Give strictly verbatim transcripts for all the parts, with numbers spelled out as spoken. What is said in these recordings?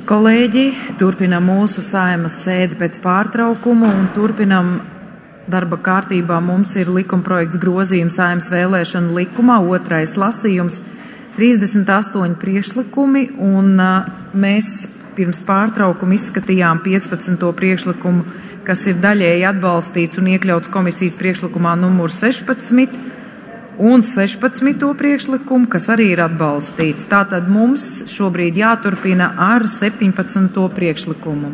Kolēģi, turpinam mūsu Saeimas sēdi pēc pārtraukuma un turpinam darba kārtībā. Mums ir likumprojekts grozījums Saeimas vēlēšanu likumā, otrais lasījums, trīsdesmit astoņi priekšlikumi, un mēs pirms pārtraukuma izskatījām piecpadsmito priekšlikumu, kas ir daļēji atbalstīts un iekļauts komisijas priekšlikumā numur sešpadsmit, un sešpadsmito priekšlikumu, kas arī ir atbalstīts. Tātad mums šobrīd jāturpina ar septiņpadsmito priekšlikumu.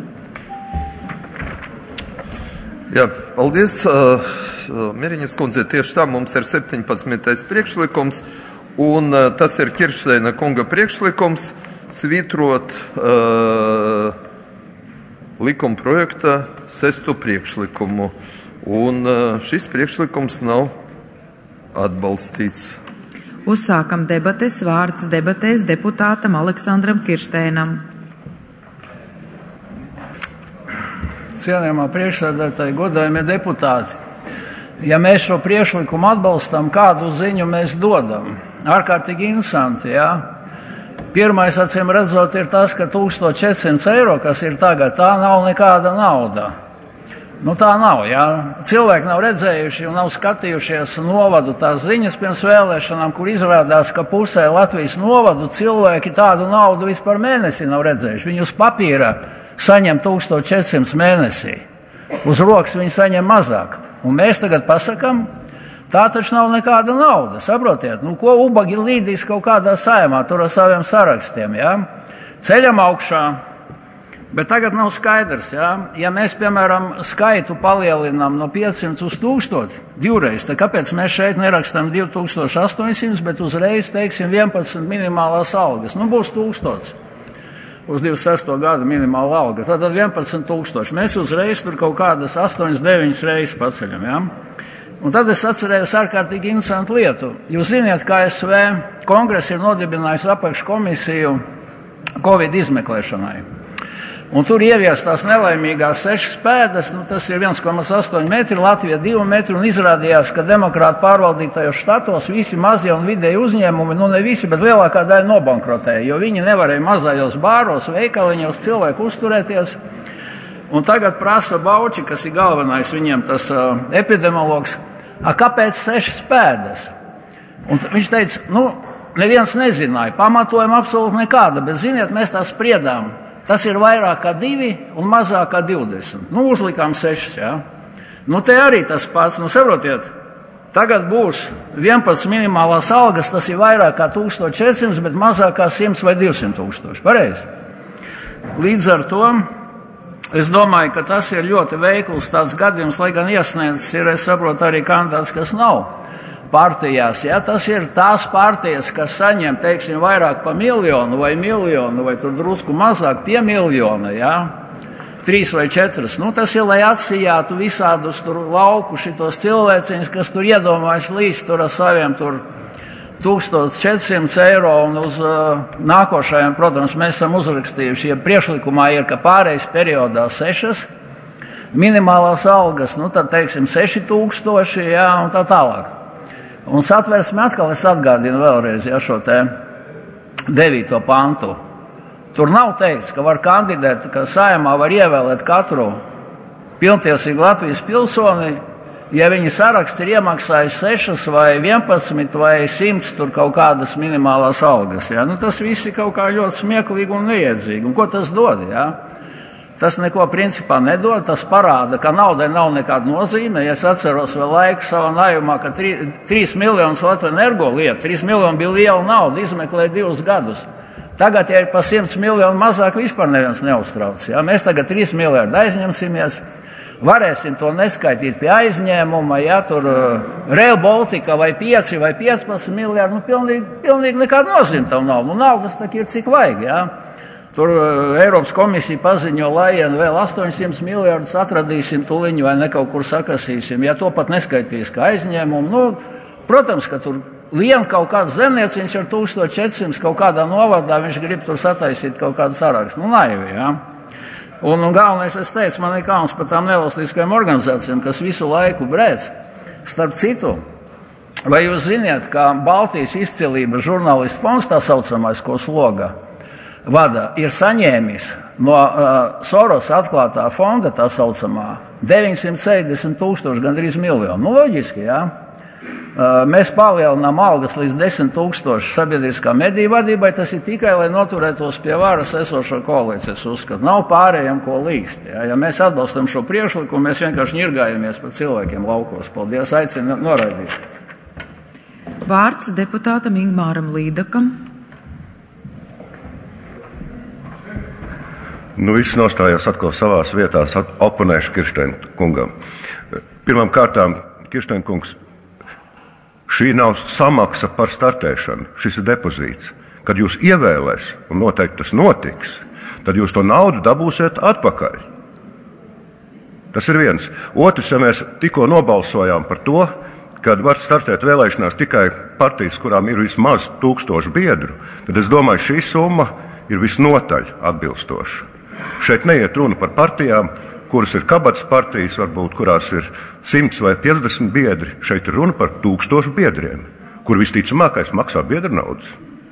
Jā, paldies. Uh, Miriņas kundze, tieši tā mums ir septiņpadsmitais priekšlikums, un uh, tas ir Kiršteina kunga priekšlikums svītrot uh, likuma projekta sesto priekšlikumu. Un uh, šis priekšlikums nav atbalstīts. Uzsākam debates. Vārds debatēs deputātam Aleksandram Kiršteinam. Cienījamā priekšsēdētāja, godājamie deputāti, ja mēs šo priekšlikumu atbalstam, kādu ziņu mēs dodam? Ārkārtīgi interesanti, jā. Pirmais, acīm redzot, ir tas, ka tūkstoš četrdesmit eiro, kas ir tagad, tā nav nekāda nauda. Nu tā nav, jā. Cilvēki nav redzējuši un nav skatījušies novadu tās ziņas pirms vēlēšanām, kur izrādās, ka pusē Latvijas novadu cilvēki tādu naudu vispār mēnesī nav redzējuši. Viņi uz papīra saņem tūkstoš četrdesmit mēnesī. Uz rokas viņi saņem mazāk. Un mēs tagad pasakam, tā taču nav nekāda nauda, saprotiet? Nu, ko ubagi līdīs kaut kādā saimā, tur ar saviem sarakstiem, jā? Ceļam augšā. Bet tagad nav skaidrs, jā? Ja mēs, piemēram, skaitu palielinām no piecsimt uz tūkstoši divreiz, tad kāpēc mēs šeit nerakstām divi tūkstoši astoņsimt, bet uzreiz, teiksim, vienpadsmit minimālās algas? Nu, būs tūkstots uz divdesmit sesto gadu minimāla alga. Tātad vienpadsmit tūkstoši. Mēs uzreiz tur kaut kādas astoņas, deviņas reizes paceļam, jā? Un tad es atcerējos ārkārtīgi interesantu lietu. Jūs ziniet, ka A S V kongress ir nodibinājis apakškomisiju Covid izmeklēšanai. Un tur ievies tās nelaimīgās sešas pēdas, nu tas ir viens komats astoņi metri, Latvija divi metri, un izrādījās, ka demokrāti pārvaldītajos štatos visi mazie un vidēji uzņēmumi, nu ne visi, bet lielākā daļa nobankrotēja, jo viņi nevarēja mazajos bāros, veikaliņos cilvēku uzturēties. Un tagad prasa Bauči, kas ir galvenais viņiem tas uh, epidemiologs, a kāpēc sešas pēdas? Un viņš teica, nu, neviens nezināja, pamatojuma absolūti nekāda, bet ziniet, mēs tā spriedām. Tas ir vairāk kā divi un mazāk kā divdesmit. Nu, uzlikām sešas, jā. Nu, te arī tas pats, nu, saprotiet, tagad būs vienpadsmit minimālās algas, tas ir vairāk kā tūkstoš četrdesmit, bet mazāk kā simts vai divsimt tūkstoši. Pareizi? Līdz ar to es domāju, ka tas ir ļoti veikls tāds gadījums, lai gan iesniedzis ir, es saprotu, arī kandidāts, kas nav partijās, ja? Tas ir tās partijas, kas saņem, teiksim, vairāk pa miljonu vai miljonu, vai tur drusku mazāk pie miljona, ja? Trīs vai četras. Nu, tas ir, lai atsijātu visādus tur lauku šitos cilvēciņus, kas tur iedomājas līdz tur ar saviem tur tūkstoš četrdesmit eiro, un uz uh, nākošajiem, protams, mēs esam uzrakstījuši, ja priekšlikumā ir, ka pārejas periodā sešas minimālās algas, nu, tad, teiksim, seši tūkstoši, jā, un tā tālāk. Un satversme atkal es atgādinu vēlreiz, ja, šo te devīto pantu. Tur nav teikts, ka var kandidēt, ka Saeimā var ievēlēt katru pilntiesīgu Latvijas pilsoni, ja viņa saraksts ir iemaksājis sešas vai vienpadsmit vai simts tur kaut kādas minimālās algas. Ja. Nu, tas viss ir kaut kā ļoti smieklīgi un neiedzīgi. Un ko tas dod? Ja? Tas neko principā nedod, tas parāda, ka naudai nav nekāda nozīme. Ja es atceros vēl laiku savā naivumā, ka trīs miljonus Latvijas energo lieta, trīs miljoni bija liela nauda, izmeklēja divus gadus. Tagad, ja ir pa simts miljonu mazāk, vispār neviens neuztrauc. Ja? Mēs tagad trīs miljardi aizņemsimies, varēsim to neskaitīt pie aizņēmuma, ja tur uh, Rail Baltica vai pieci vai piecpadsmit miljardi, nu pilnīgi, pilnīgi nekāda nozīme tam nav. Nu naudas tak ir cik vajag, ja? Tur uh, Eiropas komisija paziņo, lai vēl astoņsimt miljardus atradīsim tuliņu vai ne kaut kur sakasīsim, ja to pat neskaitīs kā aizņēmumu. Nu, protams, ka tur lien kaut kāds zemnieciņš ar tūkstoš četrdesmit kaut kādā novadā, viņš grib tur sataisīt kaut kādu sarakstu. Nu, naivi, jā. Un, un galvenais, es teicu, man ir kauns par tām nevalstiskajām organizācijām, kas visu laiku brēc. Starp citu, vai jūs ziniet, ka Baltijas izcilības žurnālistu fonds, tā saucamais, ko Sloga vada, ir saņēmis no uh, Soros atklātā fonda, tā saucamā, deviņsimt sešdesmit tūkstoši, gandrīz miljonu. Nu, loģiski, jā. Uh, mēs palielinām algas līdz desmit tūkstoši sabiedriskā mediju vadībai. Tas ir tikai, lai noturētos pie varas esošo koalīcijas uzskatu. Nav pārējiem, ko līgst. Jā. Ja mēs atbalstam šo priekšlikumu, mēs vienkārši ņirgājamies par cilvēkiem laukos. Paldies, aicinu noraidīt. Vārds deputātam Ingmāram Līdakam. Nu, viss nostājās atkal savās vietās, oponēšu Kirsteina kungam. Pirmām kārtām, Kirsteina kungs, šī nav samaksa par startēšanu, šis ir depozīts. Kad jūs ievēlēs, un noteikti tas notiks, tad jūs to naudu dabūsiet atpakaļ. Tas ir viens. Otrs, ja mēs tikko nobalsojām par to, kad var startēt vēlēšanās tikai partijas, kurām ir vismaz tūkstoši biedru, tad es domāju, šī summa ir visnotaļ atbilstoša. Šeit neiet runa par partijām, kuras ir kabatas partijas, varbūt kurās ir simts vai piecdesmit biedri. Šeit ir runa par tūkstošu biedriem, kur visticamākais maksā biedru naudas.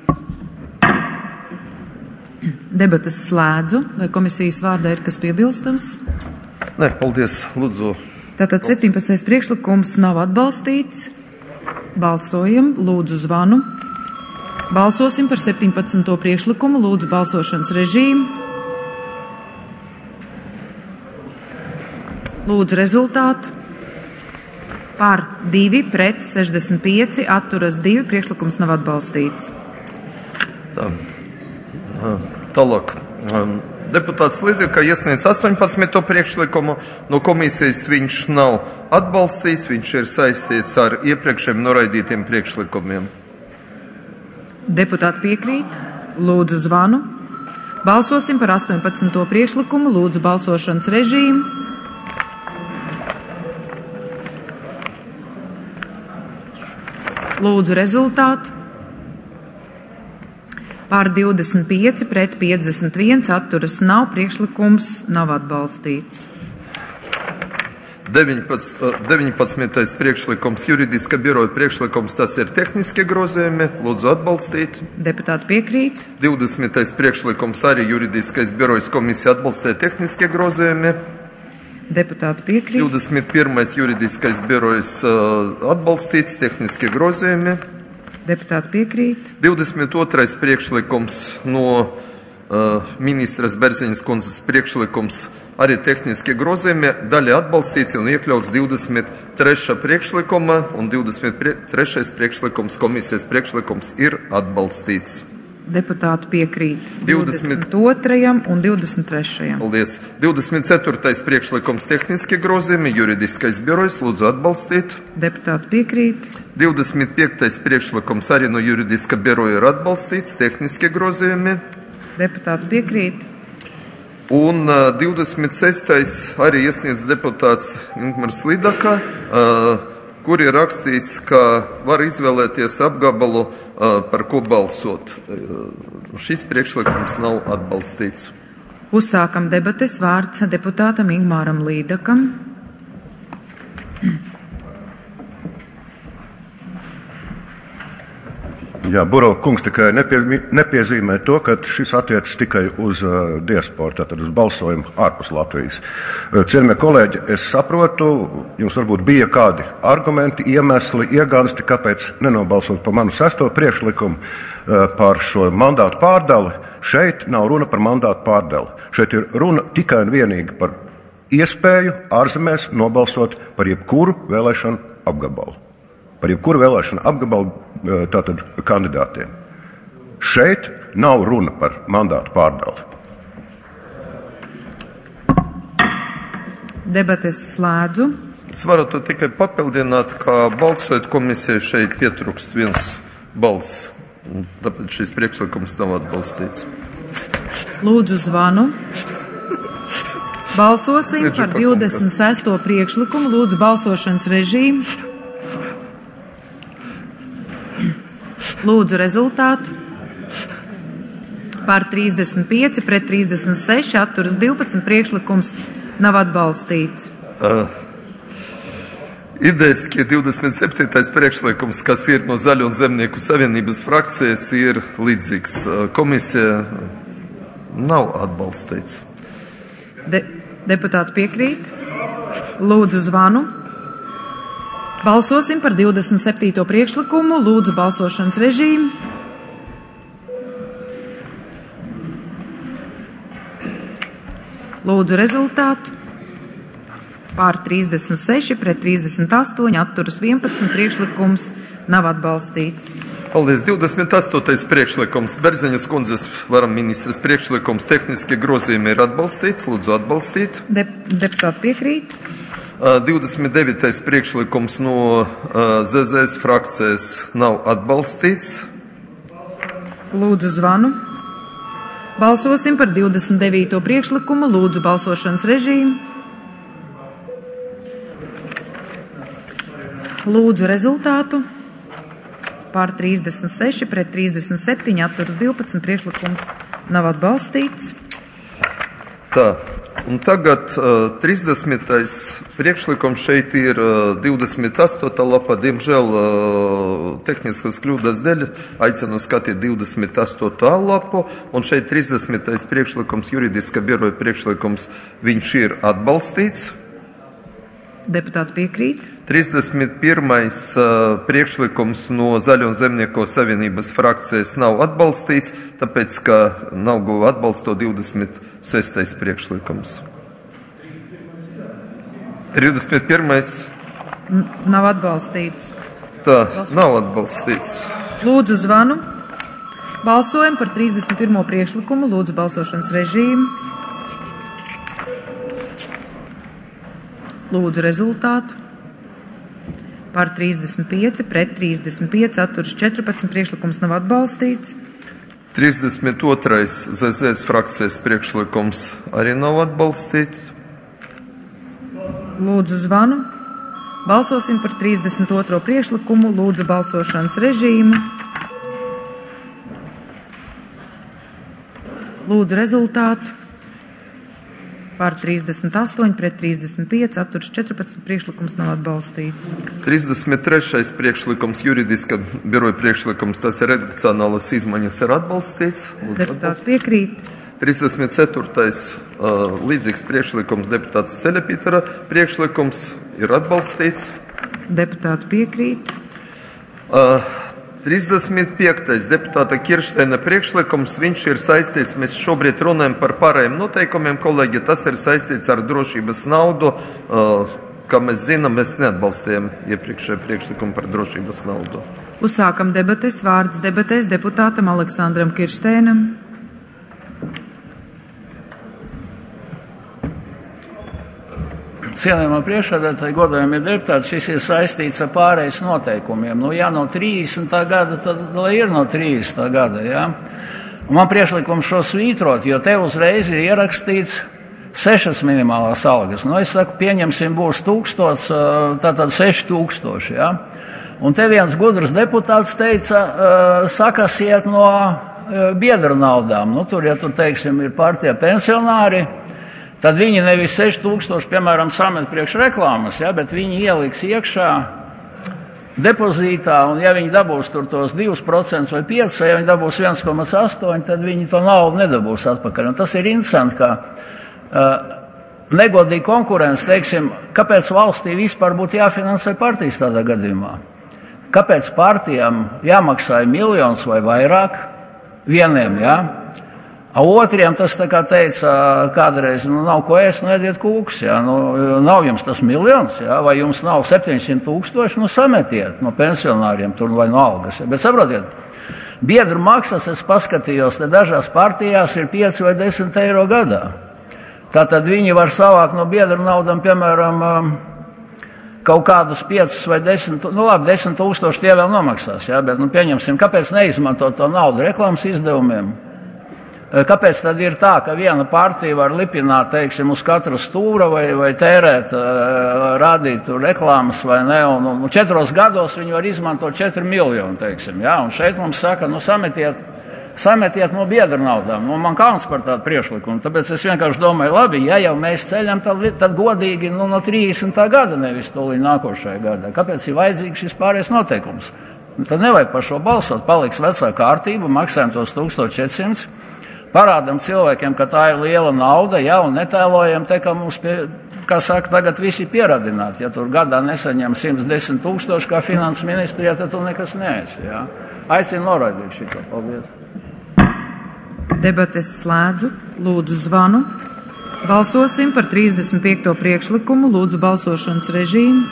Debates slēdzu. Vai komisijas vārdā ir kas piebilstams? Nē, paldies, lūdzu. Tātad septiņpadsmitais priekšlikums nav atbalstīts. Balsojam, lūdzu zvanu. Balsosim par septiņpadsmito priekšlikumu, lūdzu balsošanas režīmu. Lūdzu rezultātu. Par divi, pret sešdesmit pieci, atturas divi, priekšlikums nav atbalstīts. Tā. Tālāk. Deputāts Līdaka iesniedz astoņpadsmito priekšlikumu. No komisijas viņš nav atbalstīts, viņš ir saistīts ar iepriekšējiem noraidītiem priekšlikumiem. Deputāti piekrīt. Lūdzu zvanu. Balsosim par astoņpadsmito priekšlikumu, lūdzu balsošanas režīmu. Lūdzu rezultātu. Par divdesmit pieci, pret piecdesmit viens, atturas nav, priekšlikums nav atbalstīts. deviņpadsmitais priekšlikums, juridiska biroja priekšlikums, tas ir tehniskie grozījumi. Lūdzu atbalstīt. Deputāti piekrīt. divdesmitais priekšlikums, arī juridiskais birojas komisija atbalstīja tehniskie grozījumi. Deputāti piekrīt. divdesmit pirmais juridiskais birojas atbalstīts, tehniskie grozījumi. Deputāti piekrīt. divdesmit otrais priekšlikums no uh, ministras Berziņas kundzes priekšlikums, arī tehniskie grozījumi, daļa atbalstīts un iekļauts divdesmit trešā priekšlikuma, un divdesmit trešais priekšlikums, komisijas priekšlikums ir atbalstīts. Deputāti piekrīt divdesmit otrajam un divdesmit trešajam. Paldies. divdesmit ceturtais priekšlikums, tehniskie grozījumi, juridiskais birojs, lūdzu atbalstīt. Deputāti piekrīt. divdesmit piektais priekšlikums, arī no juridiska biroja ir atbalstīts, tehniskie grozījumi. Deputāti piekrīt. Un uh, divdesmit sestais arī iesniedz deputāts Ingmars Līdaka, uh, kur ir rakstīts, ka var izvēlēties apgabalu, uh, par ko balsot. Uh, šis priekšlikums nav atbalstīts. Uzsākam debates, vārds deputātam Ingmāram Līdakam. Jā, Burova kungs tikai nepie, nepiezīmē to, ka šis attiecas tikai uz uh, diasporu, tātad uz balsojumu ārpus Latvijas. Uh, Cienījamie kolēģi, es saprotu, jums varbūt bija kādi argumenti, iemesli, iegansti, kāpēc nenobalsot par manu sesto priekšlikumu uh, par šo mandātu pārdali. Šeit nav runa par mandātu pārdali. Šeit ir runa tikai un vienīgi par iespēju ārzemēs nobalsot par jebkuru vēlēšanu apgabalu. Par jebkuru vēlēšanu apgabalu tātad kandidātiem. Šeit nav runa par mandātu pārdali. Debates slēdzu. Es varu to tikai papildināt, ka balsojot komisijai šeit pietrūkst viens balss. Tāpēc šis priekšlikums nav atbalstīts. Lūdzu zvanu. Balsosim par divdesmit sesto priekšlikumu. Lūdzu balsošanas režīmu. Lūdzu rezultātu. Par trīsdesmit pieci, pret trīsdesmit seši, atturas divpadsmit, priekšlikums nav atbalstīts. Uh, Idejiski divdesmit septītais priekšlikums, kas ir no Zaļo un Zemnieku savienības frakcijas, ir līdzīgs. Uh, komisija nav atbalstīts. De, deputāti piekrīt. Lūdzu zvanu. Balsosim par divdesmit septīto priekšlikumu. Lūdzu balsošanas režīmu. Lūdzu rezultātu. Pār trīsdesmit seši pret trīsdesmit astoņi, atturas vienpadsmit, priekšlikums nav atbalstīts. Paldies. divdesmit astotais priekšlikums. Berziņas kundzes varam ministras priekšlikums. Tehniskie grozījumi ir atbalstīts. Lūdzu atbalstīt. De, deputāti piekrīt. divdesmit devītais priekšlikums no Z Z S frakcijas nav atbalstīts. Lūdzu zvanu. Balsosim par divdesmit devīto priekšlikumu. Lūdzu balsošanas režīmu. Lūdzu rezultātu. Pār trīsdesmit seši pret trīsdesmit septiņi, atturas divpadsmit, priekšlikums nav atbalstīts. Tā, un tagad uh, trīsdesmitais priekšlikums šeit ir uh, divdesmit astotā lapa. Diemžēl uh, tehniskas kļūdas dēļ aicinu skatīt divdesmit astoto lapu, un šeit trīsdesmitais priekšlikums, juridiska biroja priekšlikums, viņš ir atbalstīts. Deputāti piekrīt. trīsdesmit pirmais uh, priekšlikums no Zaļo un Zemnieku savienības frakcijas nav atbalstīts, tāpēc, ka nav guva atbalsto divdesmit sestais priekšlikums. trīsdesmit pirmais N nav atbalstīts. Tā, nav atbalstīts. Lūdzu zvanu. Balsojam par trīsdesmit pirmo priekšlikumu. Lūdzu balsošanas režīmu. Lūdzu rezultātu. Par trīsdesmit pieci pret trīsdesmit pieci, atturas četrpadsmit, priekšlikums nav atbalstīts. trīsdesmit otrais Z Z S frakcijas priekšlikums arī nav atbalstīts. Lūdzu zvanu. Balsosim par trīsdesmit otro priekšlikumu. Lūdzu balsošanas režīmu. Lūdzu rezultātu. Par trīsdesmit astoņi pret trīsdesmit pieci, atturas četrpadsmit, priekšlikums nav atbalstīts. trīsdesmit trešais priekšlikums, juridiska biroja priekšlikums, tas ir redakcionālas izmaiņas, ir atbalstīts. Deputāts piekrīt. trīsdesmit ceturtais uh, līdzīgs priekšlikums, deputāts Ceļapītara priekšlikums, ir atbalstīts. Deputāti piekrīt. Uh, trīsdesmit piektais deputāta Kirsteina priekšlikums, viņš ir saistīts, mēs šobrīd runājam par pārējiem noteikumiem, kolēģi, tas ir saistīts ar drošības naudu. Uh, kā mēs zinām, mēs neatbalstījām iepriekšēju priekšlikumu par drošības naudu. Uzsākam debates. Vārds debatēs deputātam Aleksandram Kirsteinam. Cienījamā priekšsēdētāja, godājamie deputāti, šis ir saistīts ar pārejas noteikumiem. Nu, ja no trīsdesmitā gada, tad lai ir no trīsdesmitā gada. Ja? Un man priekšlikums šo svītrot, jo te uzreiz ir ierakstīts sešas minimālās algas. Nu, es saku, pieņemsim, būs tūkstots, tātad seši tūkstoši. Ja? Un te viens gudrs deputāts teica, sakasiet no biedra naudām. Nu, tur, ja tur, teiksim, ir partija pensionāri, tad viņi nevis seši tūkstoši, piemēram, samet priekš reklāmas, ja, bet viņi ieliks iekšā depozītā, un ja viņi dabūs tur tos divus procentus vai piecus, ja viņi dabūs viens komats astoņi, tad viņi to naudu nedabūs atpakaļ. Un tas ir interesanti, ka uh, negodīga konkurence, teiksim, kāpēc valstī vispār būtu jāfinansē partijas tādā gadījumā? Kāpēc partijām jāmaksāja miljons vai vairāk vieniem, ja? A otriem tas, tā kā teica kādreiz, nu nav ko ēst, nu ēdiet kūkus, ja? Nu, nav jums tas miljons, ja? Vai jums nav septiņsimt tūkstoši, nu sametiet no pensionāriem tur vai no algas. Ja? Bet saprotiet, biedru maksas, es paskatījos, te dažās partijās ir pieci vai desmit eiro gadā. Tātad viņi var savākt no biedru naudām, piemēram, kaut kādus piecus vai desmit, nu labi, desmit tūkstoši tie vēl nomaksās, ja? Bet nu pieņemsim, kāpēc neizmantot to naudu reklāmas izdevumiem? Kāpēc tad ir tā, ka viena partija var lipināt, teiksim, uz katra stūra vai, vai tērēt, rādīt reklāmas vai ne, un, un četros gados viņi var izmantot četri miljoni, teiksim, ja? Un šeit mums saka, nu sametiet, sametiet no biedra naudām. Nu, man kauns par tādu priekšlikumu, tāpēc es vienkārši domāju, labi, ja jau mēs ceļam, tad, tad godīgi nu, no trīsdesmitā gada, nevis to līdz nākošajā gadā. Kāpēc ir vajadzīgs šis pārējais noteikums? Nu, tad nevajag par šo balsot, paliks vecā kārtība, maksājam tos tūkstoš četrsimt. parādam cilvēkiem, ka tā ir liela nauda, ja, un netēlojam te, ka mums, pie, kā saka, tagad visi pieradināti. Ja tur gadā nesaņem simt desmit tūkstoši kā finanses ministrijā, tad tu nekas neesi. Ja. Aicinu noraidīt šito. Paldies. Debates slēdzu. Lūdzu zvanu. Balsosim par trīsdesmit piekto priekšlikumu. Lūdzu balsošanas režīmu.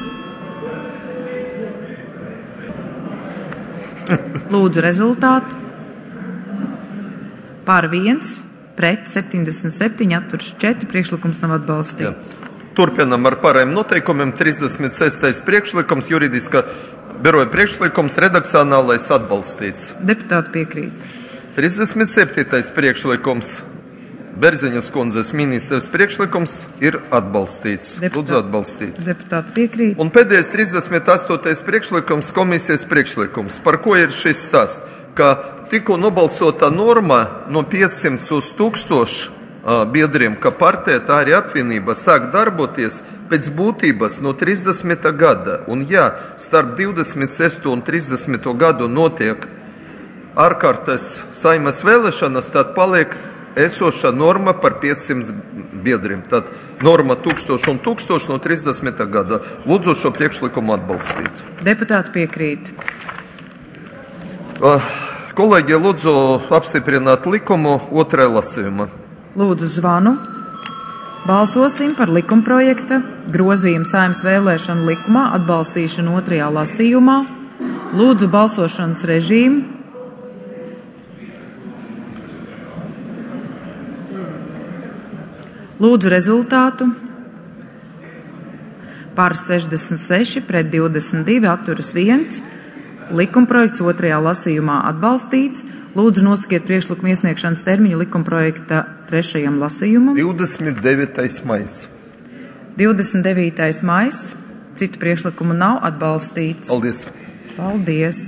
Lūdzu rezultātu. Par viens, pret septiņdesmit septiņi, atturas četri, priekšlikums nav atbalstīts. Jā. Turpinam ar pārējiem noteikumiem. trīsdesmit sestais priekšlikums, juridiskā biroja priekšlikums, redakcionālais atbalstīts. Deputāti piekrīt. trīsdesmit septītais priekšlikums, Berziņas kundzes ministras priekšlikums ir atbalstīts. Deputāti, Lūdzu atbalstīt. Deputāti piekrīt. Un pēdējais trīsdesmit astotais priekšlikums, komisijas priekšlikums. Par ko ir šis stāsts? Ka tikko nobalsota norma no piecsimt uz tūkstošu biedriem, ka partija, tā arī apvienība sāk darboties pēc būtības no trīsdesmitā gada. Un ja starp divdesmit sesto un trīsdesmito gadu notiek ārkārtas Saeimas vēlēšanas, tad paliek esoša norma par piecsimt biedriem. Tad norma tūkstoši un tūkstoši no trīsdesmitā gada. Lūdzu šo priekšlikumu atbalstīt. Deputāti piekrīt. Uh, kolēģi, lūdzu apstiprināt likumu otrajā lasījumā. Lūdzu zvanu. Balsosim par likumprojekta grozījumu Saeimas vēlēšanu likumā atbalstīšanu otrajā lasījumā. Lūdzu balsošanas režīmu. Lūdzu rezultātu. Par sešdesmit seši, pret divdesmit divi, atturas viens. Likumprojekts otrajā lasījumā atbalstīts. Lūdzu nosakiet priekšlikumu iesniegšanas termiņu likumprojekta trešajam lasījumam. divdesmit devītais maijs. divdesmit devītais maijs. Citu priekšlikumu nav atbalstīts. Paldies. Paldies.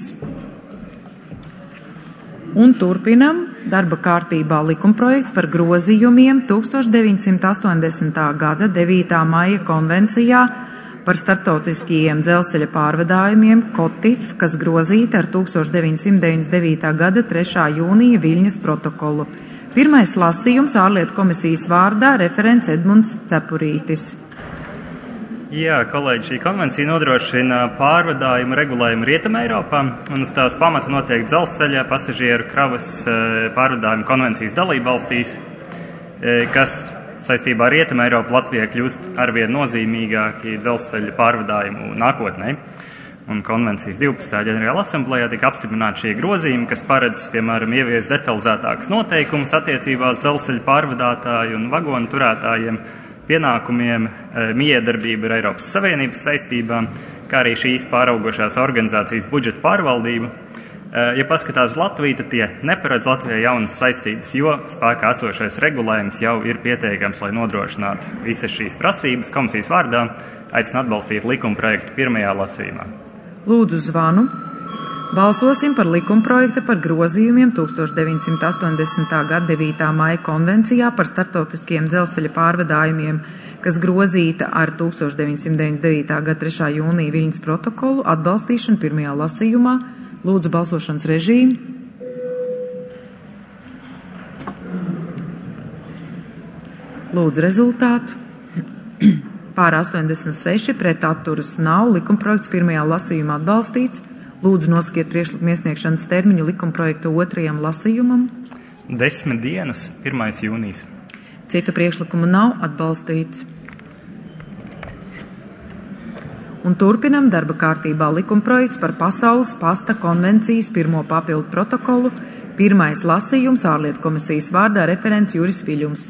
Un turpinam darba kārtībā likumprojekts par grozījumiem deviņdesmit astoņdesmitā gada devītā maija konvencijā par starptautiskajiem dzelzceļa pārvadājumiem KOTIF, kas grozīta ar deviņdesmit deviņdesmit devītā gada trešā jūnija Viļņas protokolu. Pirmais lasījums ārlietu komisijas vārdā referents Edmunds Cepurītis. Jā, kolēģi, šī konvencija nodrošina pārvadājumu regulējumu Rietumē Eiropā, un uz tās pamata notiek dzelzceļa pasažieru kravas pārvadājumu konvencijas dalībvalstīs, kas saistībā ar Rietumē Eiropu Latvijai kļūst arvien nozīmīgāki dzelzceļa pārvadājumu nākotnē. Un konvencijas divpadsmitajā ģenerāla asamblējā tika apstiprināti šie grozījumi, kas paredz, piemēram, ievies detalizētākas noteikumus attiecībā uz dzelzceļa pārvadātāju un vagonu turētājiem, pienākumiem, miedarbību ar Eiropas Savienības saistībām, kā arī šīs pāraugošās organizācijas budžeta pārvaldību. Ja paskatās Latviju, tad tie neparedz Latvijai jaunas saistības, jo spēkā esošais regulējums jau ir pietiekams, lai nodrošinātu visas šīs prasības. Komisijas vārdā aicinu atbalstīt likumprojektu pirmajā lasījumā. Lūdzu zvanu. Balsosim par likumprojektu par grozījumiem deviņdesmit astoņdesmitā gada devītā maija konvencijā par starptautiskiem dzelzceļa pārvadājumiem, kas grozīta ar deviņdesmit deviņdesmit devītā gada trešā jūnija Viļņas protokolu, atbalstīšanu pirmajā lasījumā. Lūdzu balsošanas režīmu. Lūdzu rezultātu. Pār astoņdesmit seši, pret atturas nav. Likumprojekts pirmajā lasījumā atbalstīts. Lūdzu nosakiet priekšlikumu iesniegšanas termiņu likumprojekta otrajam lasījumam. Desmit dienas, pirmais jūnijas. Citu priekšlikumu nav atbalstīts. Un turpinam darba kārtībā likumprojekts par Pasaules pasta konvencijas pirmo papildu protokolu. Pirmais lasījums ārlietu komisijas vārdā referents Juris Viļņums.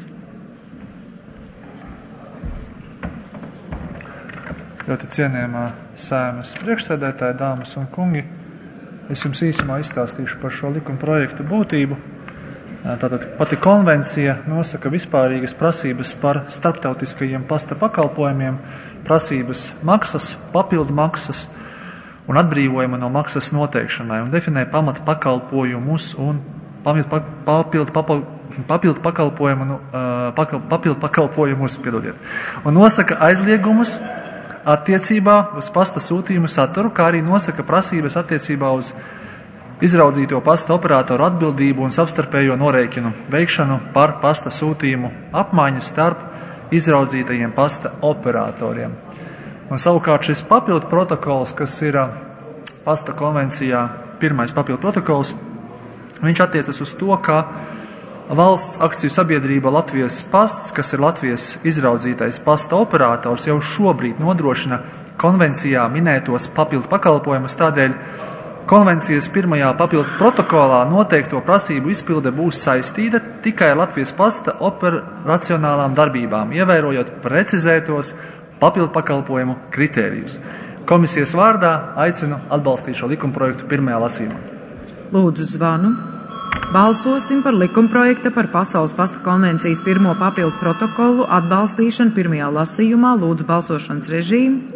Ļoti cienījamā Saeimas priekšsēdētāja, dāmas un kungi, es jums īsumā izstāstīšu par šo likuma projektu būtību. Tātad pati konvencija nosaka vispārīgas prasības par starptautiskajiem pasta pakalpojumiem, prasības maksas, papildu maksas un atbrīvojumu no maksas noteikšanai un definē pamata pakalpojumus un papildu, papildu pakalpojumu, papildu pakalpojumus, piedodiet, un nosaka aizliegumus attiecībā uz pasta sūtījumu saturu, kā arī nosaka prasības attiecībā uz izraudzīto pasta operatoru atbildību un savstarpējo norēķinu veikšanu par pasta sūtījumu apmaiņu starp izraudzītajiem pasta operatoriem. Un savukārt šis papildu protokols, kas ir pasta konvencijā, pirmais papildu protokols, viņš attiecas uz to, ka valsts akciju sabiedrība Latvijas pasts, kas ir Latvijas izraudzītais pasta operators, jau šobrīd nodrošina konvencijā minētos papildu pakalpojumus, tādēļ konvencijas pirmajā papildu protokolā noteikto prasību izpilde būs saistīta tikai Latvijas pasta operacionālām darbībām, ievērojot precizētos papildu pakalpojumu kritērijus. Komisijas vārdā aicinu atbalstīt šo likumprojektu pirmajā lasījumā. Lūdzu zvanu. Balsosim par likumprojekta par Pasaules pasta konvencijas pirmo papildu protokolu atbalstīšanu pirmajā lasījumā. Lūdzu balsošanas režīmu.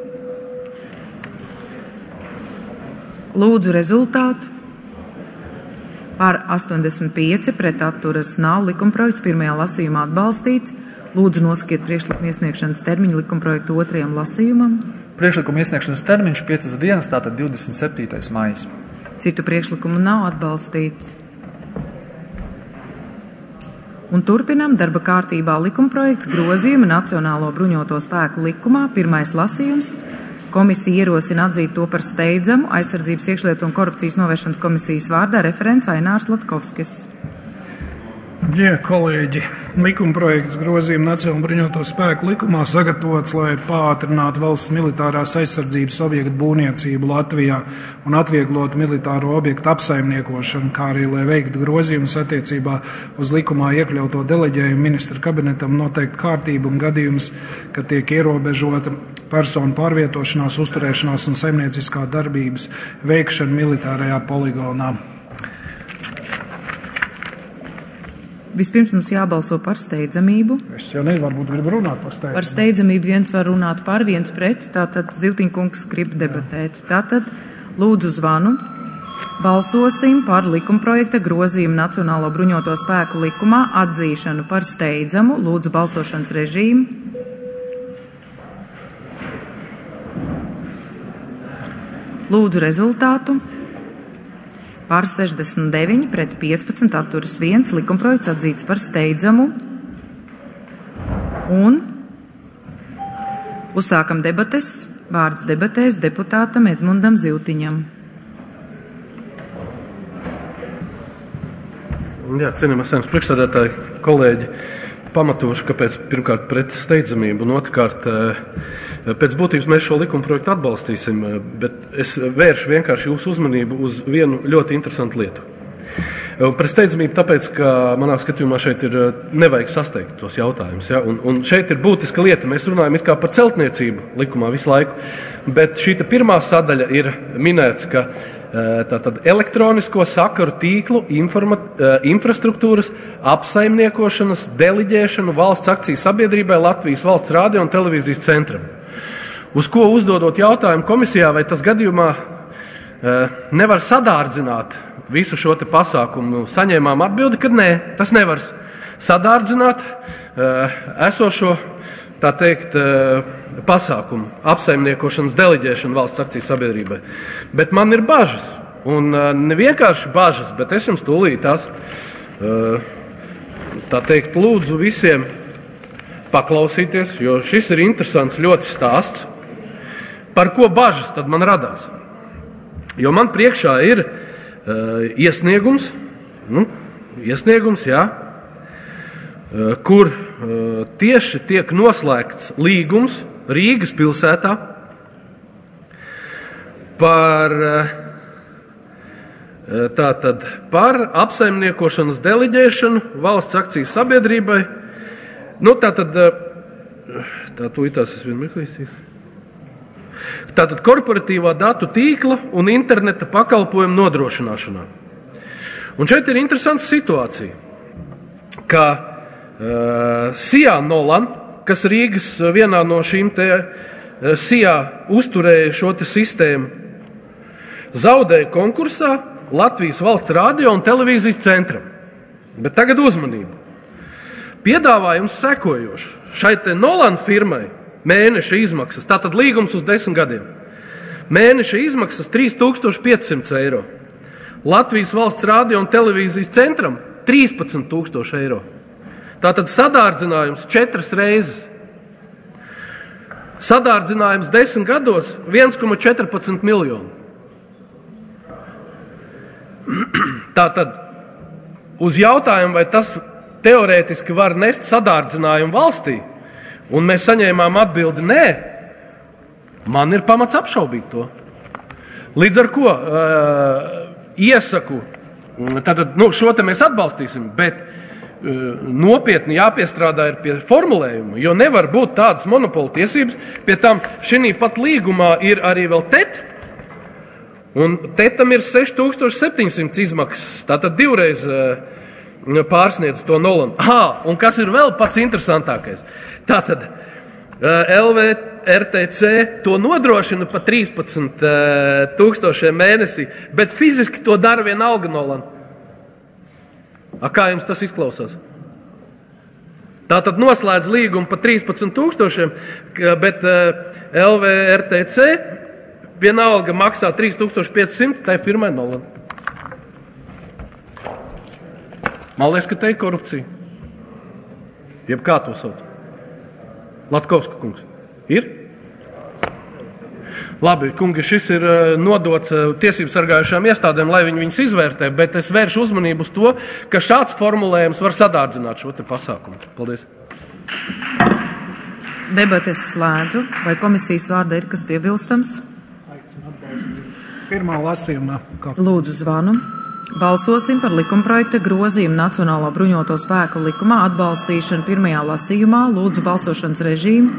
Lūdzu rezultātu. Par astoņdesmit pieci pret atturas nav, likumprojekts pirmajā lasījumā atbalstīts. Lūdzu nosakiet priekšlikuma iesniegšanas termiņu likumprojektu otrajam lasījumam. Priekšlikuma iesniegšanas termiņš piecas dienas, tātad divdesmit septītais maijs. Citu priekšlikumu nav atbalstīts. Un turpinām darba kārtībā likumprojekts grozījuma Nacionālo bruņoto spēku likumā, pirmais lasījums. Komisija ierosina atzīt to par steidzamu Aizsardzības iekšlietu un korupcijas novēršanas komisijas vārdā referents Ainārs Latkovskis. Jā, kolēģi, likumprojekts grozījuma Nacionālo bruņoto spēku likumā sagatavots, lai pātrinātu valsts militārās aizsardzības objektu būvniecību Latvijā un atvieglotu militāro objektu apsaimniekošanu, kā arī lai veiktu grozījumus attiecībā uz likumā iekļauto deleģējumu ministra kabinetam noteikti kārtību un gadījumus, kad tiek ierobežota personu pārvietošanās, uzturēšanās un saimnieciskā darbības veikšana militārajā poligonā. Vispirms mums jābalso par steidzamību. Es jau nezinu, varbūt gribu runāt par steidzamību. Par steidzamību viens var runāt par, viens pret, tātad Zivtiņkungs grib debatēt. Tātad lūdzu zvanu. Balsosim par likumprojekta grozījumu Nacionālo bruņoto spēku likumā atzīšanu par steidzamu. Lūdzu balsošanas režīmu. Lūdzu rezultātu. Par sešdesmit deviņi pret piecpadsmit atturas viens, likumprojekts atzīts par steidzamu. Un uzsākam debates. Vārds debatēs deputātam Edmundam Zivtiņam. Jā, cienījamais Saeimas priekšsēdētāji, kolēģi, pamatošu, kāpēc pirmkārt pret steidzamību un otrkārt pēc būtības mēs šo likumprojektu atbalstīsim, bet es vēršu vienkārši jūsu uzmanību uz vienu ļoti interesantu lietu. Par steidzamību tāpēc, ka manā skatījumā šeit ir nevajag sasteigt tos jautājumus. Ja? Un, un šeit ir būtiska lieta. Mēs runājam it kā par celtniecību likumā visu laiku, bet šī pirmā sadaļa ir minēts, ka tātad elektronisko sakaru tīklu informa, infrastruktūras apsaimniekošanas deliģēšanu valsts akciju sabiedrībai Latvijas valsts radio un televīzijas centram. Uz ko uzdodot jautājumu komisijā, vai tas gadījumā nevar sadārdzināt visu šo te pasākumu, saņēmām atbildi, ka nē, tas nevar sadārdzināt esošo, tā teikt, pasākumu, apsaimniekošanas deliģēšanu valsts akciju sabiedrībai. Bet man ir bažas, un ne vienkārši bažas, bet es jums tūlīt tās, tā teikt, lūdzu visiem paklausīties, jo šis ir interesants ļoti stāsts. Par ko bažas tad man radās? Jo man priekšā ir uh, iesniegums, nu, iesniegums, jā, uh, kur uh, tieši tiek noslēgts līgums Rīgas pilsētā par, uh, tātad, par apsaimniekošanas deliģēšanu valsts akciju sabiedrībai. Nu, tātad, uh, tā tūlītās es vienu mirklīstīju. Tātad korporatīvā datu tīkla un interneta pakalpojumu nodrošināšanā. Un šeit ir interesanta situācija, ka uh, Sijā Nolan, kas Rīgas vienā no šīm te uh, Sijā uzturēja šo te sistēmu, zaudēja konkursā Latvijas valsts radio un televīzijas centram. Bet tagad uzmanību. Piedāvājums sekojošs. Šai te Nolan firmai mēneša izmaksas, tātad līgums uz desmit gadiem. Mēneša izmaksas trīs tūkstoši piecsimt eiro. Latvijas valsts radio un televīzijas centram trīspadsmit tūkstoši eiro. Tātad sadārdzinājums četras reizes. Sadārdzinājums desmit gados viens komats četrpadsmit miljonu. Tātad uz jautājumu, vai tas teorētiski var nest sadārdzinājumu valstī, un mēs saņēmām atbildi nē, man ir pamats apšaubīt to. Līdz ar ko uh, iesaku, tātad, nu, šo te mēs atbalstīsim, bet uh, nopietni jāpiestrādā ir pie formulējuma, jo nevar būt tādas monopola tiesības, pie tam šī pat līgumā ir arī vēl tet, un tetam ir seši tūkstoši septiņsimt izmaksas, tātad divreiz uh, pārsniedz to Nolanu. Ah, un kas ir vēl pats interesantākais? Tātad uh, L V R T C to nodrošina pa trīspadsmit tūkstošiem mēnesī, bet fiziski to dara vienalga Nolana. A, kā jums tas izklausās? Tātad noslēdz līgumu pa trīspadsmit tūkstošiem, bet L V R T C vienalga maksā trīs tūkstoši piecsimt, tai firmai Nolana. Man liekas, ka te ir korupcija. Jeb kā to sauc? Latkovska kungs. Ir? Labi, kungi, šis ir nodots tiesību sargājušām iestādēm, lai viņi viņus izvērtē, bet es vēršu uzmanību uz to, ka šāds formulējums var sadārdzināt šo te pasākumu. Paldies. Debates slēdzu. Vai komisijas vārdā ir kas piebilstams? Pirmā lasījumā. Lūdzu zvanu. Balsosim par likumprojekta grozījumu Nacionālo bruņoto spēku likumā atbalstīšanu pirmajā lasījumā. Lūdzu balsošanas režīmu.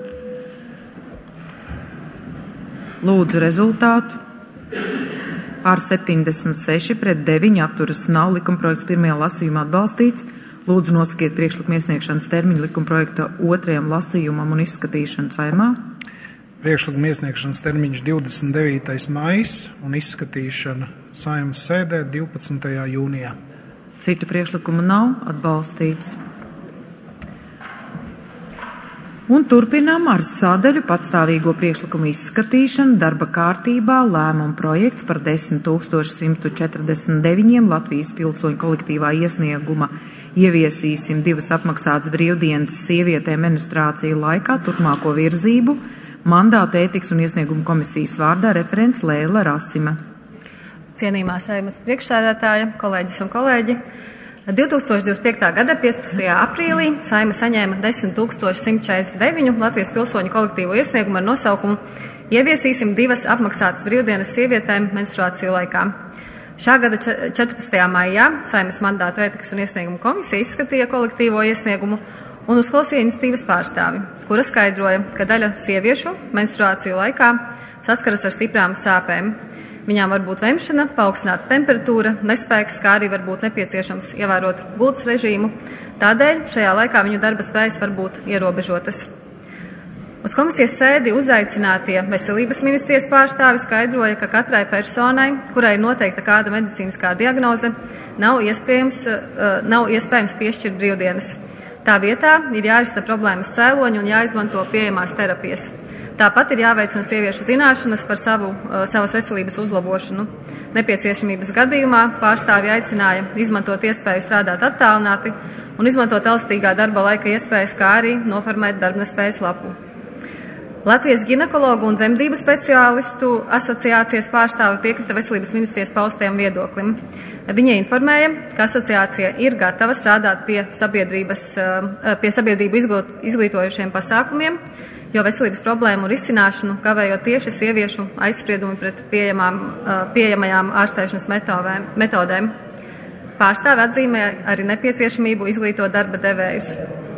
Lūdzu rezultātu. Par septiņdesmit seši pret deviņi atturas nav. Likumprojekts pirmajā lasījumā atbalstīts. Lūdzu nosakiet priekšlikuma iesniegšanas termiņu likumprojekta otrajam lasījumam un izskatīšanu Saeimā. Priekšlikuma iesniegšanas termiņš divdesmit devītais maijs un izskatīšana Saeimas sēdē divpadsmitajā jūnijā. Citu priekšlikumu nav atbalstīts. Un turpinām ar sadaļu patstāvīgo priekšlikumu izskatīšanu darba kārtībā lēmuma projekts par desmit tūkstoši simt četrdesmit deviņiem Latvijas pilsoņu kolektīvā iesnieguma ieviesīsim divas apmaksātas brīvdienas sievietēm menstruāciju laikā turpmāko virzību. Mandāta ētikas un iesniegumu komisijas vārdā referents Lēla Rasima. Cienījumā Saeimas priekšsēdētāja, kolēģis un kolēģi. divi tūkstoši divdesmit piektā gada piecpadsmitajā aprīlī Saeima saņēma desmit tūkstoši simt četrdesmit deviņu Latvijas pilsoņu kolektīvo iesniegumu ar nosaukumu Ieviesīsim divas apmaksātas brīvdienas sievietēm menstruāciju laikā. Šā gada četrpadsmitajā maijā Saeimas mandātu ētikas un iesniegumu komisija izskatīja kolektīvo iesniegumu un uzklausīja iniciatīvas pārstāvi, kura skaidroja, ka daļa sieviešu menstruāciju laikā saskaras ar stiprām sāpēm. Viņām var būt vemšana, paaugstināta temperatūra, nespēks, kā arī var būt nepieciešams ievērot gultas režīmu. Tādēļ šajā laikā viņu darba spējas var būt ierobežotas. Uz komisijas sēdi uzaicinātie veselības ministrijas pārstāvi skaidroja, ka katrai personai, kurai ir noteikta kāda medicīniskā diagnoze, nav iespējams, nav iespējams piešķirt brīvdienas. Tā vietā ir jārisina problēmas cēloņi un jāizmanto pieejamās terapijas. Tāpat ir jāveicina sieviešu zināšanas par savu, savas veselības uzlabošanu. Nepieciešamības gadījumā pārstāvji aicināja izmantot iespēju strādāt attālināti un izmantot elastīgā darba laika iespējas, kā arī noformēt darbnespējas lapu. Latvijas ginekologu un dzemdību speciālistu asociācijas pārstāve piekrita veselības ministrijas paustajam viedoklim. Viņa informēja, ka asociācija ir gatava strādāt pie, sabiedrības, pie sabiedrību izglītojušiem pasākumiem, jo veselības problēmu risināšanu kavējot tieši sieviešu aizspriedumi pret pieejamām, pieejamajām ārstēšanas metodēm. Pārstāve atzīmē arī nepieciešamību izglītot darba devējus.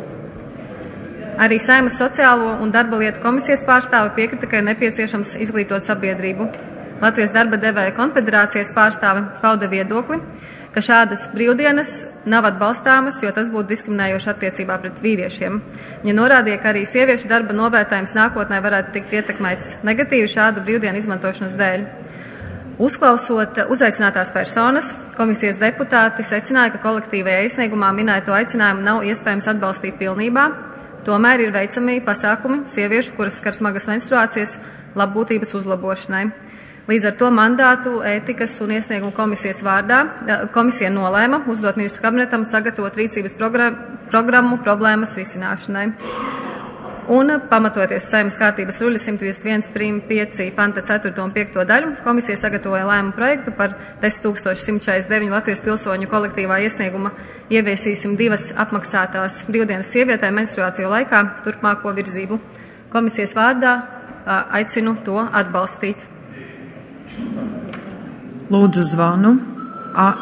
Arī Saeimas sociālo un darba lietu komisijas pārstāve piekrita, ka ir nepieciešams izglītot sabiedrību. Latvijas darba devēja konfederācijas pārstāve pauda viedokli, ka šādas brīvdienas nav atbalstāmas, jo tas būtu diskriminējoši attiecībā pret vīriešiem. Viņa norādīja, ka arī sieviešu darba novērtējums nākotnē varētu tikt ietekmēts negatīvi šādu brīvdienu izmantošanas dēļ. Uzklausot uzaicinātās personas, komisijas deputāti secināja, ka kolektīvajā iesniegumā minēto aicinājumu nav iespējams atbalstīt pilnībā, tomēr ir veicami pasākumi sieviešu, kuras skar smagas menstruācijas, labbūtības uzlabošanai. Līdz ar to mandātu ētikas un iesniegumu komisijas vārdā komisija nolēma uzdot ministru kabinetam sagatavot rīcības programmu problēmas risināšanai. Un, pamatoties uz Saeimas kārtības ruļa simt trīsdesmit viens prim pieci panta ceturto un piekto daļu, komisija sagatavoja lēmumu projektu par desmit tūkstoši simt četrdesmit deviņu Latvijas pilsoņu kolektīvā iesnieguma ieviesīsim divas apmaksātās brīvdienas sievietēm menstruāciju laikā turpmāko virzību. Komisijas vārdā aicinu to atbalstīt. Lūdzu zvanu. A,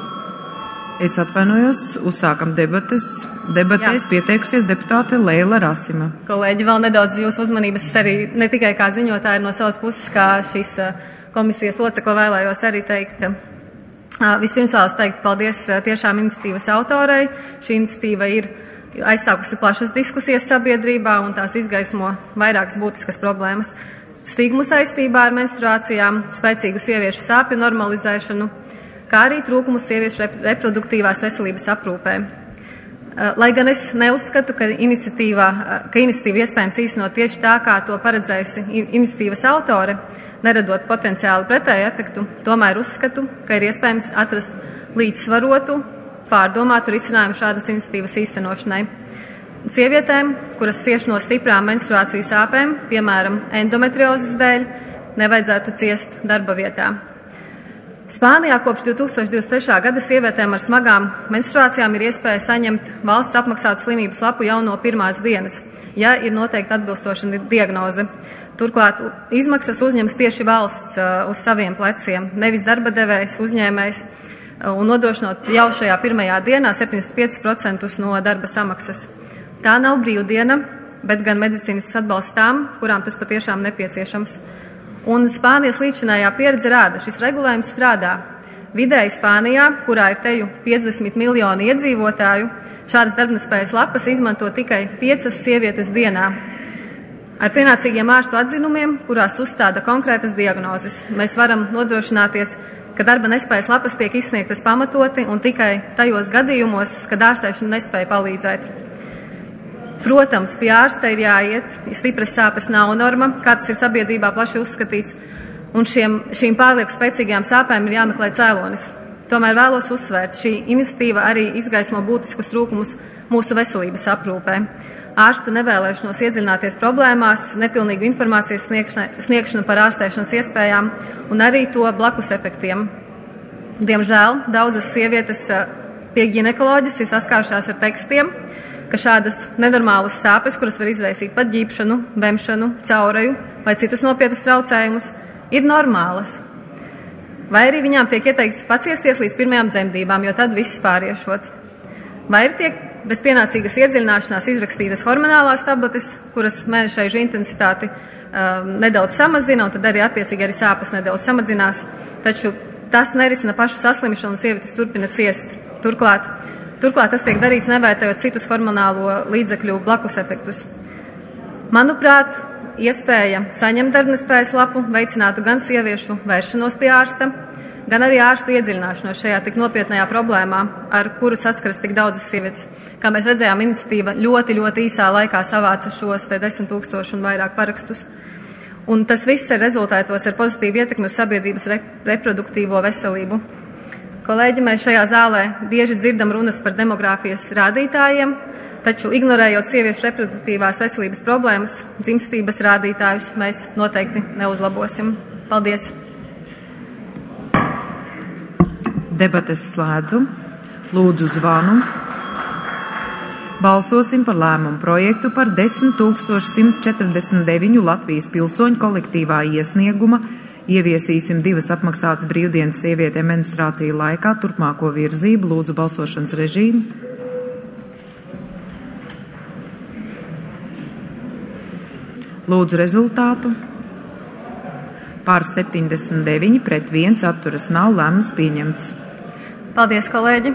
es atvainojos, uzsākam debates. Debatēs Jā. Pieteikusies deputāte Leila Rasima. Kolēģi, vēl nedaudz jūsu uzmanības arī ne tikai kā ziņotāji no savas puses, kā šīs komisijas locekla vēlējos arī teikt. Vispirms vēlos teikt paldies tiešām iniciatīvas autorei. Šī iniciatīva ir aizsākusi plašas diskusijas sabiedrībā un tās izgaismo vairākas būtiskas problēmas. Stigmu saistībā ar menstruācijām, spēcīgu sieviešu sāpju normalizēšanu, kā arī trūkumus sieviešu reproduktīvās veselības aprūpē. Lai gan es neuzskatu, ka iniciatīva, ka iniciatīva iespējams īstenot tieši tā, kā to paredzējusi iniciatīvas autore, neradot potenciāli pretēju efektu, tomēr uzskatu, ka ir iespējams atrast līdzsvarotu, pārdomātu risinājumu šādas iniciatīvas īstenošanai. Sievietēm, kuras cieš no stiprām menstruāciju sāpēm, piemēram, endometriozes dēļ, nevajadzētu ciest darba vietā. Spānijā kopš divi tūkstoši divdesmit trešā gada sievietēm ar smagām menstruācijām ir iespēja saņemt valsts apmaksātu slimības lapu jau no pirmās dienas, ja ir noteikta atbilstoša diagnoze. Turklāt izmaksas uzņems tieši valsts uz saviem pleciem, nevis darba devējs, uzņēmējs, un nodrošinot jau šajā pirmajā dienā septiņdesmit piecus procentus no darba samaksas. Tā nav brīvdiena, bet gan medicīnisks atbalsts tām, kurām tas patiešām nepieciešams. Un Spānijas līdzinājā pieredze rāda, šis regulējums strādā. Vidēji Spānijā, kurā ir teju piecdesmit miljoni iedzīvotāju, šādas darbnespējas lapas izmanto tikai piecas sievietes dienā. Ar pienācīgiem ārstu atzinumiem, kurās uzstāda konkrētas diagnozes, mēs varam nodrošināties, ka darba nespējas lapas tiek izsniegtas pamatoti un tikai tajos gadījumos, kad ārstēšana nespēja palīdzēt. Protams, pie ārsta ir jāiet, stipras sāpes nav norma, kā tas ir sabiedrībā plaši uzskatīts, un šiem, šīm pārlieku spēcīgajām sāpēm ir jāmeklē cēlonis. Tomēr vēlos uzsvērt, šī iniciatīva arī izgaismo būtiskus trūkumus mūsu veselības aprūpē. Ārstu nevēlēšanos iedziļināties problēmās, nepilnīgu informācijas sniegšana, sniegšana par ārstēšanas iespējām un arī to blakus efektiem. Diemžēl daudzas sievietes pie ginekoloģijas ir saskārušās ar tekstiem, ka šādas nenormālas sāpes, kuras var izraisīt pat ģīpšanu, vemšanu, caureju vai citus nopietnus traucējumus, ir normālas. Vai arī viņām tiek ieteikts paciesties līdz pirmajām dzemdībām, jo tad viss pāriešot. Vai ir tiek bez pienācīgas iedziļināšanās izrakstītas hormonālās tabletes, kuras mēnešreižu intensitāti um, nedaudz samazina, un tad arī attiecīgi arī sāpes nedaudz samazinās, taču tas nerisina pašu saslimšanu un sievietes turpina ciest. Turklāt, turklāt tas tiek darīts nevērtējot citus hormonālo līdzekļu blakus efektus. Manuprāt, iespēja saņemt darbnespējas lapu veicinātu gan sieviešu vēršanos pie ārsta, gan arī ārstu iedziļināšanos šajā tik nopietnajā problēmā, ar kuru saskaras tik daudzas sievietes. Kā mēs redzējām, iniciatīva ļoti, ļoti īsā laikā savāca šos te desmit tūkstošu un vairāk parakstus. Un tas viss ir rezultātos ar pozitīvu ietekmi uz sabiedrības re reproduktīvo veselību. Kolēģi, mēs šajā zālē bieži dzirdam runas par demogrāfijas rādītājiem, taču ignorējot sieviešu reproduktīvās veselības problēmas, dzimstības rādītājus, mēs noteikti neuzlabosim. Paldies! Debates slēdzu. Lūdzu zvanu. Balsosim par lēmumu projektu par desmit tūkstoši simt četrdesmit deviņu Latvijas pilsoņu kolektīvā iesnieguma ieviesīsim divas apmaksātas brīvdienas sievietēm menstruāciju laikā turpmāko virzību. Lūdzu balsošanas režīmu. Lūdzu rezultātu. Pār septiņdesmit deviņi pret viens atturas nav, lēmums pieņemts. Paldies, kolēģi!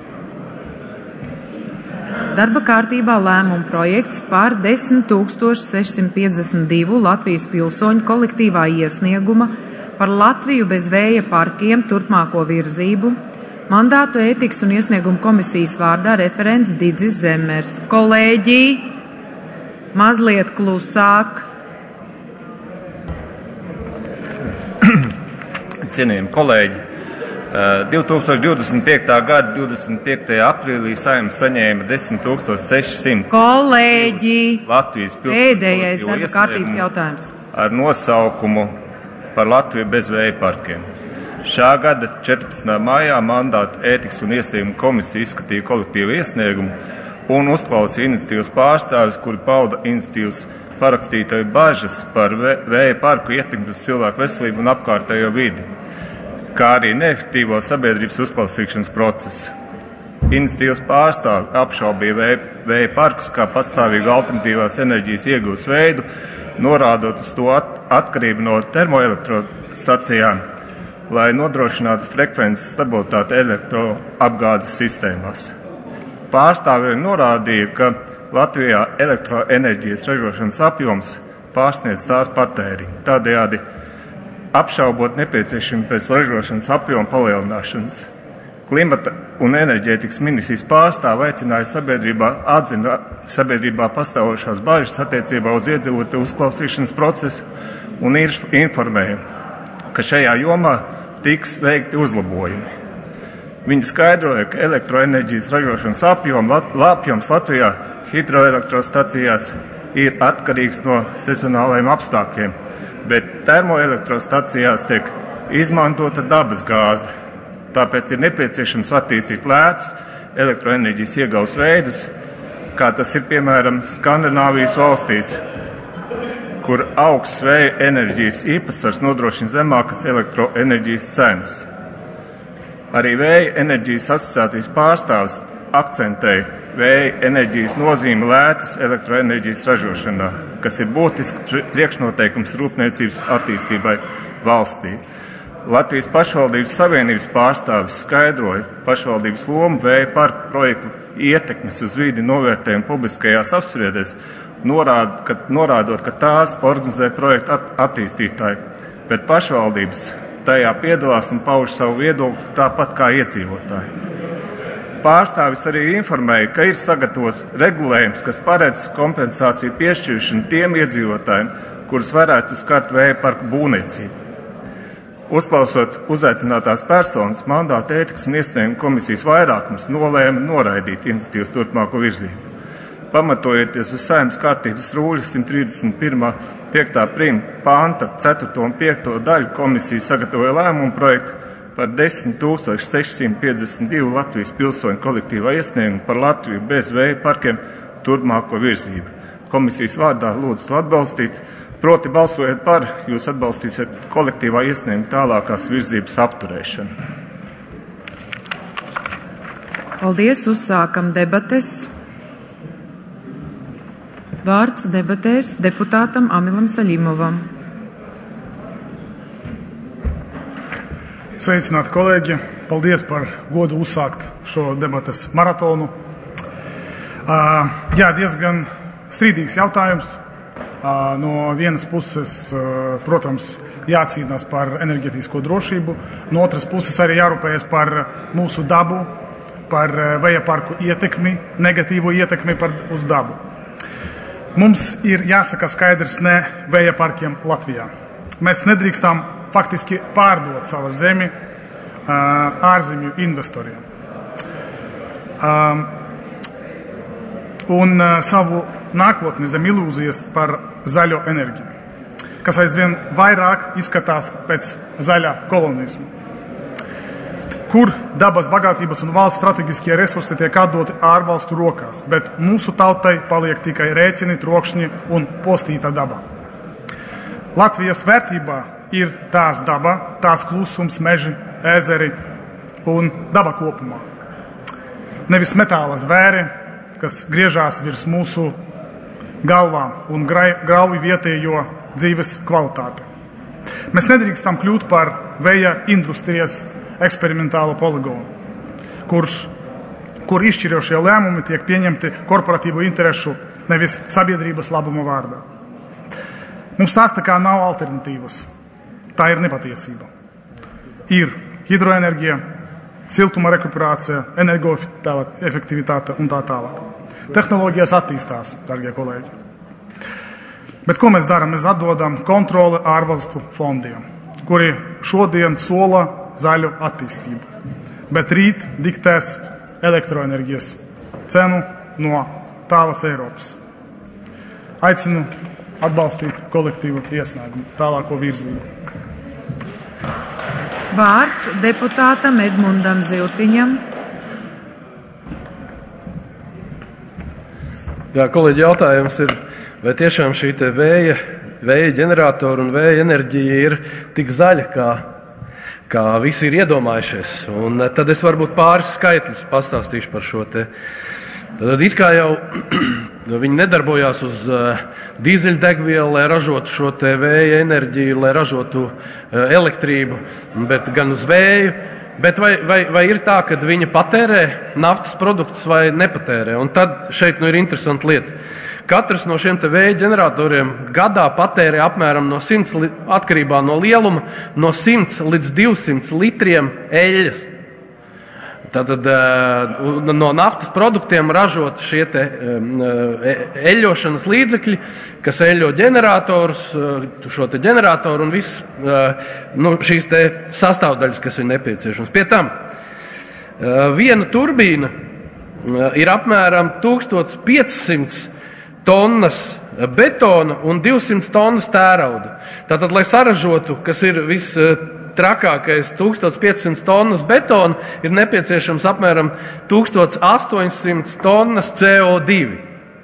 Darba kārtībā lēmuma projekts par desmit tūkstoši sešsimt piecdesmit divu Latvijas pilsoņu kolektīvā iesnieguma par Latviju bez vēja parkiem turpmāko virzību. Mandātu ētikas un iesniegumu komisijas vārdā referents Didzis Zemmers. Kolēģi, mazliet klusāk. cienījami kolēģi, divi tūkstoši divdesmit piektā gada divdesmit piektajā aprīlī Saeima saņēma desmit tūkstoši seši simti Kolēģi, Latvijas pēdējais darba kārtības jautājums ar nosaukumu par Latviju bez vēja parkiem. Šā gada četrpadsmitā maijā mandāta ētikas un iesniegumu komisija izskatīja kolektīvu iesniegumu un uzklausīja iniciatīvas pārstāvis, kuri pauda iniciatīvas parakstītāju bažas par vēja parku ietekmi uz cilvēku veselību un apkārtējo vidi, kā arī neefektīvo sabiedrības uzklausīšanas procesu. Iniciatīvas pārstāvi apšaubīja vēja, vēja parkus kā pastāvīgu alternatīvās enerģijas iegūs veidu, norādot uz to at, atkarību no termoelektrostacijām, lai nodrošinātu frekvences stabilitāti elektroapgādes sistēmās. Pārstāvi arī norādīja, ka Latvijā elektroenerģijas ražošanas apjoms pārsniedz tās patēriņu, tādējādi apšaubot nepieciešamību pēc ražošanas apjoma palielināšanas. Klimata un enerģētikas ministrijas pārstāve aicināja sabiedrībā atzina sabiedrībā pastāvošās bažas attiecībā uz iedzīvotāju uzklausīšanas procesu un informēja, ka šajā jomā tiks veikti uzlabojumi. Viņi skaidroja, ka elektroenerģijas ražošanas apjoma, apjoms Latvijā hidroelektrostacijās ir atkarīgs no sezonālajiem apstākļiem, bet termoelektrostacijās tiek izmantota dabas gāze. Tāpēc ir nepieciešams attīstīt lētus elektroenerģijas iegūs veidus, kā tas ir piemēram Skandināvijas valstīs, kur augsts vēja enerģijas īpatsvars nodrošina zemākas elektroenerģijas cenas. Arī Vēja enerģijas asociācijas pārstāvis akcentēja vēja enerģijas nozīmi lētas elektroenerģijas ražošanā, kas ir būtisks priekšnoteikums rūpniecības attīstībai valstī. Latvijas pašvaldības savienības pārstāvis skaidroja pašvaldības lomu vēja parku projektu ietekmes uz vidi novērtējumu publiskajās apspriedēs, norād, ka, norādot, ka tās organizē projektu at, attīstītāji, bet pašvaldības tajā piedalās un pauž savu viedokli tāpat kā iedzīvotāji. Pārstāvis arī informēja, ka ir sagatavots regulējums, kas paredz kompensāciju piešķiršanu tiem iedzīvotājiem, kurus varētu skart vēja parku būvniecību. Uzklausot uzaicinātās personas, mandāta ētikas un iesniegumu komisijas vairākums nolēma noraidīt iniciatīvas turpmāko virzību. Pamatojoties uz Saeimas kārtības rūļa simt trīsdesmit pirmā piektā prima panta ceturto un piekto daļu, komisija sagatavoja lēmumu projektu par desmit tūkstoši seši simti piecdesmit divi Latvijas pilsoņu kolektīvā iesniegumu par Latviju bez vēja parkiem turpmāko virzību. Komisijas vārdā lūdzu to atbalstīt, proti balsojot par, jūs atbalstīsiet kolektīvā iesnieguma tālākās virzības apturēšanu. Paldies, uzsākam debates. Vārds debatēs deputātam Amilam Saļimovam. Sveicināti kolēģi, paldies par godu uzsākt šo debates maratonu. Uh, jā, diezgan strīdīgs jautājums. Uh, no vienas puses, uh, protams, jācīnās par enerģetisko drošību, no otras puses arī jārūpējas par mūsu dabu, par vēja parku ietekmi, negatīvo ietekmi par, uz dabu. Mums ir jāsaka skaidrs ne vēja parkiem Latvijā. Mēs nedrīkstam faktiski pārdot savu zemi uh, ārzemju investoriem. Um, un uh, savu nākotni zem ilūzijas par zaļo enerģiju, kas aizvien vairāk izskatās pēc zaļā kolonismu, kur dabas bagātības un valsts strateģiskie resursi tiek atdoti ārvalstu rokās, bet mūsu tautai paliek tikai rēķini, trokšņi un postīta daba. Latvijas vērtībā ir tās daba, tās klusums, meži, ezeri un daba kopumā. Nevis metāla zvēri, kas griežās virs mūsu galvām un grauj vietējo dzīves kvalitāti. Mēs nedrīkstam kļūt par vēja industrijas eksperimentālo poligonu, kurš, kur izšķirošie lēmumi tiek pieņemti korporatīvu interešu, nevis sabiedrības labuma vārdā. Mums tās tā kā nav alternatīvas. Tā ir nepatiesība. Ir hidroenerģija, siltuma rekuperācija, energoefektivitāte un tā tālāk. Tehnoloģijas attīstās, dargie kolēģi. Bet ko mēs darām? Mēs atdodam kontroli ārvalstu fondiem. kuri šodien sola zaļu attīstību, bet rīt diktēs elektroenerģijas cenu no tālas Eiropas. Aicinu atbalstīt kolektīvu iesniegumu tālāko virzību. Vārds deputātam Edmundam Ziltiņam. Jā, kolēģi, jautājums ir, vai tiešām šī te vēja, vēja ģeneratora un vēja enerģija ir tik zaļa, kā, kā visi ir iedomājušies. Un tad es varbūt pāris skaitļus pastāstīšu par šo te. Tad it kā jau viņi nedarbojās uz uh, dīzeļdegvielu, lai ražotu šo te vēja enerģiju, lai ražotu uh, elektrību, bet gan uz vēju. Bet vai, vai, vai ir tā, ka viņi patērē naftas produktus vai nepatērē? Un tad šeit nu ir interesanta lieta. Katrs no šiem te vēja ģeneratoriem gadā patērē apmēram no simts, atkarībā no lieluma, no simts līdz divsimt litriem eļļas. Tātad no naftas produktiem ražot šie te eļļošanas līdzekļi, kas eļļo ģeneratorus, šo te ģeneratoru un visas nu, šīs te sastāvdaļas, kas ir nepieciešams. Pie tam viena turbīna ir apmēram tūkstoš piecsimt tonnas betona un divsimt tonnas tērauda. Tātad, lai saražotu, kas ir viss trakākais tūkstoš piecsimt tonnas betona, ir nepieciešams apmēram tūkstoš astoņsimt tonnas C O divi.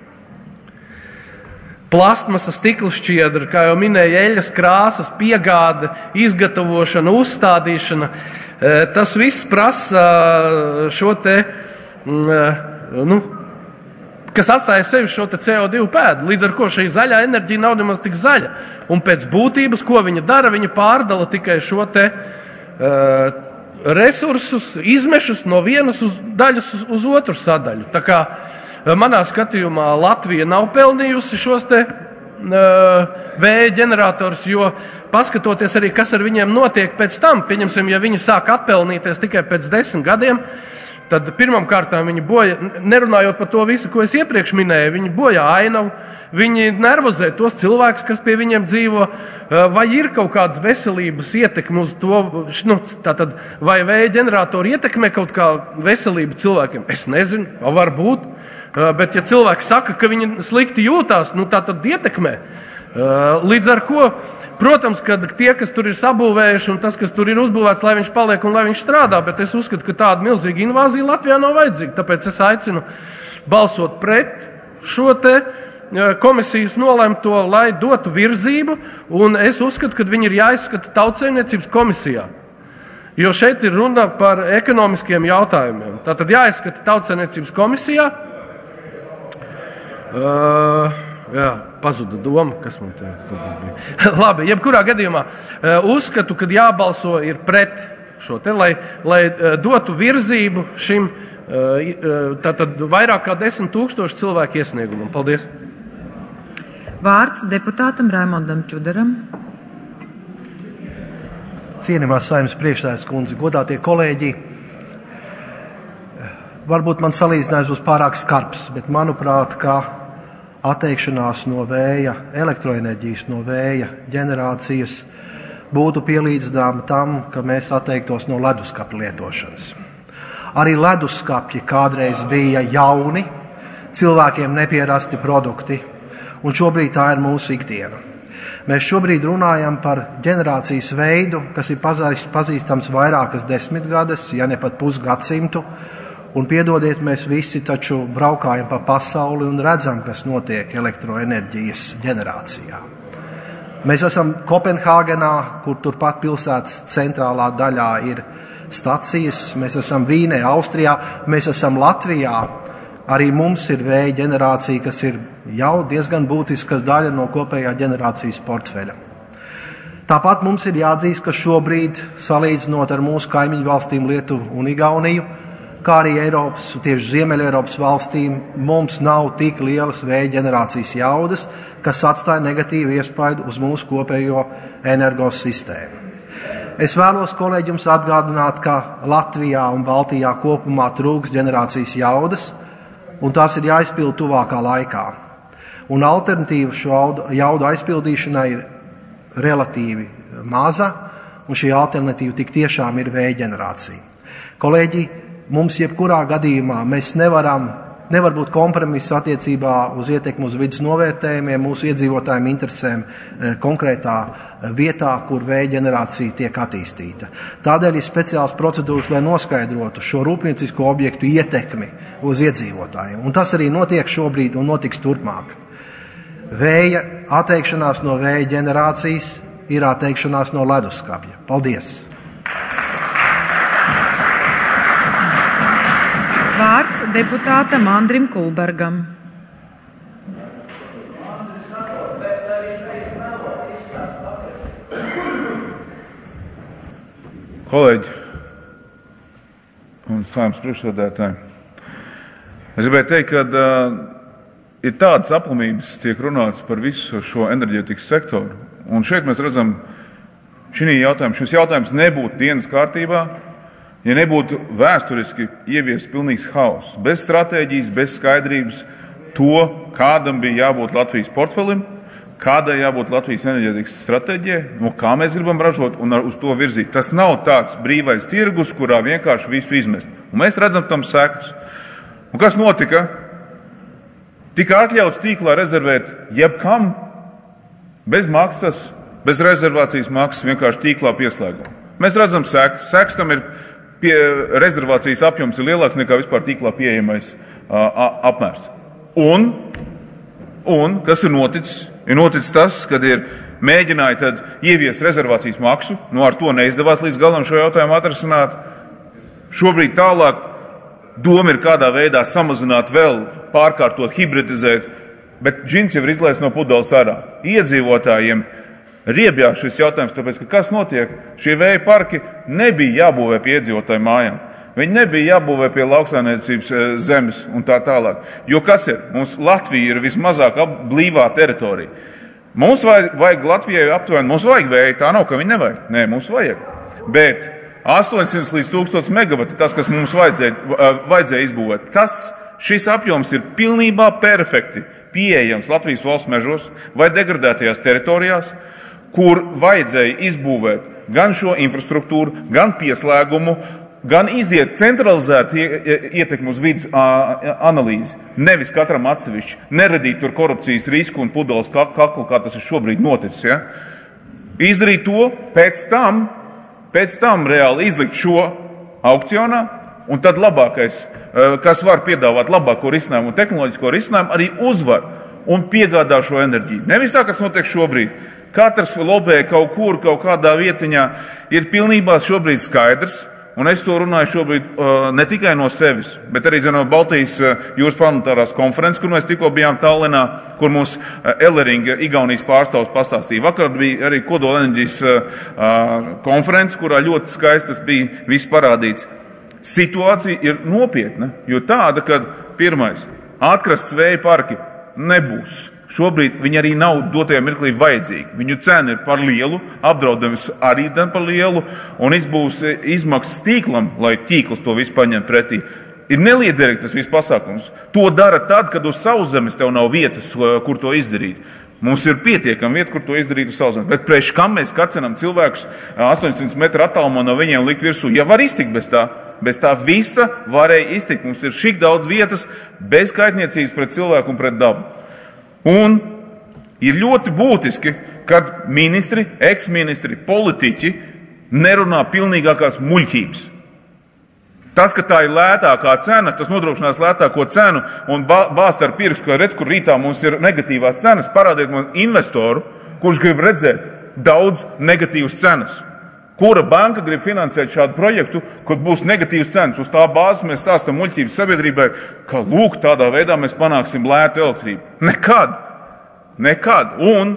Plastmasa, stikla šķiedra, kā jau minēja, eļļas krāsas, piegāde, izgatavošana, uzstādīšana. Tas viss prasa šo te, nu, kas atstāja sevi šo te C O divi pēdu, līdz ar ko šī zaļā enerģija nav nemaz tik zaļa. Un pēc būtības, ko viņa dara, viņa pārdala tikai šo te uh, resursus, izmešus no vienas uz daļas uz, uz otru sadaļu. Tā kā manā skatījumā Latvija nav pelnījusi šos te uh, vēja ģenerators, jo paskatoties arī, kas ar viņiem notiek pēc tam, pieņemsim, ja viņi sāk atpelnīties tikai pēc desmit gadiem, tad pirmām kārtām viņi boja, nerunājot par to visu, ko es iepriekš minēju, viņi bojā ainavu, viņi nervozē tos cilvēkus, kas pie viņiem dzīvo, vai ir kaut kāda veselības ietekme uz to, nu, tātad, vai vēja ģeneratori ietekmē kaut kā veselību cilvēkiem? Es nezinu, varbūt, bet ja cilvēki saka, ka viņi slikti jūtās, nu tā tad ietekmē. Līdz ar ko, protams, ka tie, kas tur ir sabūvējuši un tas, kas tur ir uzbūvēts, lai viņš paliek un lai viņš strādā, bet es uzskatu, ka tāda milzīga invāzija Latvijā nav vajadzīga. Tāpēc es aicinu balsot pret šo te komisijas nolemto, lai dotu virzību, un es uzskatu, ka viņi ir jāizskata Tautsaimniecības komisijā. Jo šeit ir runa par ekonomiskiem jautājumiem. Tātad jāizskata Tautsaimniecības komisijā. Uh, jā, pazuda doma, kas man te bija. Labi, jebkurā gadījumā uzskatu, ka jābalso ir pret šo te, lai, lai dotu virzību šim tātad vairāk kā desmit tūkstoši cilvēku iesniegumam. Paldies! Vārds deputātam Raimondam Čudaram. Cienījamā Saeimas priekšsēdētājas kundze, godātie kolēģi, varbūt man salīdzinājums būs pārāk skarbs, bet manuprāt, ka atteikšanās no vēja elektroenerģijas, no vēja ģenerācijas būtu pielīdzināma tam, ka mēs atteiktos no leduskapja lietošanas. Arī leduskapji kādreiz bija jauni, cilvēkiem nepierasti produkti, un šobrīd tā ir mūsu ikdiena. Mēs šobrīd runājam par ģenerācijas veidu, kas ir pazīstams vairākas desmitgades, ja ne pat pusgadsimtu, un piedodiet, mēs visi taču braukājam pa pasauli un redzam, kas notiek elektroenerģijas ģenerācijā. Mēs esam Kopenhāgenā, kur turpat pilsētas centrālā daļā ir stacijas, mēs esam Vīnē, Austrijā, mēs esam Latvijā. Arī mums ir vēja ģenerācija, kas ir jau diezgan būtiska daļa no kopējā ģenerācijas portfeļa. Tāpat mums ir jāatzīst, ka šobrīd, salīdzinot ar mūsu kaimiņu valstīm Lietuvu un Igauniju, kā arī Eiropas, tieši Ziemeļa Eiropas valstīm, mums nav tik lielas vēja ģenerācijas jaudas, kas atstāja negatīvu iespaidu uz mūsu kopējo energosistēmu. Es vēlos kolēģi jums atgādināt, ka Latvijā un Baltijā kopumā trūks ģenerācijas jaudas, un tās ir jāizpild tuvākā laikā. Un alternatīva šo jaudu aizpildīšanai ir relatīvi maza, un šī alternatīva tik tiešām ir vēja ģenerācija. Kolēģi, mums jebkurā gadījumā mēs nevaram, nevar būt kompromiss attiecībā uz ietekmu uz vidas novērtējumiem, mūsu iedzīvotājiem interesēm konkrētā vietā, kur vēja ģenerācija tiek attīstīta. Tādēļ ir speciāls procedūras, lai noskaidrotu šo rūpniecisko objektu ietekmi uz iedzīvotājiem. Un tas arī notiek šobrīd un notiks turpmāk. Vēja atteikšanās no vēja ģenerācijas ir atteikšanās no leduskapja. Paldies! Vārds deputātam Andrim Kulbergam. Kolēģi un Saeimas priekšsēdētāji, es gribēju teikt, ka uh, ir tādas aplamības, tiek runāts par visu šo enerģētikas sektoru. Un šeit mēs redzam, šī jautājums, šis jautājums nebūtu dienas kārtībā, ja nebūtu vēsturiski ieviests pilnīgs hauss, bez stratēģijas, bez skaidrības to, kādam bija jābūt Latvijas portfelim, kādai jābūt Latvijas enerģētikas stratēģijai, no kā mēs gribam ražot un uz to virzīt. Tas nav tāds brīvais tirgus, kurā vienkārši visu izmest. Un mēs redzam tam sekas. Un kas notika? Tika atļauts tīklā rezervēt jebkam bez maksas, bez rezervācijas maksas, vienkārši tīklā pieslēgumu. Mēs redzam sekas. Sekas tam ir pie rezervācijas apjoms ir lielāks nekā vispār tīklā pieejamais a, apmērs. Un, un, kas ir noticis? Ir noticis tas, kad ir mēģināja tad ieviest rezervācijas maksu, nu ar to neizdevās līdz galam šo jautājumu atrasināt. Šobrīd tālāk doma ir kādā veidā samazināt vēl, pārkārtot, hibridizēt, bet džins jau ir izlaists no pudeles ārā. Iedzīvotājiem riebjās šis jautājums, tāpēc, ka kas notiek? Šie vēja parki nebija jābūvē pie iedzīvotāju mājām. Viņi nebija jābūvē pie lauksaimniecības zemes un tā tālāk. Jo kas ir? Mums Latvija ir vismazāk blīvā teritorija. Mums vajag, vajag Latvijai aptuveni, mums vajag vēja, tā nav, ka viņi nevajag. Nē, mums vajag. Bet astoņsimt līdz tūkstoš megavati, tas, kas mums vajadzēja, vajadzēja izbūvēt, tas, šis apjoms ir pilnībā perfekti pieejams Latvijas valsts mežos vai degradētajās teritorijās, kur vajadzēja izbūvēt gan šo infrastruktūru, gan pieslēgumu, gan iziet centralizēt ietekmi uz vidas analīzi. Nevis katram atsevišķi, neradīt tur korupcijas risku un pudeles kaklu, kā tas ir šobrīd noticis. Ja? Izdarīt to, pēc tam, pēc tam reāli izlikt šo aukcionā, un tad labākais, kas var piedāvāt labāko risinājumu un tehnoloģisko risinājumu, arī uzvar un piegādā šo enerģiju. Nevis tā, kas notiek šobrīd. Katrs lobē kaut kur, kaut kādā vietiņā ir pilnībā šobrīd skaidrs, un es to runāju šobrīd uh, ne tikai no sevis, bet arī no Baltijas uh, jūras parlamentārās konferences, kur mēs tikko bijām Tallinā, kur mums uh, Elleringa, Igaunijas pārstāvs pastāstīja. Vakar bija arī kodolenerģijas uh, konferences, kurā ļoti skaistas bija viss parādīts. Situācija ir nopietna, jo tāda, ka pirmais, atkrasts vēja parki nebūs. Šobrīd viņi arī nav dotajā mirklī vajadzīgi. Viņu cena ir par lielu, apdraudējums arī par lielu, un izbūs izmaksas tīklam, lai tīkls to visu paņem pretī. Ir neliederīgi tas viss pasākums. To dara tad, kad uz sauszemes tev nav vietas, kur to izdarīt. Mums ir pietiekama vieta, kur to izdarīt uz sauszemes. Bet priekš kam mēs kacinām cilvēkus astoņsimt metru attālumā no viņiem likt virsū? Ja var iztikt bez tā. Bez tā visa varēja iztikt. Mums ir šik daudz vietas bez kaitniecības pret cilvēku un pret dabu. Un ir ļoti būtiski, kad ministri, eksministri, politiķi nerunā pilnīgākās muļķības. Tas, ka tā ir lētākā cena, tas nodrošinās lētāko cenu un bāzt ar pirkstu, ka redz, kur rītā mums ir negatīvās cenas, parādiet man investoru, kurš grib redzēt daudz negatīvas cenas. Kura banka grib finansēt šādu projektu, kad būs negatīvas cenas? Uz tā bāzes mēs stāstam muļķības sabiedrībai, ka lūk, tādā veidā mēs panāksim lētu elektrību. Nekad. Nekad. Un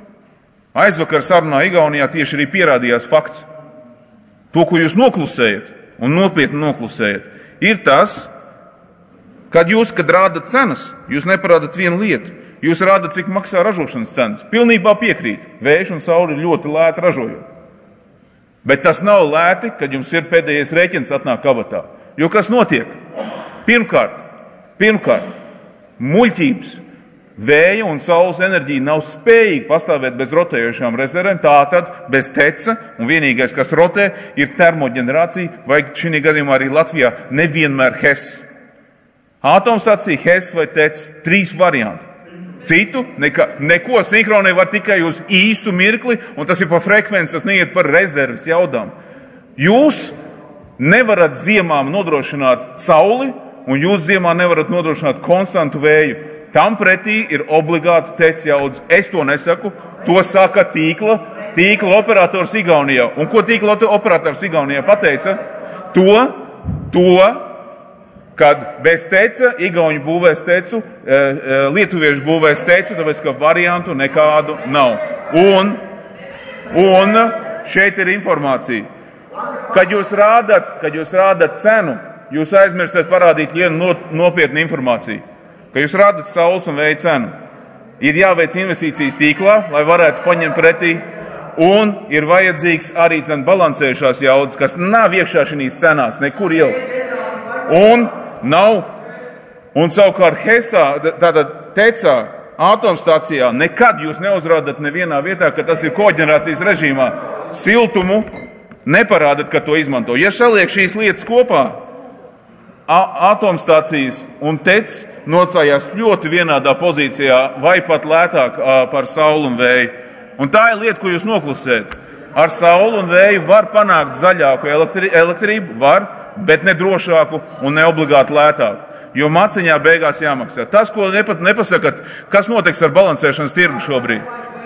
aizvakar sarunā Igaunijā tieši arī pierādījās fakts. To, ko jūs noklusējat un nopietni noklusējat, ir tas, kad jūs, kad rādat cenas, jūs neparādat vienu lietu. Jūs rādat, cik maksā ražošanas cenas. Pilnībā piekrīt. Vējš un saule ir ļoti lēti ražojot. Bet tas nav lēti, kad jums ir pēdējais rēķins atnāk kabatā. Jo kas notiek? Pirmkārt, pirmkārt, muļķības. Vēja un saules enerģija nav spējīga pastāvēt bez rotējošām rezervēm, tātad bez teca, un vienīgais, kas rotē, ir termoģenerācija, vai šī gadījumā arī Latvijā nevienmēr H E S. Atomstacija, H E S vai tec, trīs varianti. Citu neka, neko sinhronē var tikai uz īsu mirkli, un tas ir pa frekvenci, tas neiet par rezerves jaudām. Jūs nevarat ziemām nodrošināt sauli, un jūs ziemā nevarat nodrošināt konstantu vēju. Tam pretī ir obligāti tec jaudas. Es to nesaku, to saka tīkla, tīkla operators Igaunijā. Un ko tīkla operators Igaunijā pateica? To, to, kad bez teca Igauņi būvēs tecu, lietuvieši būvēs tecu, tāpēc, ka variantu nekādu nav. Un, un šeit ir informācija. Kad jūs rādat, kad jūs rādat cenu, jūs aizmirstat parādīt vienu nopietnu informāciju. Kad jūs rādat saules un vēja cenu, ir jāveic investīcijas tīklā, lai varētu paņemt pretī, un ir vajadzīgs arī cen balansējušās jaudas, kas nav iekšā šīs cenās, nekur ilgts. Un nav, un savukārt Hesā, tātad tecā, atomstācijā, nekad jūs neuzrādat nevienā vietā, ka tas ir koģenerācijas režīmā. Siltumu neparādat, ka to izmanto. Ja saliek šīs lietas kopā, atomstācijas un tec nocājās ļoti vienādā pozīcijā vai pat lētāk par saulu un vēju. Un tā ir lieta, ko jūs noklusējat. Ar saulu un vēju var panākt zaļāku elektri, elektrību, var, bet ne drošāku un ne obligāti lētāku. Jo maciņā beigās jāmaksā. Tas, ko nepat nepasakat, kas notiks ar balansēšanas tirgu šobrīd.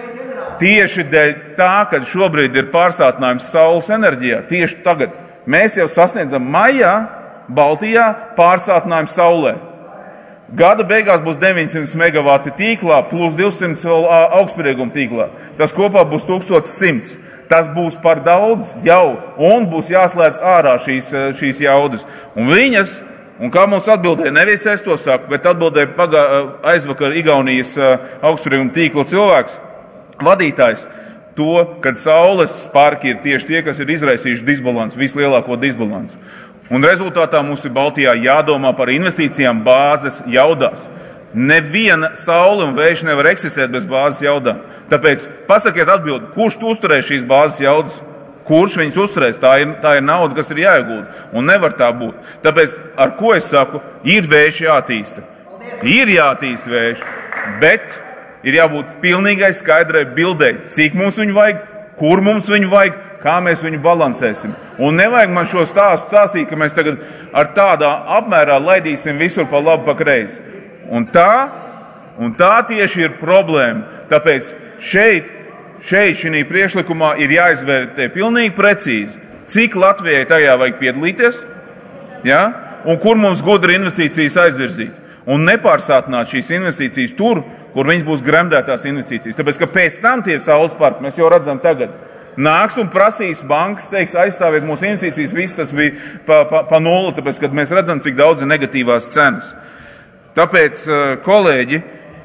Tieši dēļ tā, ka šobrīd ir pārsātinājums saules enerģijā, tieši tagad mēs jau sasniedzam maijā Baltijā pārsātinājums saulē. Gada beigās būs deviņsimt megavati tīklā, plus divsimt vēl augstsprieguma tīklā. Tas kopā būs tūkstoš simts. Tas būs par daudz jau, un būs jāslēdz ārā šīs, šīs jaudas. Un viņas, un kā mums atbildēja, nevis es to saku, bet atbildēja pagā, aizvakar Igaunijas augstsprieguma tīkla cilvēks, vadītājs, to, kad saules parki ir tieši tie, kas ir izraisījuši disbalansu, vislielāko disbalansu. Un rezultātā mums ir Baltijā jādomā par investīcijām bāzes jaudās. Neviena saule un vējš nevar eksistēt bez bāzes jaudām. Tāpēc pasakiet atbildi, kurš uzturēs šīs bāzes jaudas? Kurš viņas uzturēs? Tā ir, tā ir nauda, kas ir jāiegūda. Un nevar tā būt. Tāpēc, ar ko es saku, ir vējš jātīsta. Ir jātīsta vējš, bet ir jābūt pilnīgai skaidrai bildei, cik mums viņu vajag, kur mums viņu vajag, kā mēs viņu balansēsim. Un nevajag man šo stāstu stāstīt, ka mēs tagad ar tādā apmērā laidīsim visur pa labu, pa kreisi. Un tā, un tā tieši ir problēma. Tāpēc šeit, šeit šī priekšlikumā ir jāizvērtē pilnīgi precīzi, cik Latvijai tajā vajag piedalīties, ja? Un kur mums gudri investīcijas aizvirzīt. Un nepārsātināt šīs investīcijas tur, kur viņas būs gremdētās investīcijas. Tāpēc, ka pēc tam tie saules parki, mēs jau redzam tagad, nāks un prasīs bankas, teiks, aizstāviet mūsu investīcijas, viss tas bija pa, pa, pa nulli, tāpēc, kad mēs redzam, cik daudz ir negatīvās cenas. Tāpēc, kolēģi,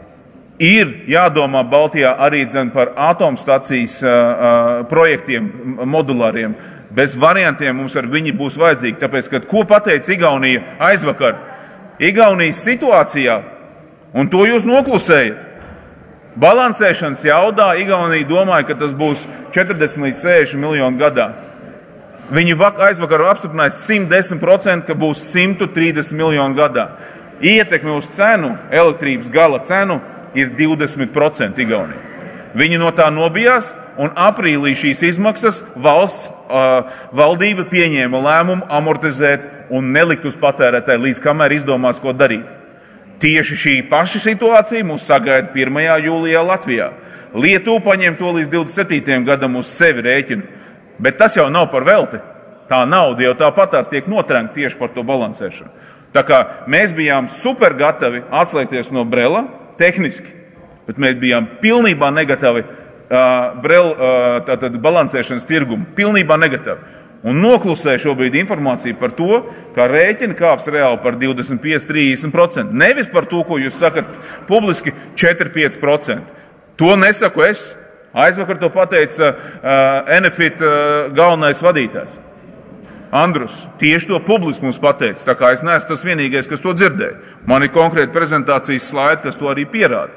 ir jādomā Baltijā arī dzen par atomstacijas projektiem, modulāriem. Bez variantiem mums ar viņi būs vajadzīgi, tāpēc, kad ko pateica Igaunija aizvakar? Igaunijas situācijā, un to jūs noklusējat. Balansēšanas jaudā Igaunija domāja, ka tas būs četrdesmit līdz sešdesmit miljonu gadā. Viņi aizvakar apstiprināja simt desmit procenti, ka būs simt trīsdesmit miljonu gadā. Ietekme uz cenu, elektrības gala cenu, ir divdesmit procenti Igaunija. Viņi no tā nobijās, un aprīlī šīs izmaksas valsts uh, valdība pieņēma lēmumu amortizēt un nelikt uz patērētāju, līdz kamēr izdomāts, ko darīt. Tieši šī paša situācija mūs sagaida pirmajā jūlijā Latvijā. Lietuva paņem to līdz divdesmit septītajam gadam uz sevi rēķinu. Bet tas jau nav par velti. Tā nauda jau tāpatās tiek notrenkta tieši par to balansēšanu. Tā kā mēs bijām super gatavi atslēgties no Brela, tehniski, bet mēs bijām pilnībā negatavi uh, Brela uh, tātad balansēšanas tirgumu. Pilnībā negatavi. Un noklusē šobrīd informācija par to, ka rēķini kāps reāli par divdesmit pieci līdz trīsdesmit procenti. Nevis par to, ko jūs sakat publiski četri līdz pieci procenti. To nesaku es. Aizvakar to pateica uh, Enefit uh, galvenais vadītājs. Andrus tieši to publiski mums pateica, tā kā es neesmu tas vienīgais, kas to dzirdēja. Man ir konkrēti prezentācijas slaidi, kas to arī pierāda.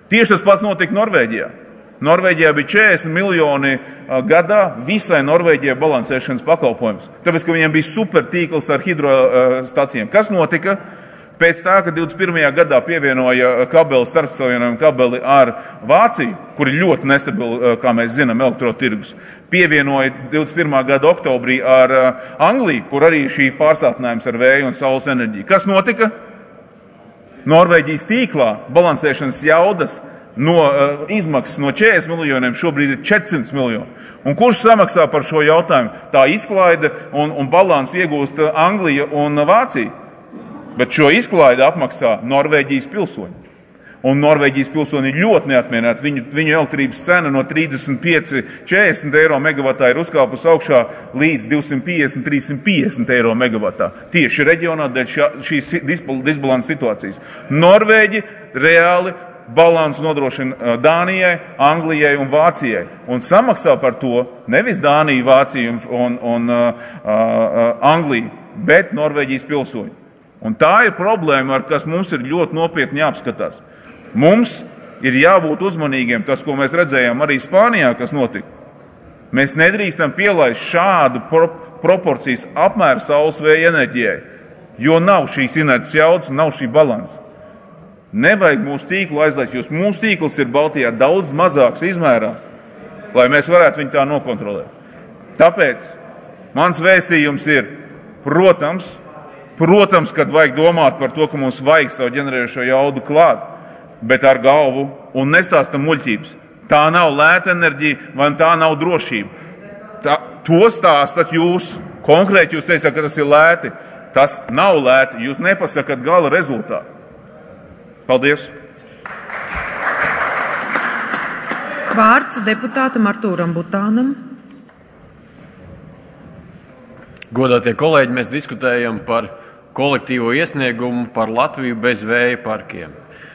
Tieši tas pats notika Norvēģijā. Norvēģijā bija četrdesmit miljoni gadā visai Norvēģijai balansēšanas pakalpojums, tāpēc, ka viņiem bija supertīkls ar hidrostacijiem. Kas notika? Pēc tā, ka divdesmit pirmajā gadā pievienoja kabeli, starpsavienojumu kabeli ar Vāciju, kur ir ļoti nestabili, kā mēs zinām, elektrotirgus, pievienoja divdesmit pirmā gada oktobrī ar Angliju, kur arī šī pārsātinājums ar vēju un saules enerģiju. Kas notika? Norvēģijas tīklā balansēšanas jaudas no uh, izmaksas no četrdesmit miljoniem šobrīd ir četrsimt miljoni. Un kurš samaksā par šo jautājumu? Tā izklaide un, un balansu iegūst Anglija un Vācija. Bet šo izklaidi apmaksā Norvēģijas pilsoņi. Un Norvēģijas pilsoņi ir ļoti neapmierināti. Viņu, viņu elektrības cena no trīsdesmit pieci četrdesmit eiro megavatā ir uzkāpusi augšā līdz divsimt piecdesmit trīssimt piecdesmit eiro megavatā. Tieši reģionā dēļ šā, šīs disbalanses situācijas. Norvēģi reāli balansu nodrošina Dānijai, Anglijai un Vācijai. Un samaksā par to nevis Dānija, Vācija un, un, un uh, uh, Anglija, bet Norvēģijas pilsoņi. Un tā ir problēma, ar kas mums ir ļoti nopietni jāapskatās. Mums ir jābūt uzmanīgiem, tas, ko mēs redzējām arī Spānijā, kas notika. Mēs nedrīkstam pielaist šādu pro proporcijas apmēru saules vēja enerģijai, jo nav šīs inerces jaudas un nav šī balansa. Nevajag mūsu tīklu aizlaist, jo mūsu tīkls ir Baltijā daudz mazāks izmērā, lai mēs varētu viņu tā nokontrolēt. Tāpēc mans vēstījums ir, protams, protams, kad vajag domāt par to, ka mums vajag savu ģenerējušo jaudu klāt, bet ar galvu un nestāstam muļķības. Tā nav lēta enerģija, vai tā nav drošība. Tā, to stāstat jūs, konkrēti jūs teicāt, ka tas ir lēti. Tas nav lēti, jūs nepasakat gala rezultātu. Paldies! Vārds deputātam Artūram Butānam. Godātie kolēģi, mēs diskutējam par kolektīvo iesniegumu par Latviju bez vēja parkiem.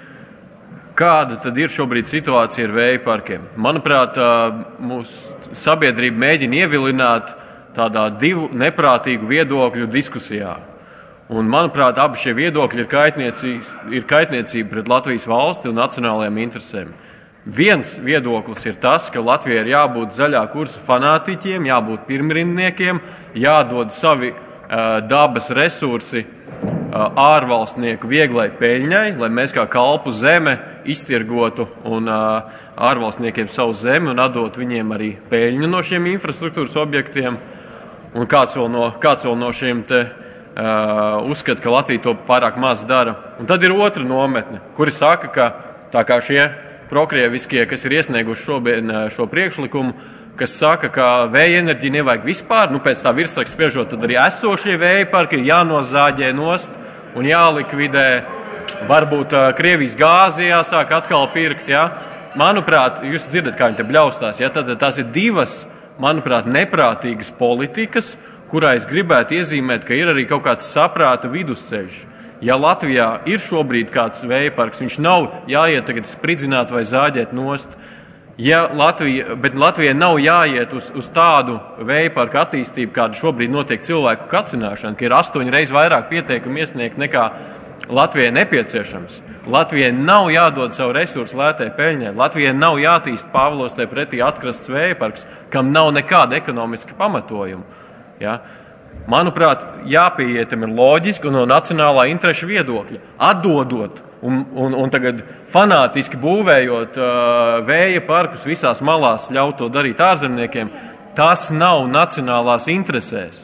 Kāda tad ir šobrīd situācija ar vēja parkiem? Manuprāt, mūsu sabiedrība mēģina ievilināt tādā divu neprātīgu viedokļu diskusijā. Un, manuprāt, abi šie viedokļi ir kaitniecība, ir kaitniecība pret Latvijas valsti un nacionālajām interesēm. Viens viedoklis ir tas, ka Latvijai ir jābūt zaļā kursa fanātiķiem, jābūt pirmrindniekiem, jādod savi uh, dabas resursi uh, ārvalstnieku vieglai peļņai, lai mēs kā kalpu zeme iztirgotu un uh, ārvalstniekiem savu zemi un atdot viņiem arī peļņu no šiem infrastruktūras objektiem. Un kāds vēl no, kāds vēl no šiem te Uh, uzskata, ka Latvija to pārāk maz dara. Un tad ir otra nometne, kuri saka, ka tā kā šie prokrieviskie, kas ir iesnieguši šobrīd šo priekšlikumu, kas saka, ka vēja enerģiju nevajag vispār, nu pēc tā virsraksta spriežot, tad arī esošie vēja parki ir jānozāģē nost un jālikvidē. Varbūt uh, Krievijas gāzi jāsāk atkal pirkt. Ja? Manuprāt, jūs dzirdat, kā viņi te bļaustās. Ja? Tad tās ir divas, manuprāt, neprātīgas politikas, kurā es gribētu iezīmēt, ka ir arī kaut kāds saprāta vidusceļš. Ja Latvijā ir šobrīd kāds vējparks, viņš nav jāiet tagad spridzināt vai zāģēt nost. Ja Latvija, bet Latvijai nav jāiet uz, uz tādu vējparku attīstību, kāda šobrīd notiek cilvēku kacināšana, ka ir astoņi reiz vairāk pieteikumu iesniegt nekā Latvijai nepieciešams. Latvijai nav jādod savu resursu lētai peļņai. Latvijai nav jātīst Pāvilostē pretī atkrasts vējparks, kam nav nekāda ekonomiska pamatojuma. Ja? Manuprāt, jāpieietam ir loģiski un no nacionālā interešu viedokļa. Atdodot un, un, un tagad fanātiski būvējot uh, vēja parkus visās malās, ļaut to darīt ārzemniekiem, tas nav nacionālās interesēs.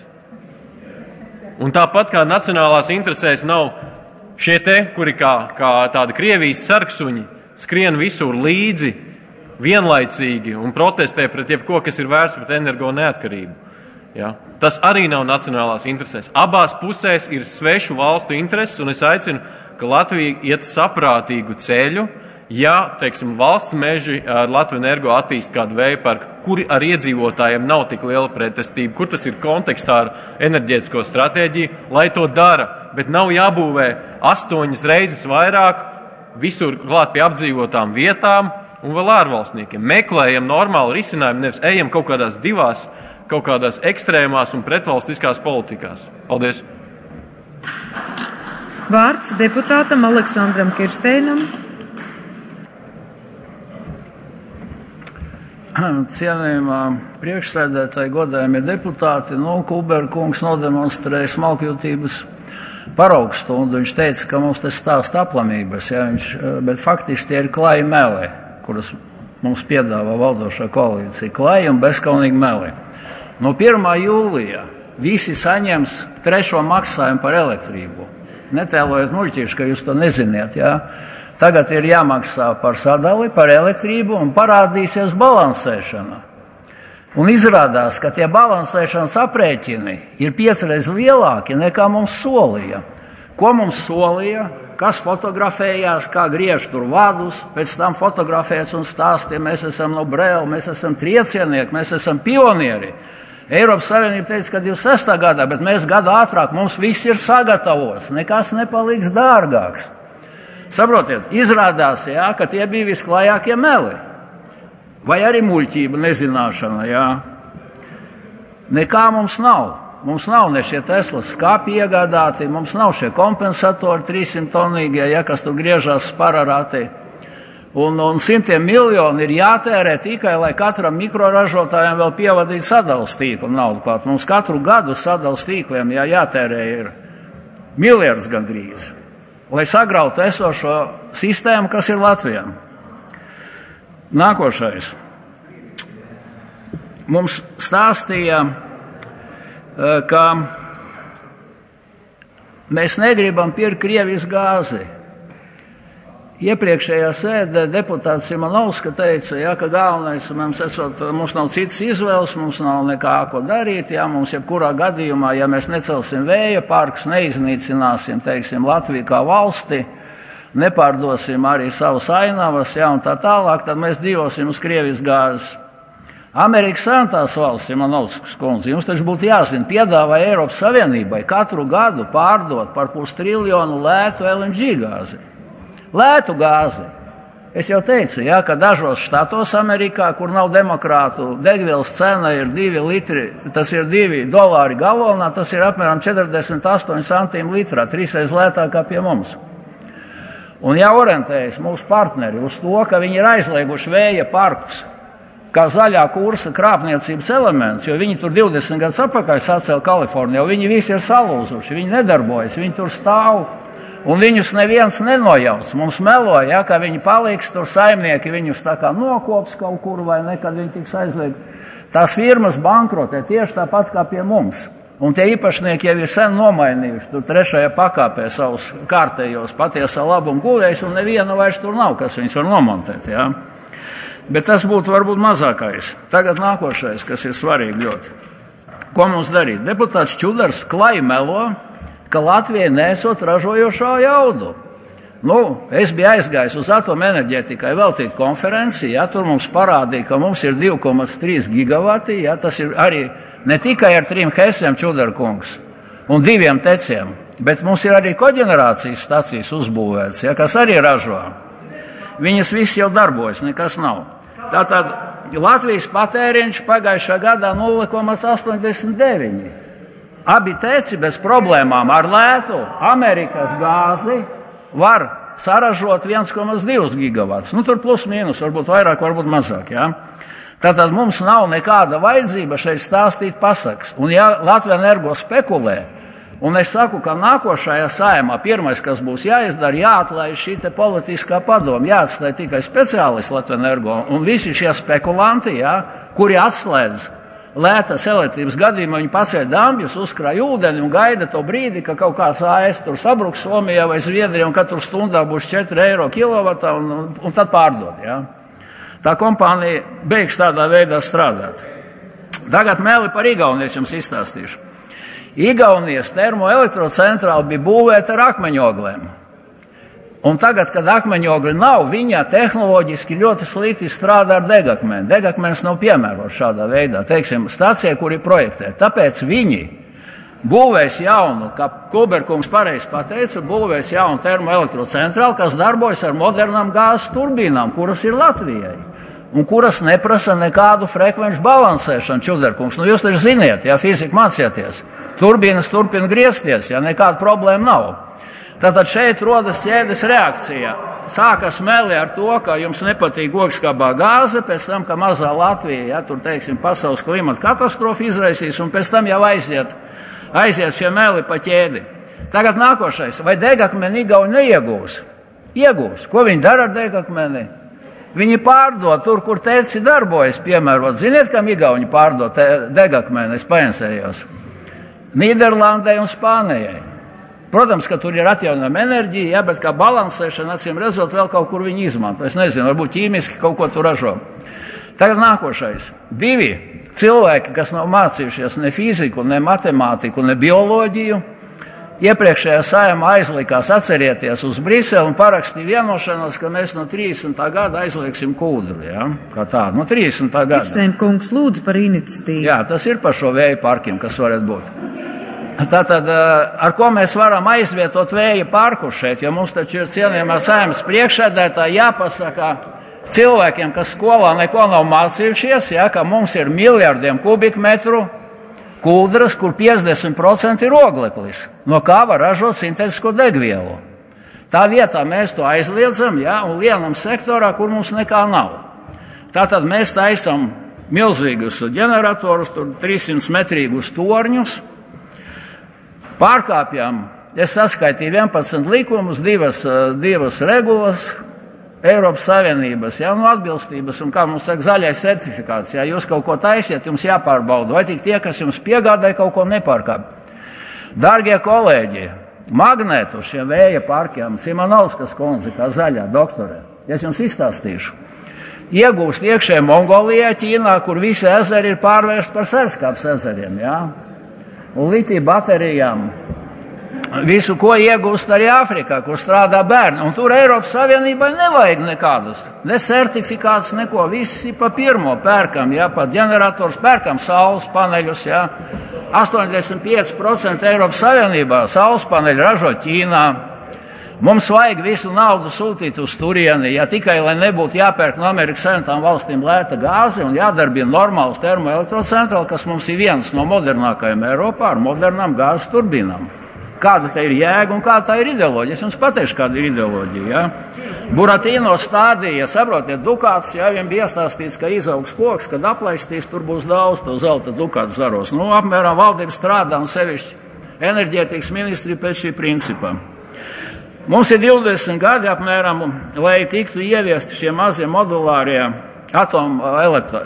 Un tāpat kā nacionālās interesēs nav šie te, kuri kā, kā tādi Krievijas sarksuņi skrien visur līdzi, vienlaicīgi un protestē pret jebko, kas ir vērsts pret energo neatkarību. Ja? Tas arī nav nacionālās interesēs. Abās pusēs ir svešu valstu intereses, un es aicinu, ka Latvija iet saprātīgu ceļu, ja, teiksim, valsts meži ar Latviju Energo attīst kādu vējparku, kuri ar iedzīvotājiem nav tik liela pretestība, kur tas ir kontekstā ar enerģētisko stratēģiju, lai to dara, bet nav jābūvē astoņas reizes vairāk visur klāt pie apdzīvotām vietām un vēl ārvalstniekiem. Meklējam normālu risinājumu, nevis ejam kaut kādās divās kaut kādās ekstrēmās un pretvalstiskās politikās. Paldies! Vārds deputātam Aleksandram Kirsteinam. cienījumā priekšsēdētāji, godājumie deputāti, nu, Kubera kungs nodemonstrēja smalkjūtības paraugstundu. Viņš teica, ka mums tas stāsta aplamības, ja, viņš, bet faktiski tie ir klaji meli, kuras mums piedāvā valdošā koalīcija. Klaji un bezkaunīgi meli. No pirmā jūlija visi saņems trešo maksājumu par elektrību. Netēlojot muļķīši, ka jūs to neziniet, ja. Tagad ir jāmaksā par sadali, par elektrību un parādīsies balansēšana. Un izrādās, ka tie balansēšanas aprēķini ir piecreiz lielāki nekā mums solīja. Ko mums solīja? Kas fotografējās, kā griež tur vadus, pēc tam fotografēs un stāstīja, mēs esam no Brēla, mēs esam triecienieki, mēs esam pionieri. Eiropas Savienība teica, ka divdesmit sestā gadā, bet mēs gadu ātrāk, mums viss ir sagatavots, nekas nepaliks dārgāks. Saprotiet, izrādās, jā, ka tie bija visklājākie meli. Vai arī muļķība, nezināšana, jā. Nekā mums nav. Mums nav ne šie Teslas skāpi iegādāti, mums nav šie kompensatori trīssimt tonīgie, ja, kas tur griežās spararātī. Un, un simtiem miljoni ir jātērē tikai, lai katram mikroražotājiem vēl pievadītu sadales tīklu naudu klāt. Mums katru gadu sadales tīkliem jā, jātērē ir miljards gandrīz, lai sagrautu esošo sistēmu, kas ir Latvijā. Nākošais. Mums stāstīja, ka mēs negribam pirkt Krievijas gāzi. Iepriekšējā sēdē deputāts Simonovska teica, ja, ka galvenais mums, esot, mums nav citas izvēles, mums nav nekā ko darīt, ja, mums jebkurā gadījumā, ja mēs necelsim vēja parkus, neiznīcināsim, teiksim, Latviju kā valsti, nepārdosim arī savas ainavas, ja, un tā tālāk, tad mēs dzīvosim uz Krievijas gāzes. Amerikas Savienotās valsts, Simonovskas kundze, jums taču būtu jāzina, piedāvā Eiropas Savienībai katru gadu pārdot par pustriljonu lētu L N G gāzi. Lētu gāzi. Es jau teicu, ja, ka dažos štatos Amerikā, kur nav demokrātu, degvielas cena ir divi litri, tas ir divi dolāri galonā, tas ir apmēram četrdesmit astoņi centimi litrā, trīsreiz lētākā pie mums. Un jāorientējas mūsu partneri uz to, ka viņi ir aizlieguši vēja parkus kā zaļā kursa krāpniecības elements, jo viņi tur divdesmit gadus atpakaļ sacēla Kalifornijā, jo viņi visi ir salūzuši, viņi nedarbojas, viņi tur stāv. Un viņus neviens nenojauc. Mums meloja, ja, ka viņi paliks tur, saimnieki viņus tā kā nokops kaut kur vai nekad viņi tiks aizliegti. Tās firmas bankrotē tieši tāpat kā pie mums. Un tie īpašnieki jau ir sen nomainījuši tur trešajā pakāpē savus kārtējos patiesā labumu guvējus, un neviena vairs tur nav, kas viņus var nomontēt. Ja. Bet tas būtu varbūt mazākais. Tagad nākošais, kas ir svarīgi ļoti. Ko mums darīt? Deputāts Čudars klai melo, ka Latvijai nesot ražojošā jaudu. Nu, es biju aizgājis uz atomenerģētikai veltīt konferenci, ja, tur mums parādīja, ka mums ir divi komats trīs gigavati, ja, tas ir arī ne tikai ar trim hesiem Čudarkungs un diviem teciem, bet mums ir arī koģenerācijas stacijas uzbūvētas, ja, kas arī ražo. Viņas viss jau darbojas, nekas nav. Tātad Latvijas patēriņš pagājušā gadā nulle komats astoņdesmit deviņi. Abi teci bez problēmām ar lētu Amerikas gāzi var saražot viens komats divi gigavatus. Nu, tur plus mīnus, varbūt vairāk, varbūt mazāk. Ja? Tātad mums nav nekāda vajadzība šeit stāstīt pasakas. Un ja Latvija Energo spekulē, un es saku, ka nākošajā saimā pirmais, kas būs jāizdara, jāatlaiž šī te politiskā padoma, jāatstāj tikai speciālisti Latvija Energo, un visi šie spekulanti, ja, kuri atslēdz lētas elektrības gadījumā, viņi paceļ dambjus, uzkrāj ūdeni un gaida to brīdi, ka kaut kāds A S tur sabruks Somijā vai Zviedrijā un katru stundā būs četri eiro kilovatā un, un, un tad pārdod. Ja? Tā kompānija beigs tādā veidā strādāt. Tagad meli par Igauniju jums izstāstīšu. Igaunijas termoelektrocentrāla bija būvēta ar akmeņoglēm. Un tagad, kad akmeņogļi nav, viņa tehnoloģiski ļoti slikti strādā ar degakmeni. Degakmens nav piemērots šādā veidā, teiksim, stacija, kur ir projektēta. Tāpēc viņi būvēs jaunu, kā Kuberkungs pareizi pateica, būvēs jaunu termoelektrocentrālu, kas darbojas ar modernām gāzes turbīnām, kuras ir Latvijai. Un kuras neprasa nekādu frekvenču balansēšanu, Čudarkungs. Nu, jūs taču ziniet, ja fiziku mācieties. Turbīnas turpina griezties, ja nekāda problēma nav. Tātad šeit rodas ķēdes reakcija. Sākas meli ar to, ka jums nepatīk ogskābā gāze, pēc tam, ka mazā Latvija, ja, tur, teiksim, pasaules klimata katastrofa izraisīs, un pēc tam jau aiziet, aiziet šie meli pa ķēdi. Tagad nākošais. Vai degakmeni Igauni neiegūs? Iegūs. Ko viņi dara ar degakmeni? Viņi pārdod tur, kur teci darbojas, piemērot. Ziniet, kam Igauni pārdod degakmeni? Es paensējos. Nīderlandē un Spānijai. Protams, ka tur ir atjaunojama enerģija, ja, bet kā balansēšana, acīm redzot, vēl kaut kur viņi izmanto. Es nezinu, varbūt ķīmiski kaut ko tur ražo. Tagad nākošais. Divi cilvēki, kas nav mācījušies ne fiziku, ne matemātiku, ne bioloģiju, iepriekšējā Saeimā aizlikās, atcerieties, uz Briseli un parakstīja vienošanos, ka mēs no trīsdesmitā gada aizlieksim kūdru. Ja, kā tādu, no trīsdesmitā gada. Kirsteinkungs lūdzu par iniciatīvu. Jā, tas ir par šo vēju parkiem, kas varētu būt. Tātad, ar ko mēs varam aizvietot vēja parku šeit, jo mums taču ir cienījamā Saeimas priekšsēdētāji jāpasaka cilvēkiem, kas skolā neko nav mācījušies, ja, ka mums ir miljardiem kubikmetru kūdras, kur piecdesmit procenti ir ogleklis, no kā var ražot sintētisko degvielu. Tā vietā mēs to aizliedzam, ja, un lienam sektorā, kur mums nekā nav. Tātad mēs taisam milzīgus ģeneratorus, tur trīssimts metrīgus torņus, pārkāpjam, es saskaitīju vienpadsmit likumus, divas, divas regulas Eiropas Savienības, ja, no atbilstības, un kā mums saka, zaļais certifikāts. Ja jūs kaut ko taisiet, jums jāpārbauda, vai tik tie, kas jums piegādāja, kaut ko nepārkāp. Dargie kolēģi, magnētu šiem vēja parkiem, Simonovskas kundze, kā zaļā doktore, es jums izstāstīšu. Iegūst iekšē Mongolijā, Ķīnā, kur visi ezeri ir pārvērsti par sērskāpes ezeriem, ja? Un litija baterijām. Visu, ko iegūst arī Āfrikā, kur strādā bērni. Un tur Eiropas Savienībai nevajag nekādus, ne certifikātus, neko. Visi pa pirmo pērkam, ja, pa ģenerators pērkam saules paneļus, ja. astoņdesmit pieci procenti Eiropas Savienībā saules paneļu ražo Ķīnā. Mums vajag visu naudu sūtīt uz turieni, ja tikai, lai nebūtu jāpērk no Amerikas Savienotām valstīm lēta gāze un jādarbina normāls termoelektrocentrāli, kas mums ir viens no modernākajiem Eiropā ar modernām gāzes turbīnām. Kāda tā ir jēga un kāda tā ir ideoloģija? Es jums pateikšu, kāda ir ideoloģija. Ja? Buratīno stādīja, saprotiet, dukātus, ja viņam bija iestāstīts, ka izaugs koks, kad aplaistīs, tur būs daudz to zelta dukātu zaros. Nu, apmēram valdība strādā un sevišķi enerģētikas ministri pēc šī principa. Mums ir divdesmit gadi apmēram, lai tiktu ieviesti šie mazie modulārie atom, elektro,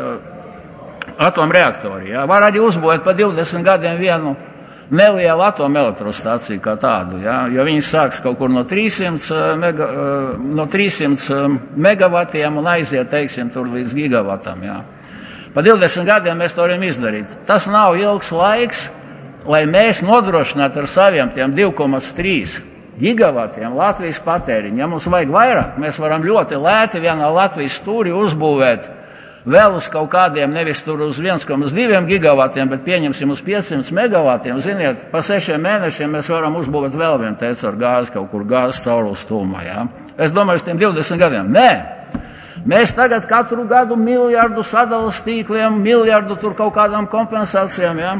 atomreaktori. Ja? Var arī uzbūvēt pa divdesmit gadiem vienu nelielu atomelektrostaciju kā tādu, ja? Jo viņi sāks kaut kur no trīssimts, mega, no trīssimts megavatiem un aiziet, teiksim, tur līdz gigavatam. Ja? Pa divdesmit gadiem mēs to varam izdarīt. Tas nav ilgs laiks, lai mēs nodrošinātu ar saviem tiem divi komats trīs gigavatiem Latvijas patēriņu. Ja mums vajag vairāk, mēs varam ļoti lēti vienā Latvijas stūri uzbūvēt vēl uz kaut kādiem, nevis tur uz viens komats divi gigavatiem, bet pieņemsim uz piecsimt megavatiem. Ziniet, pa sešiem mēnešiem mēs varam uzbūvēt vēl vienu teicu ar gāzi, kaut kur gāzes caurules stūmā. Ja? Es domāju, uz tiem divdesmit gadiem. Nē! Mēs tagad katru gadu miljardu sadalas tīkliem, miljardu tur kaut kādām kompensācijām. Ja?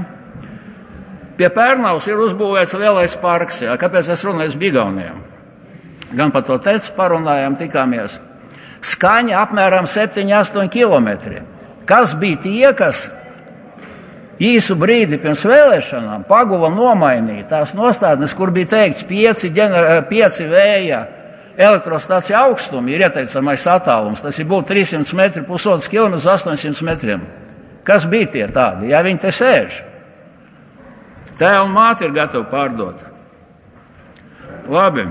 Pie Pērnavas ir uzbūvēts lielais parks. Ja? Kāpēc es runāju uz Igauniem? Gan par to teicu parunājām, tikāmies. Skaņa apmēram septiņi astoņi kilometri. Kas bija tie, kas īsu brīdi pirms vēlēšanām paguva nomainīt tās nostādnes, kur bija teikts pieci, ģener, pieci vēja elektrostācija augstumi, ir ieteicamais attālums. Tas ir būt trīssimts metri, pusotrs kilometrs uz astoņsimt metriem. Kas bija tie tādi? Jā, viņi te sēž. Tēva un māte ir gatavi pārdot. Labi.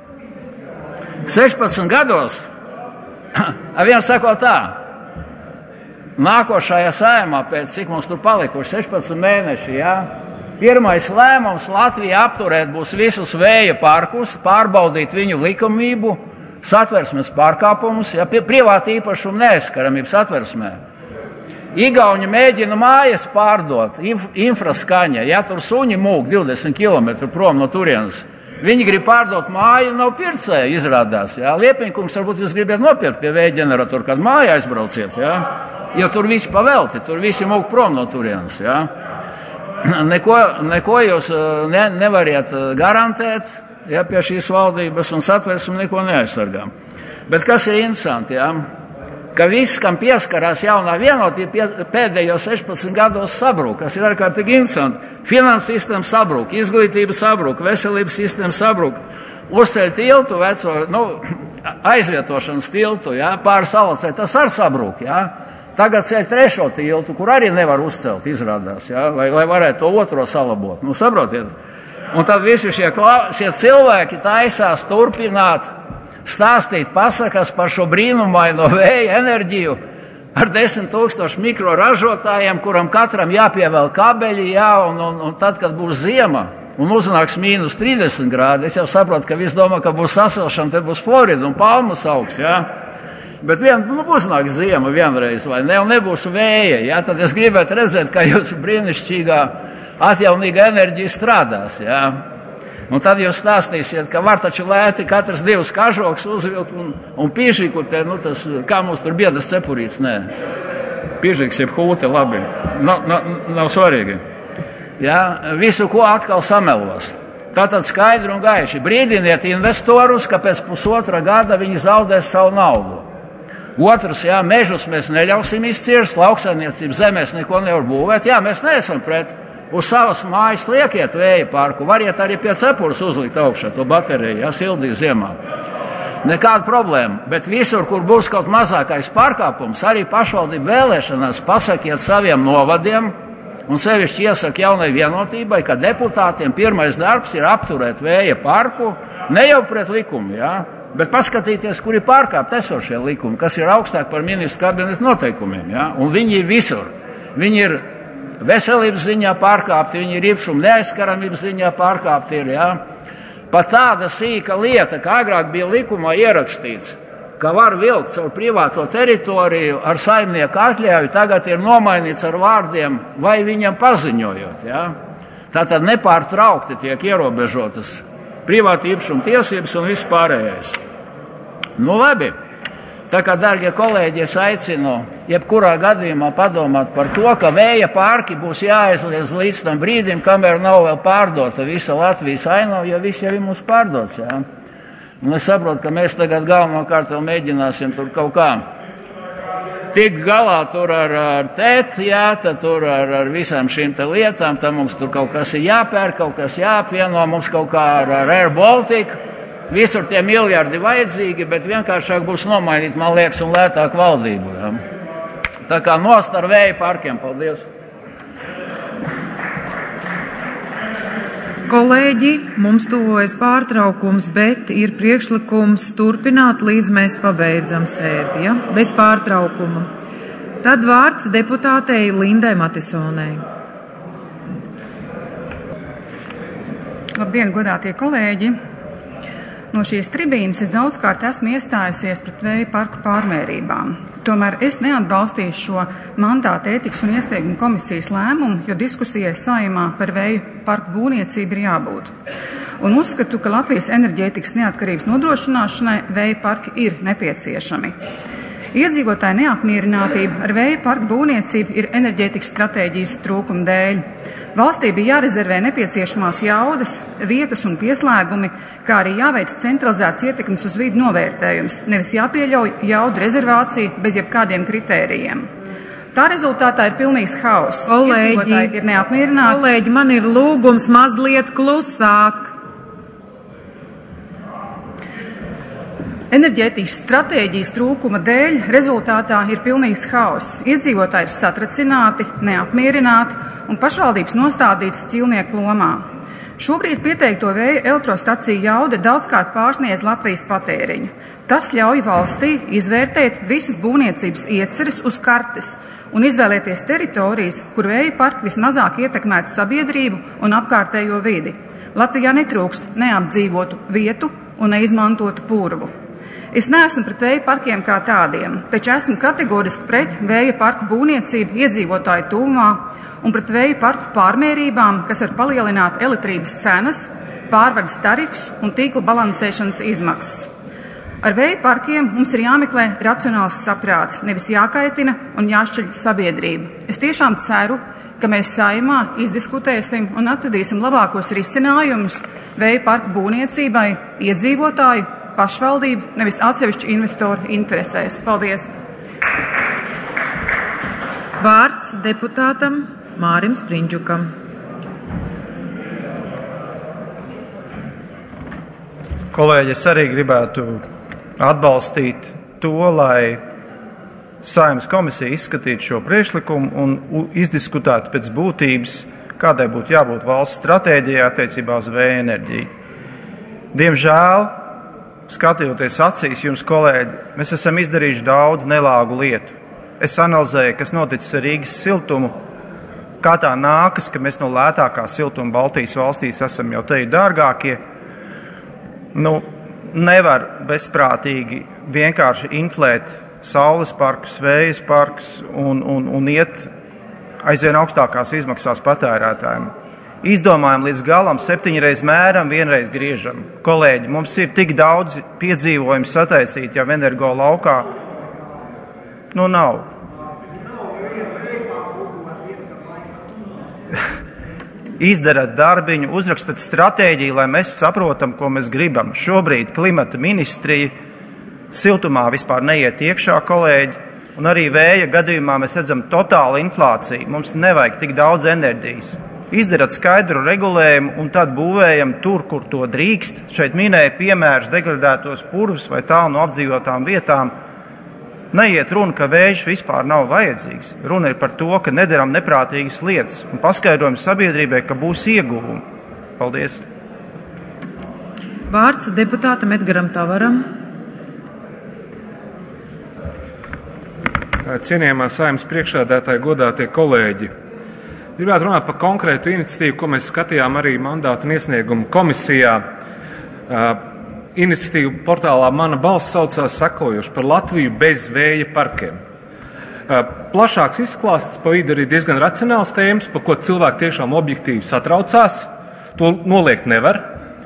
sešpadsmit gados viens sako tā, nākošajā Saeimā, pēc cik mums tur palikuši sešpadsmit mēneši, ja, pirmais lēmums Latvijā apturēt būs visus vēja parkus, pārbaudīt viņu likumību, satversmes pārkāpumus, ja, privāti īpašumu neaizskaramību satversmē. Igauni mēģina mājas pārdot, inf, infraskaņa, ja tur suņi mūk divdesmit kilometru prom no turienes. Viņi grib pārdot māju, nav pircēja, izrādās. Jā. Liepiņkungs, varbūt jūs gribiet nopirkt pie vēja ģeneratoru, kad māja aizbrauciet, jā. Jo tur visi pavelti, tur visi mūk prom no turienes. Jā. Neko, neko jūs ne, nevariet garantēt, ja, pie šīs valdības un Satversmi neko neaizsargām. Bet kas ir interesanti, ja? Ka viss, kam pieskarās jaunā vienotība, pēdējos sešpadsmit gados sabrūk, kas ir ārkārtīgi interesanti. Finanses sistēma sabrūk, izglītība sabrūk, veselības sistēma sabrūk. Uzceļ tiltu, veco, nu, aizvietošanas tiltu, ja, pāri salacē, tas arī sabrūk. Ja. Tagad ceļ trešo tiltu, kur arī nevar uzcelt, izrādās, ja, lai, lai varētu to otro salabot. Nu, saprotiet? Un tad visi šie, šie cilvēki taisās turpināt stāstīt pasakas par šo brīnumaino vēja enerģiju ar desmit tūkstošu mikroražotājiem, kuram katram jāpievēl kabeļi, jā, un, un, un tad, kad būs ziema un uznāks mīnus trīsdesmit grādi, es jau saprotu, ka viss domā, ka būs sasilšana, tad būs Florida un palmas augs, jā. Bet vien, nu, uznāks ziema vienreiz, vai ne, un nebūs vēja, jā, tad es gribētu redzēt, kā jūsu brīnišķīgā atjaunīga enerģija strādās, jā. Un tad jūs stāstīsiet, ka var taču lēti katrs divus kažoks uzvilkt un, un pīžiku, te, nu, tas, kā mums tur biedas cepurīts, nē. Pīžiks jeb hūte, labi, nav, nav, nav svarīgi. Ja, visu, ko atkal samelos. Tātad skaidri un gaiši. Brīdiniet investorus, ka pēc pusotra gada viņi zaudēs savu naudu. Otrs, jā, mežus mēs neļausim izcirst, lauksaimniecības zemēs neko nevar būvēt. Jā, mēs neesam pret. Uz savas mājas liekiet vēja parku, variet arī pie cepures uzlikt augšā to bateriju, ja, sildīs ziemā. Nekāda problēma, bet visur, kur būs kaut mazākais pārkāpums, arī pašvaldību vēlēšanās pasakiet saviem novadiem, un sevišķi iesaka jaunai vienotībai, ka deputātiem pirmais darbs ir apturēt vēja parku, ne jau pret likumu, ja, bet paskatīties, kur ir pārkāpt esošie likumi, kas ir augstāk par ministru kabineta noteikumiem, ja, un viņi ir visur. Viņi ir veselības ziņā pārkāpti, viņi ir īpašuma neaizskaramības ziņā pārkāpti. Ir, ja? Pat tāda sīka lieta, kā agrāk bija likumā ierakstīts, ka var vilkt caur privāto teritoriju ar saimnieku atļauju, tagad ir nomainīts ar vārdiem vai viņam paziņojot. Ja? Tātad nepārtraukti tiek ierobežotas privāta īpašuma tiesības un viss pārējais. Nu labi. Tā kā, darbie kolēģi, es aicinu jebkurā gadījumā padomāt par to, ka vēja parki būs jāaizliedz līdz tam brīdim, kamēr nav vēl pārdota visa Latvijas ainava, jo viss jau ir mums pārdots. Jā. Un es saprotu, ka mēs tagad galvenokārt vēl mēģināsim tur kaut kā tikt galā tur ar, ar tēti, jā, tad tur ar, ar visām šīm te lietām, tad mums tur kaut kas ir jāpērk, kaut kas jāapvieno, mums kaut kā ar, ar Air Baltica. Visur tie miljardi vajadzīgi, bet vienkāršāk būs nomainīt, man liekas, un lētāk valdību. Ja? Tā kā nost ar vēja parkiem. Paldies! Kolēģi, mums tuvojas pārtraukums, bet ir priekšlikums turpināt, līdz mēs pabeidzam sēdi, ja? Bez pārtraukuma. Tad vārds deputātei Lindai Matisonai. Labdien, godātie kolēģi! No šīs tribīnes es daudzkārt esmu iestājusies pret vēja parku pārmērībām. Tomēr es neatbalstīšu šo mandāta ētikas un iesniegumu komisijas lēmumu, jo diskusijai Saeimā par vēja parku būvniecību ir jābūt. Un uzskatu, ka Latvijas enerģētikas neatkarības nodrošināšanai vēja parki ir nepieciešami. Iedzīvotāju neapmierinātība ar vēja parku būvniecību ir enerģētikas stratēģijas trūkuma dēļ. Valstī bija jārezervē nepieciešamās jaudas, vietas un pieslēgumi, kā arī jāveic centralizēts ietekmes uz vidi novērtējums, nevis jāpieļauj jaudu rezervācija bez jebkādiem kritērijiem. Tā rezultātā ir pilnīgs hauss. Kolēģi, ir neapmierināti. Kolēģi, man ir lūgums mazliet klusāk. Enerģētikas stratēģijas trūkuma dēļ rezultātā ir pilnīgs hauss. Iedzīvotāji ir satracināti, neapmierināti un pašvaldības nostādītas ķīlnieku lomā. Šobrīd pieteikto vēja elektrostaciju jauda daudzkārt pārsniedz Latvijas patēriņu. Tas ļauj valstī izvērtēt visas būvniecības ieceres uz kartes un izvēlēties teritorijas, kur vēja parki vismazāk ietekmētu sabiedrību un apkārtējo vidi. Latvijā netrūkst neapdzīvotu vietu un neizmantotu purvu. Es neesmu pret vēja parkiem kā tādiem, taču esmu kategoriski pret vēja parku būvniecību iedzīvotāju tuvumā un pret vēja parku pārmērībām, kas var palielināt elektrības cenas, pārvades tarifus un tīkla balansēšanas izmaksas. Ar vēja parkiem mums ir jāmeklē racionāls saprāts, nevis jākaitina un jāšķeļ sabiedrību. Es tiešām ceru, ka mēs Saeimā izdiskutēsim un atradīsim labākos risinājumus, vēja parku būvniecībai iedzīvotāju, pašvaldību, nevis atsevišķu investoru interesēs. Paldies! Vārds deputātam Mārim Sprindžukam. Kolēģi, es arī gribētu atbalstīt to, lai Saeimas komisija izskatītu šo priekšlikumu un izdiskutētu pēc būtības, kādai būtu jābūt valsts stratēģijai attiecībā uz vēja enerģiju. Diemžēl, skatoties acīs jums, kolēģi, mēs esam izdarījuši daudz nelāgu lietu. Es analizēju, kas noticis ar Rīgas siltumu, kā tā nākas, ka mēs no lētākā siltuma Baltijas valstīs esam jau te dārgākie. Nu, nevar bezprātīgi vienkārši inflēt saules parkus, vējas parkus un, un, un iet aizvien augstākās izmaksās patērētājiem. Izdomājam līdz galam, septiņreiz mēram, vienreiz griežam. Kolēģi, mums ir tik daudz piedzīvojumu sataisīt jau energo laukā. Nu, nav. Izdarat darbiņu, uzrakstat stratēģiju, lai mēs saprotam, ko mēs gribam. Šobrīd klimata ministrija siltumā vispār neiet iekšā, kolēģi, un arī vēja gadījumā mēs redzam totālu inflāciju. Mums nevajag tik daudz enerģijas. Izdarat skaidru regulējumu un tad būvējam tur, kur to drīkst. Šeit minēja piemērus degradētos purvus vai tālu no apdzīvotām vietām. Neiet runa, ka vējš vispār nav vajadzīgs. Runa ir par to, ka nedaram neprātīgas lietas un paskaidrojam sabiedrībai, ka būs ieguvumi. Paldies! Vārds deputātam Edgaram Tavaram. Cienījamā Saeimas priekšsēdētāji, godātie kolēģi! Gribētu runāt par konkrētu iniciatīvu, ko mēs skatījām arī mandātu un iesniegumu komisijā. Iniciatīva portālā Mana balss saucās sekojoši par Latviju bez vēja parkiem. Plašāks izklāsts pa vidu arī diezgan racionāls tēmas, par ko cilvēki tiešām objektīvi satraucās. To noliegt nevar.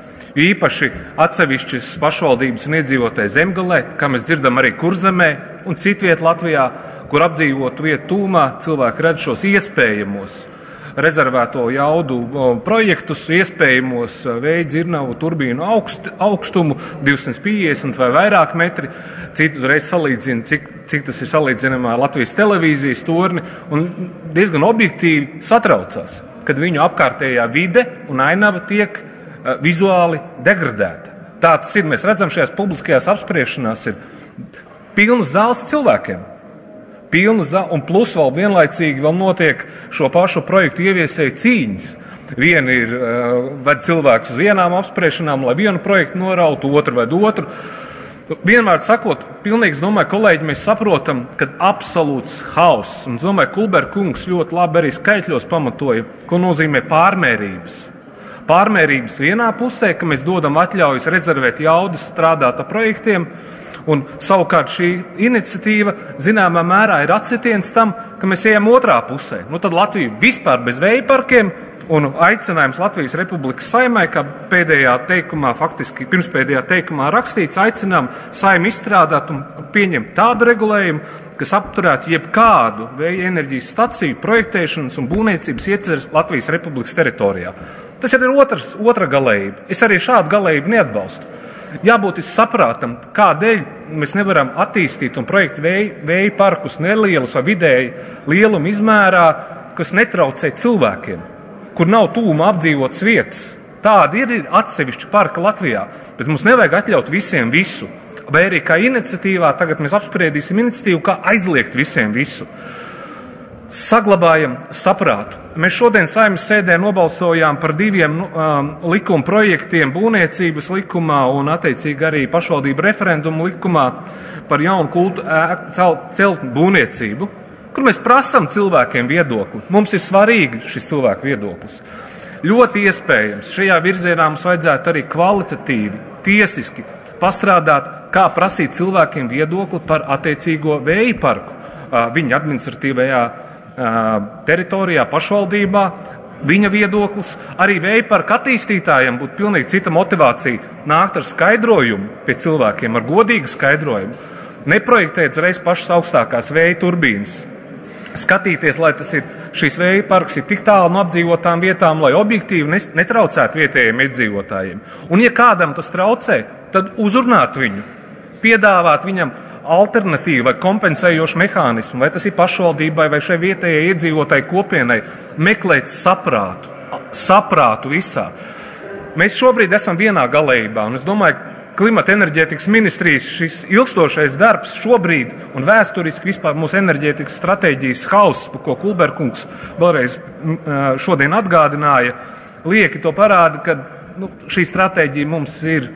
Īpaši atsevišķas pašvaldības un iedzīvotāji Zemgalē, kā mēs dzirdam arī Kurzemē un citviet Latvijā, kur apdzīvotu vietu tūmā cilvēki redz šos iespējamos rezervēto jaudu projektus, iespējamos vēja dzirnavu turbīnu augst, augstumu divsimt piecdesmit vai vairāk metri. Citu reiz salīdzina, cik, cik tas ir salīdzinamā Latvijas televīzijas torni, un diezgan objektīvi satraucās, kad viņu apkārtējā vide un ainava tiek uh, vizuāli degradēta. Tā tas ir, mēs redzam šajās publiskajās apspriešanās, ir pilnas zāles cilvēkiem. Pilnas zāles, un plus vēl vienlaicīgi vēl notiek šo pašu projektu ieviesēju cīņas. Viena ir uh, ved cilvēkus uz vienām apspriešanām, lai vienu projektu norautu, otru ved otru. Vienmēr sakot, pilnīgi, es domāju, kolēģi, mēs saprotam, ka absolūts hauss, un es domāju, Kulberga kungs ļoti labi arī skaitļos pamatoja, ko nozīmē pārmērības. Pārmērības vienā pusē, ka mēs dodam atļaujas rezervēt jaudas strādāt ar projektiem, un savukārt šī iniciatīva zināmā mērā ir atsitiens tam, ka mēs ejam otrā pusē. Nu tad Latvija vispār bez vēja parkiem, un aicinājums Latvijas Republikas Saeimai, kā pēdējā teikumā, faktiski pirmspēdējā teikumā rakstīts, aicinām Saeimu izstrādāt un pieņemt tādu regulējumu, kas apturētu jebkādu vēja enerģijas staciju projektēšanas un būvniecības ieceres Latvijas Republikas teritorijā. Tas ir otrs, otra galējība. Es arī šādu galējību neatbalstu. Jābūt saprātam, kādēļ mēs nevaram attīstīt un projektu vēja, vēja parkus nelielus vai vidēji lielumu izmērā, kas netraucē cilvēkiem, kur nav tūma apdzīvotas vietas. Tādi ir atsevišķi parki Latvijā, bet mums nevajag atļaut visiem visu. Vai arī kā iniciatīvā, tagad mēs apspriedīsim iniciatīvu, kā aizliegt visiem visu. Saglabājam saprātu. Mēs šodien Saeimas sēdē nobalsojām par diviem um, likuma projektiem būvniecības likumā un attiecīgi arī pašvaldību referendumu likumā par jaunu kultu celtņu būvniecību, kur mēs prasam cilvēkiem viedokli. Mums ir svarīgi šis cilvēku viedoklis. Ļoti iespējams, šajā virzienā mums vajadzētu arī kvalitatīvi, tiesiski pastrādāt, kā prasīt cilvēkiem viedokli par attiecīgo vēja parku uh, viņa administratīvajā teritorijā, pašvaldībā, viņa viedoklis. Arī vēja parka attīstītājiem būtu pilnīgi cita motivācija nākt ar skaidrojumu pie cilvēkiem, ar godīgu skaidrojumu. Neprojektēt reiz pašas augstākās vēja turbīnas. skatīties, lai tas ir, šīs vēja parks ir tik tālu no apdzīvotām vietām, lai objektīvi netraucētu vietējiem iedzīvotājiem. Un ja kādam tas traucē, tad uzrunāt viņu, piedāvāt viņam alternatīvu vai kompensējošu mehānismu, vai tas ir pašvaldībai vai šai vietējai iedzīvotāju kopienai, meklēt saprātu, saprātu visā. Mēs šobrīd esam vienā galējībā, un es domāju, klimata enerģētikas ministrijas šis ilgstošais darbs šobrīd un vēsturiski vispār mūsu enerģētikas stratēģijas hauss, par ko Kulberkungs vēlreiz šodien atgādināja, lieki to parāda, ka nu, šī stratēģija mums ir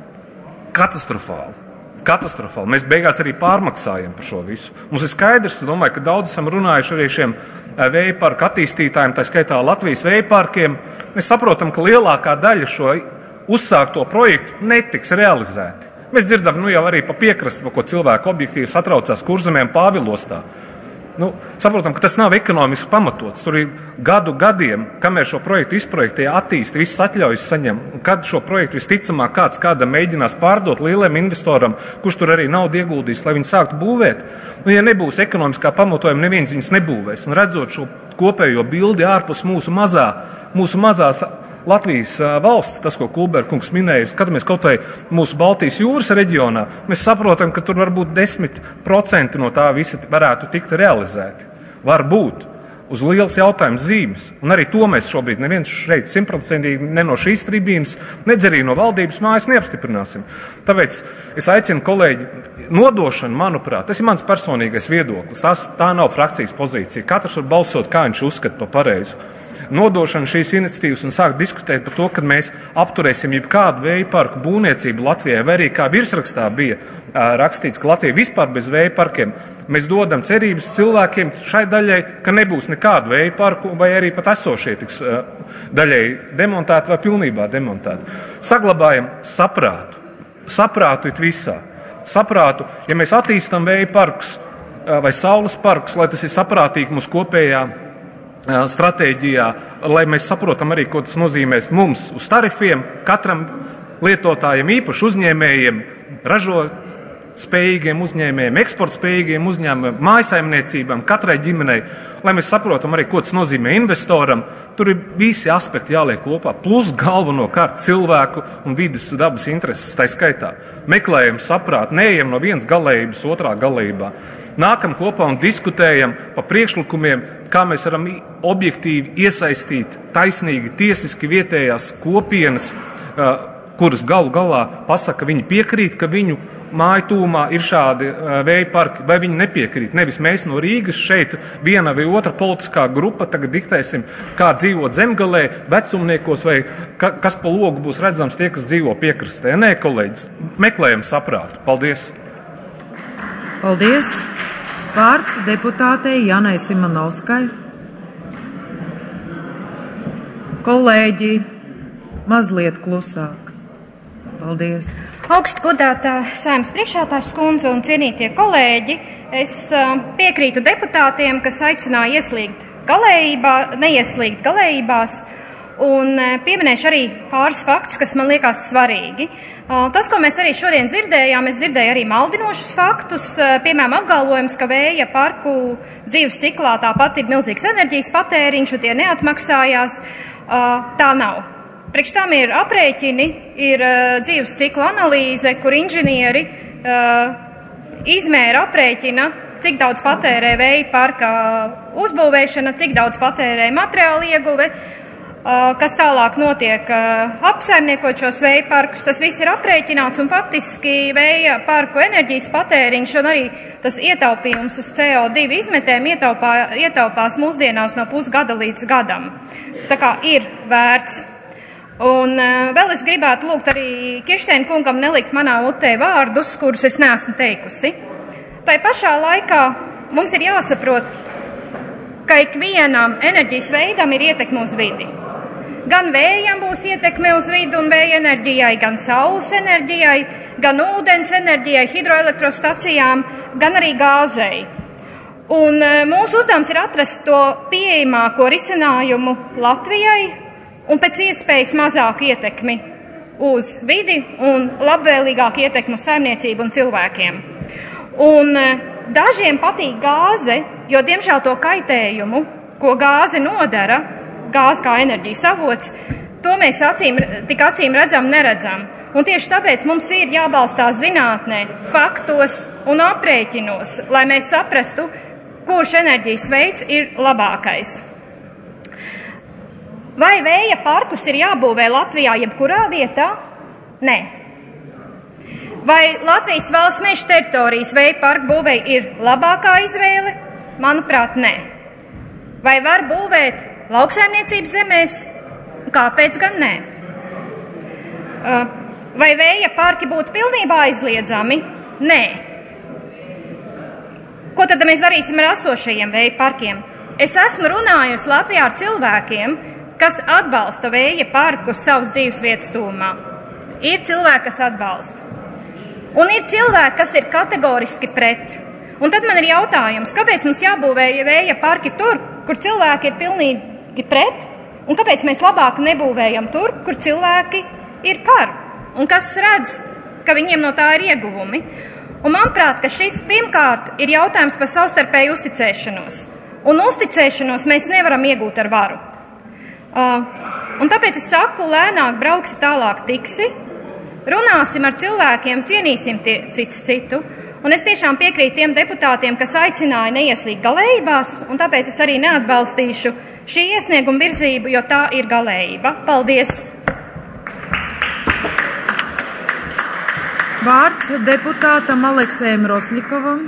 katastrofāla. Katastrofāli. Mēs beigās arī pārmaksājam par šo visu. Mums ir skaidrs, es domāju, ka daudz esam runājuši arī šiem vēja parku attīstītājiem, tā skaitā Latvijas vēja parkiem. Mēs saprotam, ka lielākā daļa šo uzsākto projektu netiks realizēti. Mēs dzirdam nu jau arī pa piekrasti, pa ko cilvēku objektīvi satraucās Kurzemē un Pāvilostā. Nu, saprotam, ka tas nav ekonomiski pamatots. Tur ir gadu gadiem, kamēr šo projektu izprojektē, attīsta, visas atļaujas saņem. Un kad šo projektu visticamāk kāds kādam mēģinās pārdot lielam investoram, kurš tur arī naudu ieguldīs, lai viņi sāktu būvēt, nu, ja nebūs ekonomiskā pamatojuma, neviens viņus nebūvēs. Un redzot šo kopējo bildi ārpus mūsu mazā, mūsu mazās Latvijas valsts, tas, ko Kulberkungs minēja, skatāmies kaut vai mūsu Baltijas jūras reģionā, mēs saprotam, ka tur varbūt desmit procenti no tā visa varētu tikt realizēti. Varbūt. Uz liels jautājums zīmes. Un arī to mēs šobrīd neviens šeit simtprocentīgi ne no šīs tribīnas, nedz arī no valdības mājas neapstiprināsim. Tāpēc es aicinu kolēģi, nodošana, manuprāt, tas ir mans personīgais viedoklis. Tās, tā nav frakcijas pozīcija. Katrs var balsot, kā viņš uzskata par pareizu. Nodošana šīs iniciatīvas un sākt diskutēt par to, ka mēs apturēsim jebkādu vēja parku būvniecību Latvijai, vai arī kā virsrakstā bija rakstīts, ka Latvija vispār bez vēja parkiem. Mēs dodam cerības cilvēkiem šai daļai, ka nebūs nekādu vēja parku, vai arī pat esošie tiks daļai demontēti vai pilnībā demontēti. Saglabājam saprātu. Saprātu it visā. Saprātu, ja mēs attīstam vēja parkus vai saules parkus, lai tas ir saprātīgi mūsu kopējā stratēģijā, lai mēs saprotam arī, ko tas nozīmēs mums uz tarifiem, katram lietotājiem, īpaši uzņēmējiem, ražot spējīgiem uzņēmējiem, eksportspējīgiem uzņēmējiem, mājasaimniecībām, katrai ģimenei, lai mēs saprotam arī, ko tas nozīmē investoram. Tur ir visi aspekti jāliek kopā, plus galvenokārt cilvēku un vides dabas intereses tā skaitā. Meklējam saprātu, neejam no vienas galējības otrā galējībā. Nākam kopā un diskutējam par priekšlikumiem, kā mēs varam objektīvi iesaistīt taisnīgi, tiesiski vietējās kopienas, kuras galu galā pasaka, viņi piekrīt, ka viņu māju tūmā ir šādi vēja parki, vai viņi nepiekrīt. Nevis mēs no Rīgas šeit viena vai otra politiskā grupa tagad diktēsim, kā dzīvot zemgalē, vecumniekos, vai ka, kas pa logu būs redzams tie, kas dzīvo piekrastē. Nē, kolēģis, meklējam saprātu. Paldies! Paldies! Vārds deputātei Janai Simonovskai. Kolēģi, mazliet klusāk. Paldies! Augstu godātā Saeimas priekšsēdētājas kundze un cienītie kolēģi, es piekrītu deputātiem, kas aicināja ieslīgt galējībā, neieslīgt galējībās, un pieminēšu arī pāris faktus, kas man liekas svarīgi. Tas, ko mēs arī šodien dzirdējām, es dzirdēju arī maldinošus faktus, piemēram, apgalvojums, ka vēja parku dzīves ciklā tāpat ir milzīgs enerģijas patēriņš, un tie neatmaksājās. Tā nav. Priekš tam ir aprēķini, ir uh, dzīves cikla analīze, kur inženieri uh, izmēra aprēķina, cik daudz patērē vēja parka uzbūvēšana, cik daudz patērē materiāla ieguve, uh, kas tālāk notiek uh, apsaimniekot šos vēja parkus. Tas viss ir aprēķināts un faktiski vēja parku enerģijas patēriņš un arī tas ietaupījums uz C O divi izmetēm ietaupā, ietaupās mūsdienās no pusgada līdz gadam. Tā kā ir vērts. Un uh, vēl es gribētu lūgt arī Kirsteina kungam nelikt manā utē vārdus, kurus es neesmu teikusi. Tai pašā laikā mums ir jāsaprot, ka ikvienam enerģijas veidam ir ietekme uz vidi. Gan vējam būs ietekme uz vidi un vēja enerģijai, gan saules enerģijai, gan ūdens enerģijai, hidroelektrostacijām, gan arī gāzei. Un uh, mūsu uzdevums ir atrast to pieejamāko risinājumu Latvijai, un pēc iespējas mazāku ietekmi uz vidi un labvēlīgāku ietekmi uz saimniecību un cilvēkiem. Un Dažiem patīk gāze, jo, diemžēl, to kaitējumu, ko gāze nodara, gāze kā enerģijas avots, to mēs acīm, tik acīm redzam, neredzam. Un tieši tāpēc mums ir jābalstās zinātnē, faktos un aprēķinos, lai mēs saprastu, kurš enerģijas veids ir labākais. Vai vēja parkus ir jābūvē Latvijā jebkurā vietā? Nē. Vai Latvijas valsts meža teritorijas vēja parku būvei ir labākā izvēle? Manuprāt, nē. Vai var būvēt lauksaimniecības zemēs? Kāpēc gan nē? Vai vēja parki būtu pilnībā aizliedzami? Nē. Ko tad mēs darīsim ar esošajiem vēja parkiem? Es esmu runājusi Latvijā ar cilvēkiem, kas atbalsta vēja parkus savas dzīves vietas tūmā. Ir cilvēki, kas atbalsta. Un ir cilvēki, kas ir kategoriski pret. Un tad man ir jautājums, kāpēc mums jābūvē vēja parki tur, kur cilvēki ir pilnīgi pret, un kāpēc mēs labāk nebūvējam tur, kur cilvēki ir par, un kas redz, ka viņiem no tā ir ieguvumi. Un manuprāt, ka šis pirmkārt ir jautājums par savstarpēju uzticēšanos. Un uzticēšanos mēs nevaram iegūt ar varu. Uh, un tāpēc es saku, lēnāk brauksi, tālāk tiksi. Runāsim ar cilvēkiem, cienīsim tie, cits citu. Un es tiešām piekrītu tiem deputātiem, kas aicināja neieslīgt galējībās, un tāpēc es arī neatbalstīšu šī iesnieguma virzību, jo tā ir galējība. Paldies! Vārds deputātam Aleksējam Rosļikovam.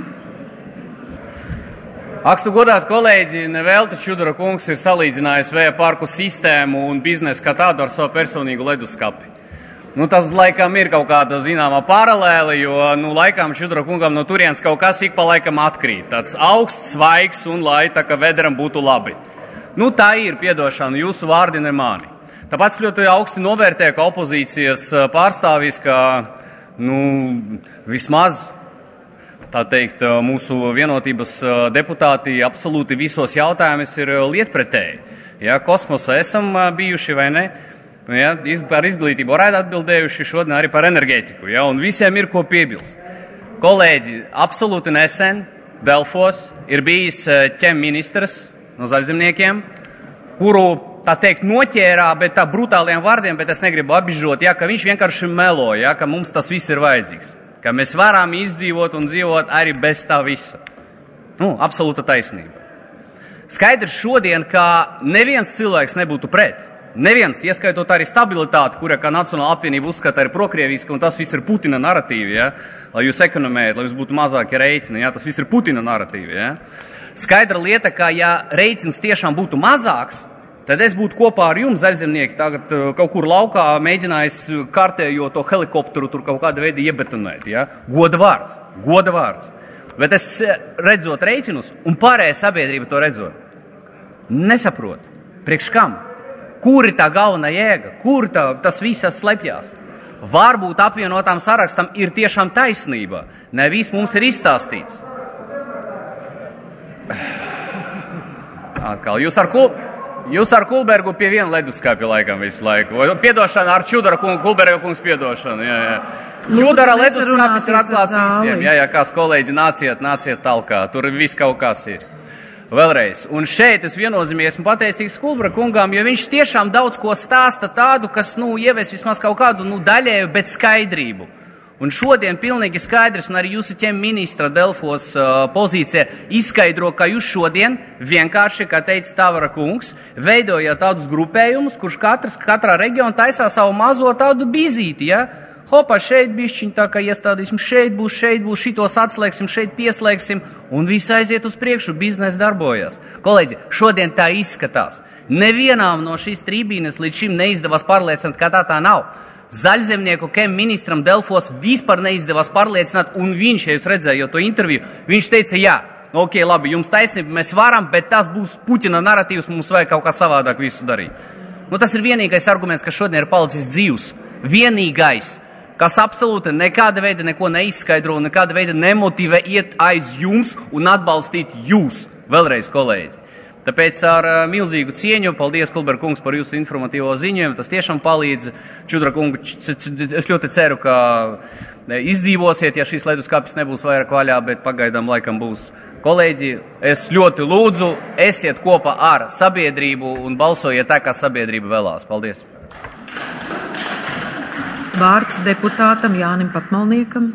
Akstu godāt kolēģi, nevelti Čudara kungs ir salīdzinājis vēja parku sistēmu un biznesu kā tādu ar savu personīgu leduskapi. Nu, tas laikam ir kaut kāda zināma paralēle, jo, nu, laikam Čudara kungam no turienes kaut kas ik pa laikam atkrīt. Tāds augsts, svaigs un lai tā, ka vedram būtu labi. Nu, tā ir, piedošana, jūsu vārdi ne mani. Tāpēc ļoti augsti novērtēju, ka opozīcijas pārstāvis, ka, nu, vismaz, tā teikt, mūsu vienotības deputāti absolūti visos jautājumos ir lietpratēji. Ja, kosmosā esam bijuši vai ne? Ja, par izglītību varētu atbildējuši, šodien arī par enerģētiku, ja, un visiem ir ko piebilst. Kolēģi, absolūti nesen Delfos ir bijis ķem ministrs no zaļzemniekiem, kuru, tā teikt, noķērā, bet tā brutāliem vārdiem, bet es negribu apbižot, ja, ka viņš vienkārši melo, ja, ka mums tas viss ir vajadzīgs, ka mēs varam izdzīvot un dzīvot arī bez tā visa. Nu, absolūta taisnība. Skaidrs šodien, ka neviens cilvēks nebūtu pret. Neviens, ieskaitot arī stabilitāti, kura kā Nacionāla apvienība uzskata ir prokrieviska, un tas viss ir Putina naratīvi, ja? Lai jūs ekonomējat, lai jūs būtu mazākie reiķini, ja? Tas viss ir Putina naratīvi. Ja? Skaidra lieta, ka ja reiķins tiešām būtu mazāks, tad es būtu kopā ar jums, zaļzemnieki, tagad kaut kur laukā mēģinājis kārtējo to helikopteru tur kaut kāda veida iebetonēt. Ja? Goda vārds, goda vārds. Bet es redzot reiķinus, un pārējā sabiedrība to redzot, nesaprot, priekš kam? Kur ir tā galvenā jēga? Kur tā, tas visas slepjās? Varbūt apvienotām sarakstam ir tiešām taisnība. Ne viss mums ir izstāstīts. Atkal, jūs ar, Kul... jūs ar Kulbergu pie viena leduskapja laikam visu laiku. Piedošana ar Čudara kungu, Kulberga kungs piedošana. Jā, jā. Čudara leduskapis ir atklāts visiem. Jā, jā, kās kolēģi, nāciet, nāciet talkā. Tur viss kaut kas ir. Vēlreiz. Un šeit es viennozīmīgi esmu pateicīgs Kulbra kungām, jo viņš tiešām daudz ko stāsta tādu, kas, nu, ievies vismaz kaut kādu, nu, daļēju, bet skaidrību. Un šodien pilnīgi skaidrs, un arī jūsu ķem ministra Delfos uh, pozīcija izskaidro, ka jūs šodien vienkārši, kā teica Tavara kungs, veidojāt tādus grupējumus, kurš katrs, katrā reģionā taisā savu mazo tādu bizīti, ja? Hopa, šeit bišķiņ tā, ka iestādīsim, šeit būs, šeit būs, šitos atslēgsim, šeit pieslēgsim, un viss aiziet uz priekšu, biznesa darbojas. Kolēģi, šodien tā izskatās. Nevienām no šīs trībīnes līdz šim neizdevās pārliecināt, ka tā tā nav. Zaļzemnieku kem ministram Delfos vispār neizdevās pārliecināt, un viņš, ja jūs redzējāt to interviju, viņš teica, jā, ok, labi, jums taisnība, mēs varam, bet tas būs Putina naratīvs, mums vajag kaut kā savādāk visu darīt. Nu, tas ir vienīgais arguments, kas šodien ir palicis dzīvs. Vienīgais. Kas absolūti nekāda veida neko neizskaidro un nekāda veida nemotivē iet aiz jums un atbalstīt jūs. Vēlreiz, kolēģi. Tāpēc ar milzīgu cieņu, paldies, Kulber kungs, par jūsu informatīvo ziņojumu. Tas tiešām palīdz. Čudra kungu, es ļoti ceru, ka izdzīvosiet, ja šīs leduskapis nebūs vairāk vaļā, bet pagaidām laikam būs. Kolēģi, es ļoti lūdzu, esiet kopā ar sabiedrību un balsojiet tā, kā sabiedrība vēlās. Paldies. Vārds deputātam Jānim Papmalniekam.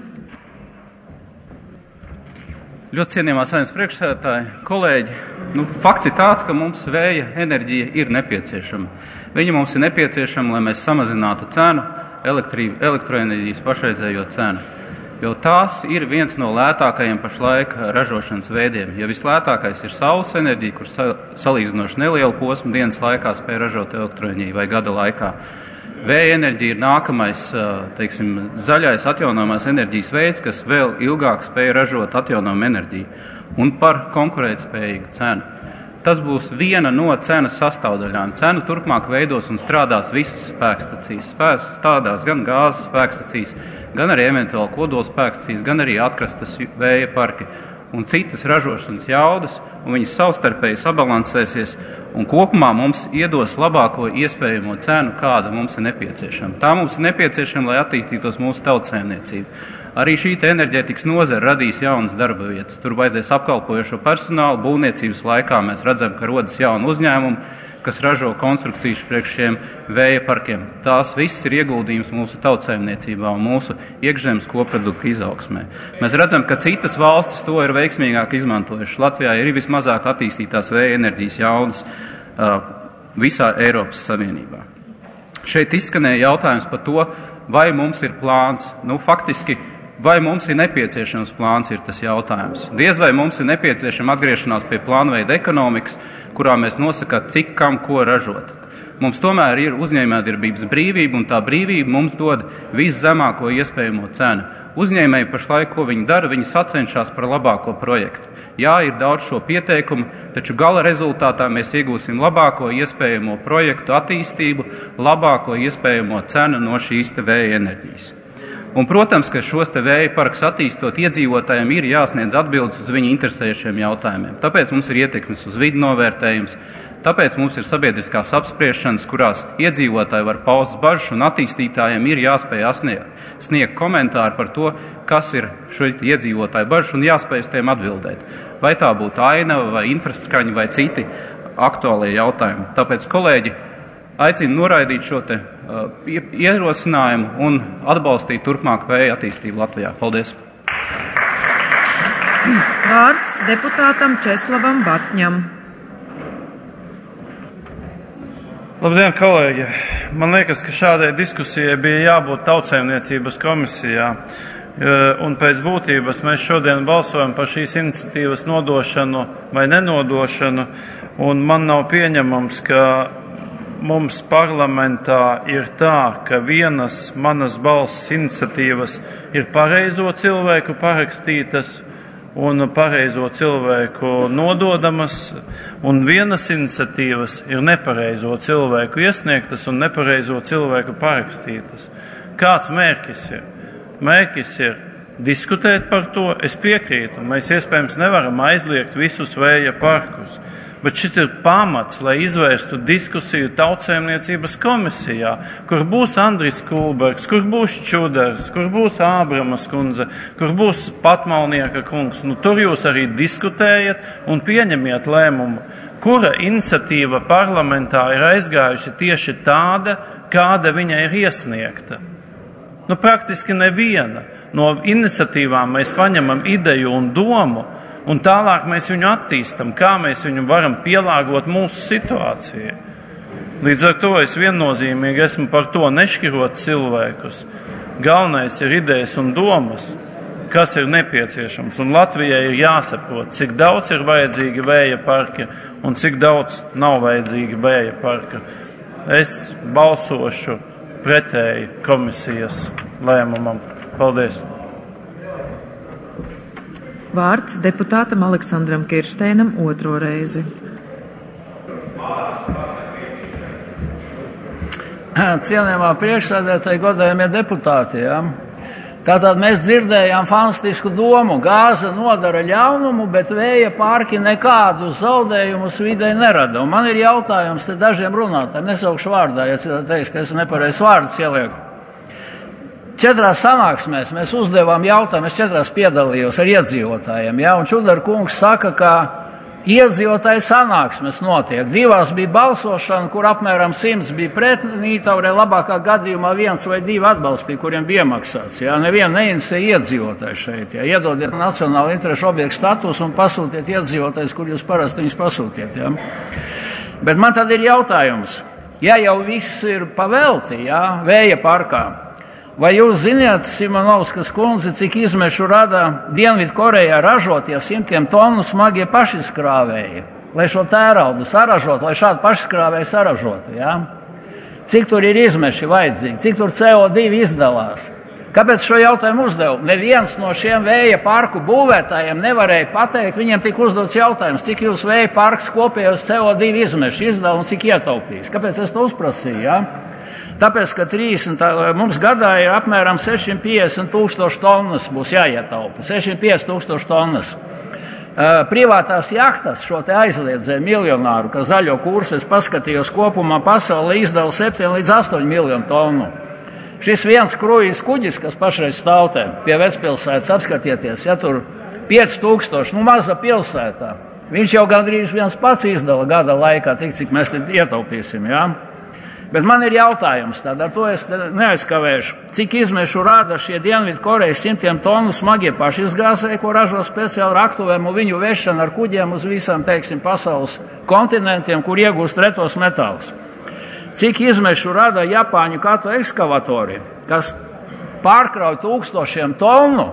Ļoti cienījamā Saeimas priekšsēdētāji, kolēģi, nu, fakts ir tāds, ka mums vēja enerģija ir nepieciešama. Viņa mums ir nepieciešama, lai mēs samazinātu cenu, elektroenerģijas pašreizējo cenu. Jo tās ir viens no lētākajiem pašlaik ražošanas veidiem. Ja vislētākais ir saules enerģija, kur salīdzinoši nelielu posmu dienas laikā spēj ražot elektroenerģiju vai gada laikā. Vēja enerģija ir nākamais, teiksim, zaļais atjaunojamās enerģijas veids, kas vēl ilgāk spēj ražot atjaunojumu enerģiju un par konkurētspējīgu cenu. Tas būs viena no cenas sastāvdaļām. Cenu turpmāk veidos un strādās visas spēkstacijas. Strādās gan gāzes spēkstacijas, gan arī eventuāli kodolspēkstacijas, gan arī atkrastes vēja parki un citas ražošanas jaudas, un viņas savstarpēji sabalansēsies un kopumā mums iedos labāko iespējamo cenu, kāda mums ir nepieciešama. Tā mums ir nepieciešama, lai attīstītos mūsu tautsaimniecība. Arī šī enerģētikas nozara radīs jaunas darba vietas. Tur vajadzēs apkalpojošo personālu. Būvniecības laikā mēs redzam, ka rodas jauni uzņēmumi, kas ražo konstrukcijas priekš šiem vēja parkiem. Tās viss ir ieguldījums mūsu tautsaimniecībā un mūsu iekšzemes koproduktu izaugsmē. Mēs redzam, ka citas valstis to ir veiksmīgāk izmantojušas. Latvijā ir vismazāk attīstītās vēja enerģijas jaudas uh, visā Eiropas Savienībā. Šeit izskanēja jautājums par to, vai mums ir plāns. Nu, faktiski, vai mums ir nepieciešams plāns, ir tas jautājums. Diez vai mums ir nepieciešama atgriešanās pie plānveida ekonomikas, kurā mēs nosakām, cik kam ko ražot. Mums tomēr ir uzņēmējdarbības brīvība, un tā brīvība mums dod viszemāko iespējamo cenu. Uzņēmēji pašlaik, ko viņi dara, viņi sacenšas par labāko projektu. Jā, ir daudz šo pieteikumu, taču gala rezultātā mēs iegūsim labāko iespējamo projektu attīstību, labāko iespējamo cenu no šīs te vēja enerģijas. Un, protams, ka šos te vēja parkus attīstot iedzīvotājiem ir jāsniedz atbildes uz viņu interesējušiem jautājumiem. Tāpēc mums ir ietekmes uz vidu novērtējums, tāpēc mums ir sabiedriskās apspriešanas, kurās iedzīvotāji var paust bažas un attīstītājiem ir jāspēj sniegt komentāri par to, kas ir šo iedzīvotāju bažas un jāspēj uz tiem atbildēt. Vai tā būtu ainava vai infraskaņa vai citi aktuālie jautājumi. Tāpēc, kolēģi, aicinu noraidīt šo te uh, ierosinājumu un atbalstīt turpmāk vēja attīstību Latvijā. Paldies! Vārds deputātam Česlavam Batņam. Labdien, kolēģi! Man liekas, ka šādai diskusijai bija jābūt Tautsaimniecības komisijā. Un pēc būtības mēs šodien balsojam par šīs iniciatīvas nodošanu vai nenodošanu. Un man nav pieņemams, ka mums parlamentā ir tā, ka vienas manas balss iniciatīvas ir pareizo cilvēku parakstītas un pareizo cilvēku nododamas, un vienas iniciatīvas ir nepareizo cilvēku iesniegtas un nepareizo cilvēku parakstītas. Kāds mērķis ir? Mērķis ir diskutēt par to, es piekrītu, mēs iespējams nevaram aizliegt visus vēja parkus. Bet šis ir pamats, lai izvērstu diskusiju Tautsaimniecības komisijā, kur būs Andris Kulbergs, kur būs Čuders, kur būs Ābramas kundze, kur būs Patmalnieka kungs. Nu, tur jūs arī diskutējat un pieņemiet lēmumu, kura iniciatīva parlamentā ir aizgājusi tieši tāda, kāda viņa ir iesniegta. Nu, praktiski neviena. No iniciatīvām mēs paņemam ideju un domu, un tālāk mēs viņu attīstam, kā mēs viņu varam pielāgot mūsu situācijai. Līdz ar to es viennozīmīgi esmu par to nešķirot cilvēkus. Galvenais ir idejas un domas, kas ir nepieciešams. Un Latvijai ir jāsaprot, cik daudz ir vajadzīgi vēja parki un cik daudz nav vajadzīgi vēja parka. Es balsošu pretēji komisijas lēmumam. Paldies! Vārds deputātam Aleksandram Kiršteinam otro reizi. Cienījamā priekšsēdētāji, godājamie deputāti, ja? Tātad mēs dzirdējām fantastisku domu, gāze nodara ļaunumu, bet vēja parki nekādus zaudējumus videi nerada. Un man ir jautājums te dažiem runātājiem, nesaukšu vārdā, ja teiks, ka es nepareiz vārdus ielieku. Četrās sanāksmēs mēs uzdevām jautājumu, es četrās piedalījos ar iedzīvotājiem, ja, un Čudara kungs saka, ka iedzīvotāju sanāksmes notiek. Divās bija balsošana, kur apmēram simts bija pret, Nītaurē labākā gadījumā viens vai divi atbalstīja, kuriem bija iemaksāts. Ja? Nevienu neinicē iedzīvotāju šeit. Ja? Iedodiet nacionālu interešu objektu status un pasūtiet iedzīvotājus, kur jūs parasti viņus pasūtiet. Ja? Bet man tad ir jautājums, ja jau viss ir pavelti, ja? Vēja parkā, vai jūs ziniet, Simonovskas kundze, cik izmešu rada Dienvidkorejā ražotie simtiem tonu smagie pašizkrāvēji, lai šo tēraudu saražot, lai šādu pašizkrāvēju saražotu? Ja? Cik tur ir izmeši vajadzīgi, cik tur C O divi izdalās? Kāpēc šo jautājumu uzdevu? Neviens no šiem vēja parku būvētājiem nevarēja pateikt, viņiem tika uzdots jautājums, cik jūs vēja parks kopējos C O divi izmeši izdala un cik ietaupīs. Kāpēc es to uzprasīju? Ja? Tāpēc, ka trīsdesmit, mums gadā ir apmēram sešsimt piecdesmit tūkstoši tonnas būs jāietaupa. sešsimt piecdesmit tūkstoši tonnas. Privātās jahtas šo te aizliedzēja miljonāru, ka zaļo kursu es paskatījos kopumā pasaulē izdala septiņi līdz astoņi miljonu tonu. Šis viens kruīzes kuģis, kas pašreiz stāv te pie Vecpilsētas, apskatieties, ja tur pieci tūkstoši, nu maza pilsētā. Viņš jau gandrīz viens pats izdala gada laikā, tik cik mēs te ietaupīsim, jā. Ja? Bet man ir jautājums, tad ar to es neaizkavēšu, cik izmešu rāda šie Dienvidkorejas simtiem tonu smagie pašizgāzēji, ko ražo speciāli raktuvēm un viņu vešana ar kuģiem uz visam, teiksim, pasaules kontinentiem, kur iegūst retos metālus. Cik izmešu rada Japāņu katu ekskavatori, kas pārkrauj tūkstošiem tonu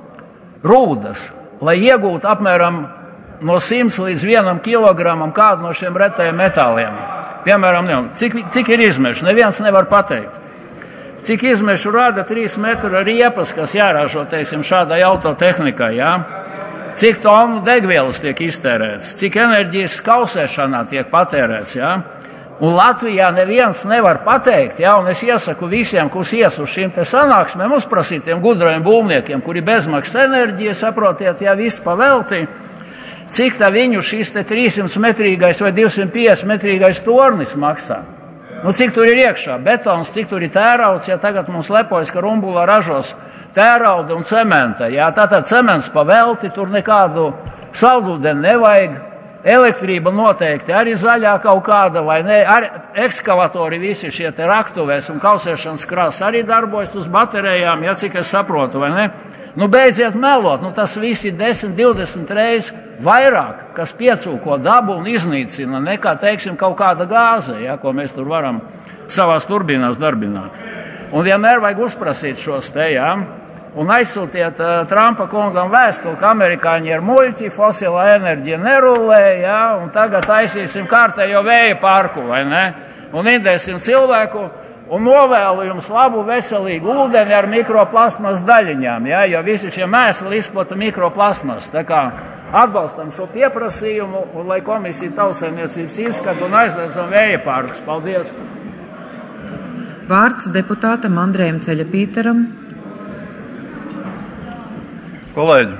rūdas, lai iegūtu apmēram no simts līdz vienam kilogramam kādu no šiem retajiem metāliem. Piemēram, ne, cik, cik ir izmešu, neviens nevar pateikt. Cik izmešu rada trīs metru riepas, kas jāražo, teiksim, šādai autotehnikai, jā? Cik tonu degvielas tiek iztērēts, cik enerģijas kausēšanā tiek patērēts, jā? Un Latvijā neviens nevar pateikt, jā, un es iesaku visiem, kas ies uz šīm te sanāksmēm, uzprasīt tiem gudrajiem būvniekiem, kuri bezmaksas enerģija, saprotiet, jā, viss pavelti, cik tā viņu šis te trīssimts metrīgais vai divsimt piecdesmit metrīgais tornis maksā. Nu, cik tur ir iekšā betons, cik tur ir tērauds, ja tagad mums lepojas, ka Rumbulā ražos tērauda un cementa. Jā, tātad cements pavelti, tur nekādu saldūdeni nevajag, elektrība noteikti arī zaļā kaut kāda, vai ne, arī ekskavatori visi šie te raktuvēs un kausēšanas krāsas arī darbojas uz baterijām, ja cik es saprotu, vai ne? Nu, beidziet melot, nu, tas viss ir desmit, divdesmit reizes vairāk, kas piecūko dabu un iznīcina nekā, teiksim, kaut kāda gāze, ja, ko mēs tur varam savās turbīnās darbināt. Un vienmēr vajag uzprasīt šos te, ja, un aizsūtiet uh, Trumpa kungam vēstuli, ka amerikāņi ir muļķi, fosilā enerģija nerulē, ja, un tagad taisīsim kārtējo vēja parku, vai ne, un indēsim cilvēku, un novēlu jums labu, veselīgu ūdeni ar mikroplasmas daļiņām, ja, jo visi šie mēsli izplata mikroplasmas. Tā kā atbalstam šo pieprasījumu, un lai komisija tautsaimniecības izskata un aizliedzam vēja parkus. Paldies! Vārds deputātam Andrejam Ceļapīteram. Kolēģi,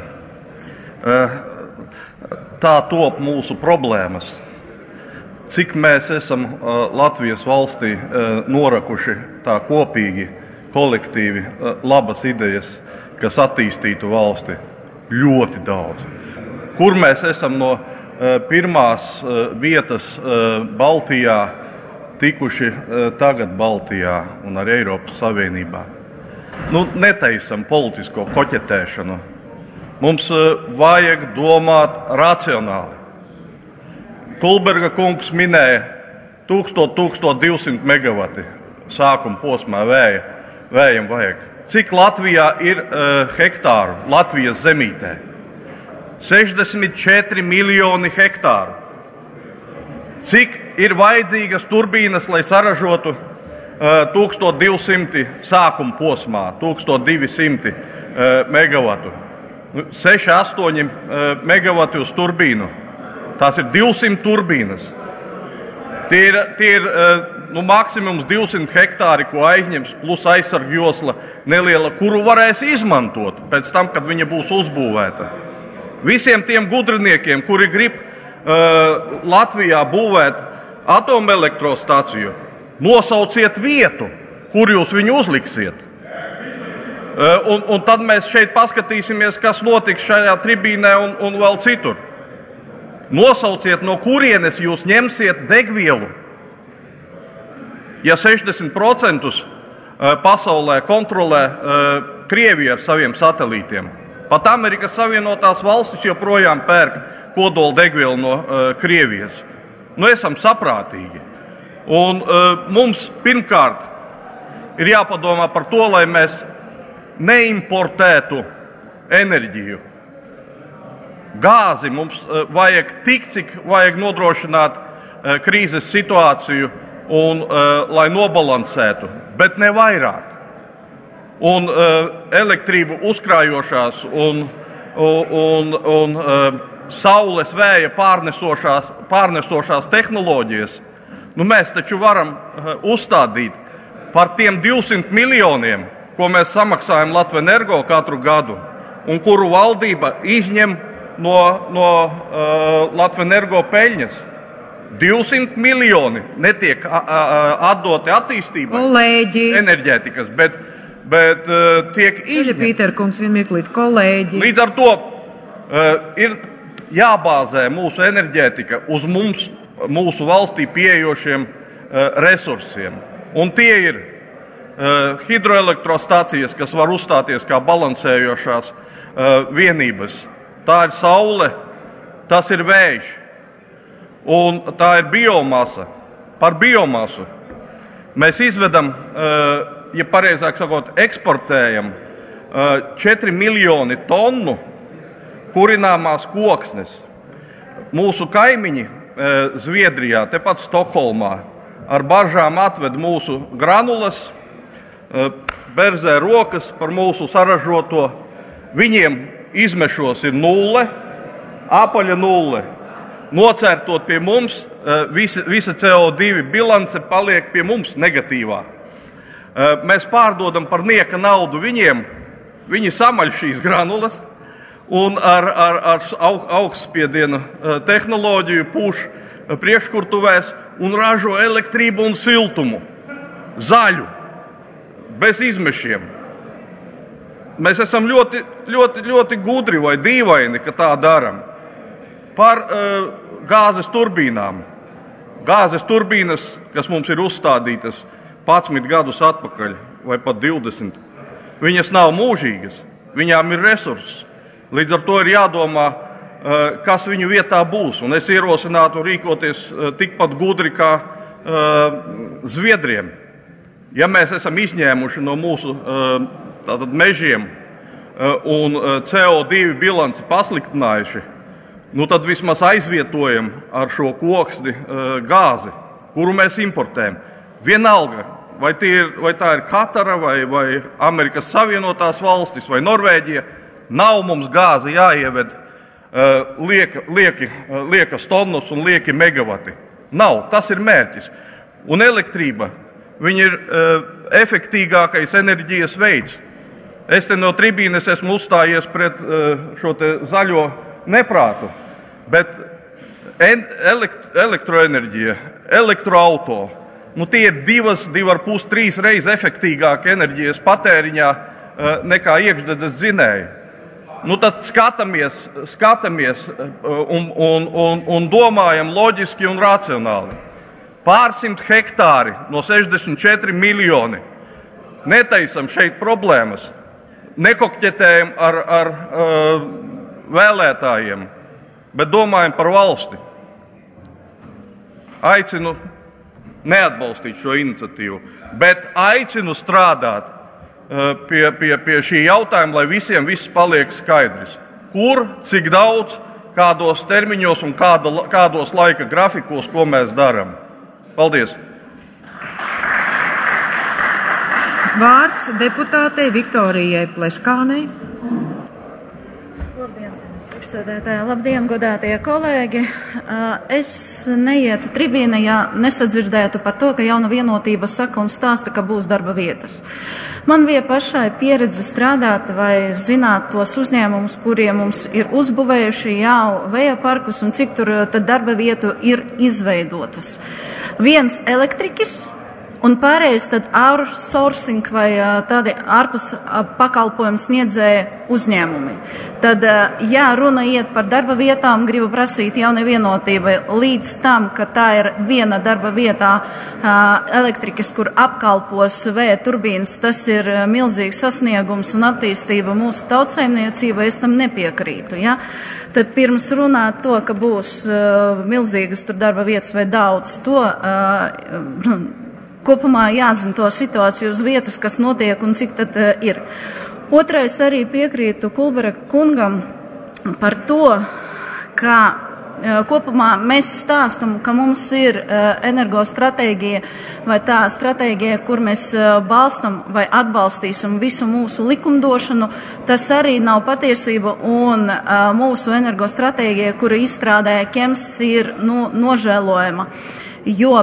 tā top mūsu problēmas. Cik mēs esam uh, Latvijas valstī uh, norakuši tā kopīgi, kolektīvi uh, labas idejas, kas attīstītu valsti? Ļoti daudz. Kur mēs esam no uh, pirmās uh, vietas uh, Baltijā tikuši uh, tagad Baltijā un arī Eiropas Savienībā? Nu, netaisam politisko koķetēšanu. Mums uh, vajag domāt racionāli. Kulberga kungs minēja tūkstoš divsimt megavati sākuma posmā vēja, vējam vajag. Cik Latvijā ir uh, hektāru Latvijas zemītē? sešdesmit četri miljoni hektāru. Cik ir vajadzīgas turbīnas, lai saražotu uh, tūkstoš divsimt sākuma posmā, tūkstoš divi simti uh, megavatu? seši astoņi uh, megavati uz turbīnu. Tās ir divsimt turbīnas. Tie ir, tie ir uh, nu, maksimums divsimt hektāri, ko aizņems, plus aizsargu josla neliela, kuru varēs izmantot pēc tam, kad viņa būs uzbūvēta. Visiem tiem gudriniekiem, kuri grib uh, Latvijā būvēt atomelektrostaciju, nosauciet vietu, kur jūs viņu uzliksiet. Uh, un, un tad mēs šeit paskatīsimies, kas notiks šajā tribīnē un, un vēl citur. Nosauciet, no kurienes jūs ņemsiet degvielu. Ja sešdesmit procentus pasaulē kontrolē Krievija ar saviem satelītiem, pat Amerikas Savienotās valstis joprojām pērk kodola degvielu no Krievijas. Nu, esam saprātīgi. Un mums pirmkārt ir jāpadomā par to, lai mēs neimportētu enerģiju. Gāzi mums vajag tik, cik vajag nodrošināt krīzes situāciju un lai nobalansētu, bet ne vairāk. Un elektrību uzkrājošās un, un, un saules vēja pārnesošās, pārnesošās tehnoloģijas, nu mēs taču varam uzstādīt par tiem divsimt miljoniem, ko mēs samaksājam Latvenergo katru gadu, un kuru valdība izņem no, no uh, Latvenergo peļņas. divsimt miljoni netiek a, a, atdoti attīstībai, kolēģi, enerģētikas, bet, bet uh, tiek izņemti. Pīter kungs, vienmieklīt, kolēģi. Līdz ar to uh, ir jābāzē mūsu enerģētika uz mums, mūsu valstī pieejošiem uh, resursiem. Un tie ir uh, hidroelektrostacijas, kas var uzstāties kā balansējošās uh, vienības. Tā ir saule, tas ir vējš. Un tā ir biomasa. Par biomasu mēs izvedam, ja pareizāk sakot, eksportējam četri miljoni tonu kurināmās koksnes. Mūsu kaimiņi Zviedrijā, tepat Stokholmā, ar bažām atved mūsu granulas, berzē rokas par mūsu saražoto. Viņiem izmešos ir nulle, apaļa nulle. Nocērtot pie mums, visa, visa C O divi bilance paliek pie mums negatīvā. Mēs pārdodam par nieka naudu viņiem, viņi samaļ šīs granulas un ar, ar, ar augstspiediena tehnoloģiju pūš priekškurtuvēs un ražo elektrību un siltumu. Zaļu, bez izmešiem. Mēs esam ļoti, ļoti, ļoti gudri vai dīvaini, ka tā daram. Par uh, gāzes turbīnām. Gāzes turbīnas, kas mums ir uzstādītas padsmit gadus atpakaļ, vai pat divdesmit, viņas nav mūžīgas, viņām ir resursi. Līdz ar to ir jādomā, uh, kas viņu vietā būs. Un es ierosinātu rīkoties uh, tikpat gudri kā uh, Zviedriem. Ja mēs esam izņēmuši no mūsu uh, tātad mežiem uh, un uh, C O divi bilanci pasliktinājuši, nu tad vismaz aizvietojam ar šo koksni uh, gāzi, kuru mēs importējam. Vienalga, vai, ir, vai tā ir Katara, vai, vai Amerikas Savienotās valstis, vai Norvēģija, nav mums gāzi jāieved uh, lieka, lieki, uh, liekas tonnas un lieki megavati. Nav, tas ir mērķis. Un elektrība, viņa ir uh, efektīgākais enerģijas veids. Es te no tribīnes esmu uzstājies pret uh, šo te zaļo neprātu. Bet elekt, elektroenerģija, elektroauto, nu tie ir divas, divas pus, trīs reizes efektīgāk enerģijas patēriņā nekā iekšdedzes dzinēji. Nu tad skatāmies, skatāmies un, un, un, un domājam loģiski un racionāli. Pārsimt hektāri no sešdesmit četri miljoni. Netaisam šeit problēmas. Nekokķetējam ar, ar uh, vēlētājiem. Bet domājam par valsti. Aicinu neatbalstīt šo iniciatīvu, bet aicinu strādāt uh, pie, pie, pie šī jautājuma, lai visiem viss paliek skaidrs. Kur, cik daudz, kādos termiņos un kāda, kādos laika grafikos, ko mēs darām. Paldies! Vārds deputātei Viktorijai Pleškānei. priekšsēdētāja. Labdien, godātie kolēģi! Es neietu tribīnē, ja nesadzirdētu par to, ka Jauna Vienotība saka un stāsta, ka būs darba vietas. Man bija pašai pieredze strādāt vai zināt tos uzņēmumus, kuriem mums ir uzbūvējuši jau vēja parkus un cik tur tad darba vietu ir izveidotas. Viens elektriķis un pārējais tad outsourcing vai tādi ārpus pakalpojumu sniedzēja uzņēmumi. Tad, ja runa iet par darba vietām, gribu prasīt Jaunai Vienotībai līdz tam, ka tā ir viena darba vietā elektrikas, kur apkalpos vēja turbīnas, tas ir milzīgs sasniegums un attīstība mūsu tautsaimniecībai, es tam nepiekrītu. Ja? Tad pirms runāt to, ka būs milzīgas tur darba vietas vai daudz, to kopumā jāzina to situāciju uz vietas, kas notiek un cik tad uh, ir. Otrais arī piekrītu Kulbera kungam par to, ka uh, kopumā mēs stāstam, ka mums ir uh, energostratēģija vai tā stratēģija, kur mēs uh, balstam vai atbalstīsim visu mūsu likumdošanu. Tas arī nav patiesība un uh, mūsu energostratēģija, kura izstrādāja Kems, ir nu, nožēlojama, jo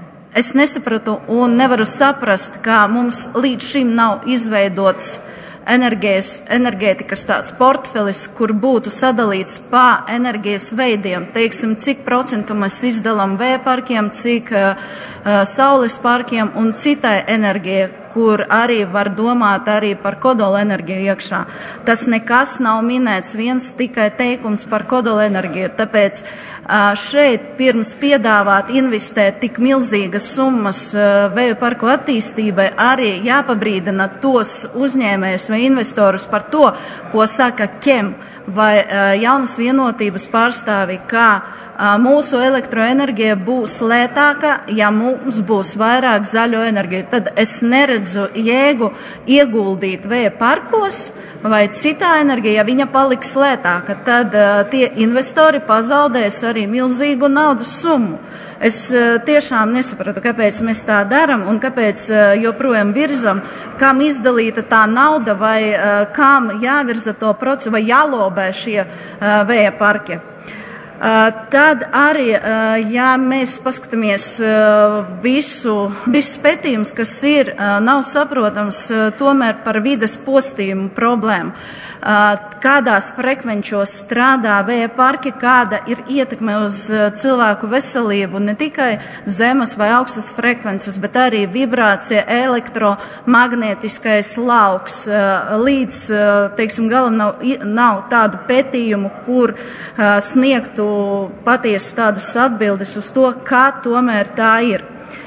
es nesapratu un nevaru saprast, ka mums līdz šim nav izveidots enerģijas, enerģētikas tāds portfelis, kur būtu sadalīts pa enerģijas veidiem. Teiksim, cik procentu mēs izdalām vēja parkiem, cik uh, saules parkiem un citai enerģijai, kur arī var domāt arī par kodola enerģiju iekšā. Tas nekas nav minēts, viens tikai teikums par kodola enerģiju. Tāpēc uh, šeit pirms piedāvāt investēt tik milzīgas summas uh, vēju parku attīstībai, arī jāpabrīdina tos uzņēmējus vai investorus par to, ko saka Kem vai uh, Jaunas Vienotības pārstāvi, kā mūsu elektroenerģija būs lētāka, ja mums būs vairāk zaļo enerģiju. Tad es neredzu jēgu ieguldīt vēja parkos vai citā enerģija, ja viņa paliks lētāka. Tad uh, tie investori pazaudēs arī milzīgu naudas summu. Es uh, tiešām nesapratu, kāpēc mēs tā daram un kāpēc uh, joprojām virzam, kam izdalīta tā nauda vai uh, kam jāvirza to procesu vai jālobē šie uh, vēja parki. Uh, tad arī, uh, ja mēs paskatāmies uh, visu, visus pētījumus, kas ir, uh, nav saprotams uh, tomēr par vides postījumu problēmu. Uh, kādās frekvenčos strādā vēja parki, kāda ir ietekme uz uh, cilvēku veselību, ne tikai zemes vai augstas frekvences, bet arī vibrācija, elektromagnētiskais lauks. Uh, līdz, uh, teiksim, galam nav, nav tādu pētījumu, kur uh, sniegtu patiesi tādas atbildes uz to, kā tomēr tā ir.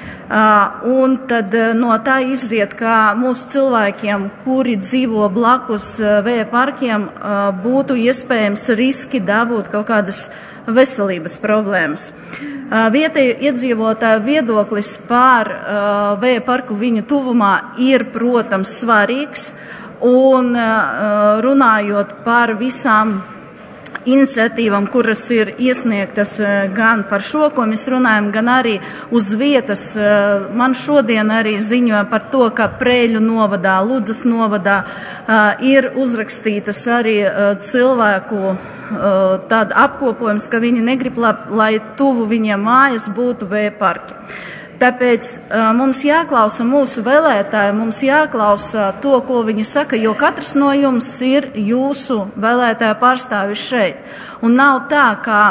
Uh, un tad uh, no tā izriet, ka mūsu cilvēkiem, kuri dzīvo blakus uh, vēja parkiem, uh, būtu iespējams riski dabūt kaut kādas veselības problēmas. Uh, vietēju iedzīvotāju viedoklis par uh, vēja parku viņu tuvumā ir, protams, svarīgs, un uh, runājot par visām iniciatīvām, kuras ir iesniegtas gan par šo, ko mēs runājam, gan arī uz vietas. Man šodien arī ziņoja par to, ka Preļu novadā, Ludzas novadā ir uzrakstītas arī cilvēku tāda apkopojums, ka viņi negrib, lai tuvu viņiem mājas būtu vēja parki. Tāpēc uh, mums jāklausa mūsu vēlētāji, mums jāklausa to, ko viņi saka, jo katrs no jums ir jūsu vēlētāja pārstāvis šeit. Un nav tā, ka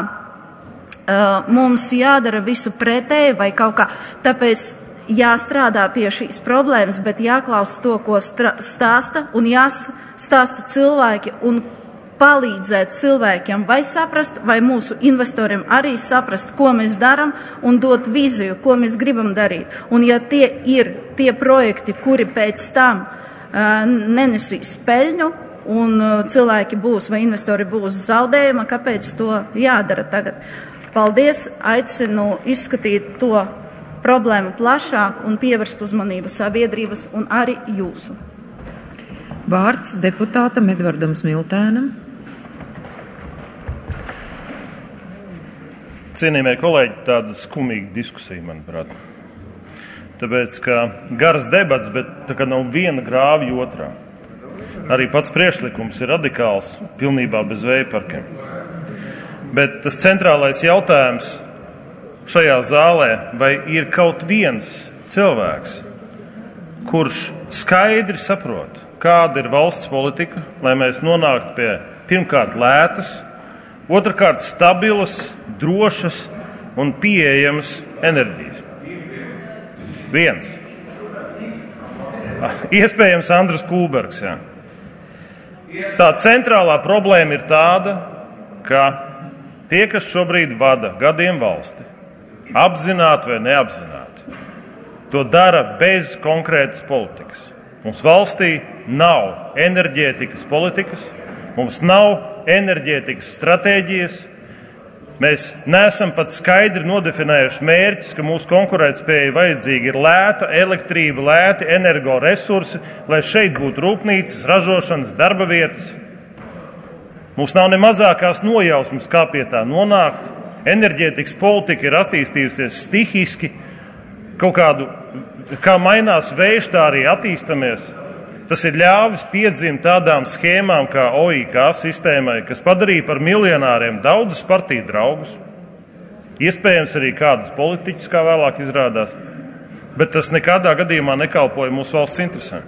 uh, mums jādara visu pretēji vai kaut kā. Tāpēc jāstrādā pie šīs problēmas, bet jāklausa to, ko stāsta, un jāstāsta cilvēki un palīdzēt cilvēkiem vai saprast, vai mūsu investoriem arī saprast, ko mēs darām un dot viziju, ko mēs gribam darīt. Un ja tie ir tie projekti, kuri pēc tam uh, nenesīs peļņu un uh, cilvēki būs vai investori būs zaudējuma, kāpēc to jādara tagad? Paldies, aicinu izskatīt to problēmu plašāk un pievērst uzmanību sabiedrības un arī jūsu. Vārds deputātam Edvardam Smiltēnam. Cienījamie kolēģi, tāda skumīga diskusija, manuprāt. Tāpēc, ka garas debats, bet tā kā nav viena grāvja otrā. Arī pats priekšlikums ir radikāls, pilnībā bez vēja parkiem. Bet tas centrālais jautājums šajā zālē, vai ir kaut viens cilvēks, kurš skaidri saprot, kāda ir valsts politika, lai mēs nonāktu pie pirmkārt lētas, otrkārt stabilas, drošas un pieejamas enerģijas. Viens. Iespējams, Andris Kulbergs. Jā. Tā centrālā problēma ir tāda, ka tie, kas šobrīd vada gadiem valsti, apzināti vai neapzināti, to dara bez konkrētas politikas. Mums valstī nav enerģētikas politikas, mums nav enerģētikas stratēģijas, mēs neesam pat skaidri nodefinējuši mērķus, ka mūsu konkurētspējai vajadzīga ir lēta elektrība, lēti energoresursi, lai šeit būtu rūpnīcas, ražošanas, darba vietas. Mums nav ne mazākās nojausmas, kā pie tā nonākt. Enerģētikas politika ir attīstījusies stihiski, kaut kādu, kā mainās vējš, tā arī attīstamies. Tas ir ļāvis piedzimt tādām schēmām kā O I K sistēmai, kas padarīja par miljonāriem daudzus partiju draugus, iespējams arī kādus politiķus, kā vēlāk izrādās, bet tas nekādā gadījumā nekalpoja mūsu valsts interesēm.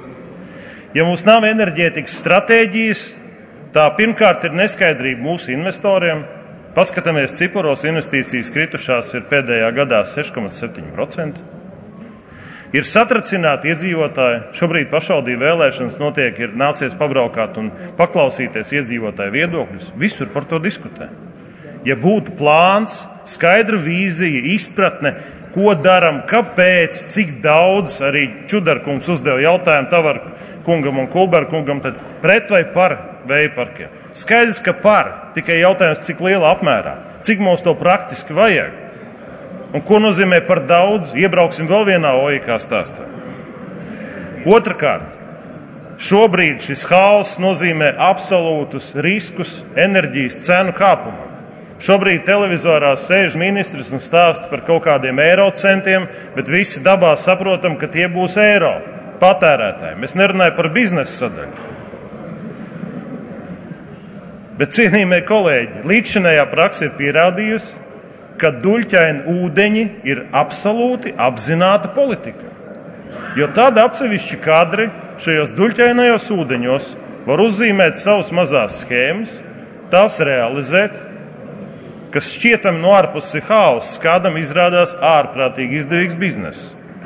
Ja mums nav enerģētikas stratēģijas, tā pirmkārt ir neskaidrība mūsu investoriem. Paskatāmies ciparos, investīcijas kritušās ir pēdējā gadā seši komats septiņi procenti. Ir satracināti iedzīvotāji. Šobrīd pašvaldību vēlēšanas notiek, ir nācies pabraukāt un paklausīties iedzīvotāju viedokļus. Visur par to diskutē. Ja būtu plāns, skaidra vīzija, izpratne, ko daram, kāpēc, cik daudz, arī Čudarkungs uzdeva jautājumu Tavar kungam un Kulberga kungam, tad pret vai par vēja parkiem. Skaidrs, ka par, tikai jautājums, cik lielā apmērā, cik mums to praktiski vajag. Un ko nozīmē par daudz? Iebrauksim vēl vienā O I K stāstā. Otrakārt, šobrīd šis haoss nozīmē absolūtus riskus enerģijas cenu kāpumam. Šobrīd televizorā sēž ministrs un stāsta par kaut kādiem eiro centiem, bet visi dabā saprotam, ka tie būs eiro patērētāji. Mēs nerunājam par biznesa sadaļu. Bet, cienījamie kolēģi, līdzšinējā praksa ir pierādījusi, ka duļķaini ūdeņi ir absolūti apzināta politika. Jo tad atsevišķi kadri šajos duļķainajos ūdeņos var uzzīmēt savas mazās schēmas, tās realizēt, kas šķietam no ārpuses ir haoss, kādam izrādās ārprātīgi izdevīgs bizness.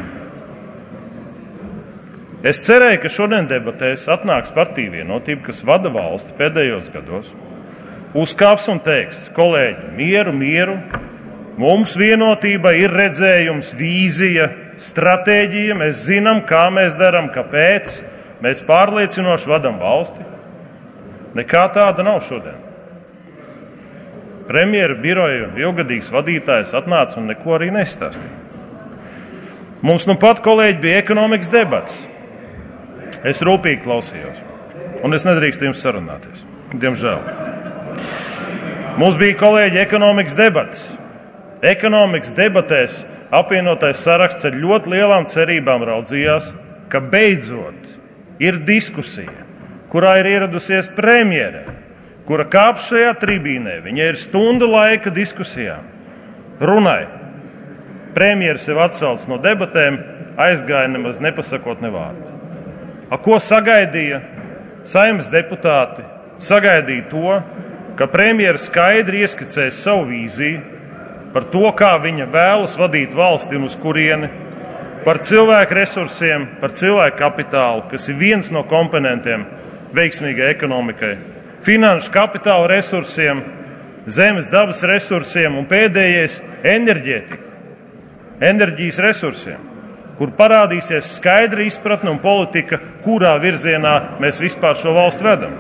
Es cerēju, ka šodien debatēs atnāks partiju vienotība, kas vada valsti pēdējos gados, uzkāps un teiks: kolēģi, mieru, mieru, mums vienotība ir redzējums, vīzija, stratēģija, mēs zinām, kā mēs darām, kāpēc, mēs pārliecinoši vadam valsti. Nekā tāda nav šodien. Premjera biroja un ilgadīgs vadītājs atnāca un neko arī nestāstīja. Mums nu pat, kolēģi, bija ekonomikas debats. Es rūpīgi klausījos, un es nedrīkstu jums sarunāties, diemžēl. Mums bija, kolēģi, ekonomikas debats. Ekonomikas debatēs apvienotais saraksts ar ļoti lielām cerībām raudzījās, ka beidzot ir diskusija, kurā ir ieradusies premjere, kura kāp šajā tribīnē. Viņai ir stunda laika diskusijām. Runai. Premjera sev atsauc no debatēm, aizgāja nemaz nepasakot ne vārdu. A ko sagaidīja Saeimas deputāti? Sagaidīja to, ka premjera skaidri ieskicēs savu vīziju par to, kā viņa vēlas vadīt valsti un uz kurieni, par cilvēku resursiem, par cilvēku kapitālu, kas ir viens no komponentiem veiksmīgai ekonomikai, finanšu kapitāla resursiem, zemes dabas resursiem un pēdējais enerģētika, enerģijas resursiem, kur parādīsies skaidra izpratne un politika, kurā virzienā mēs vispār šo valstu vedam.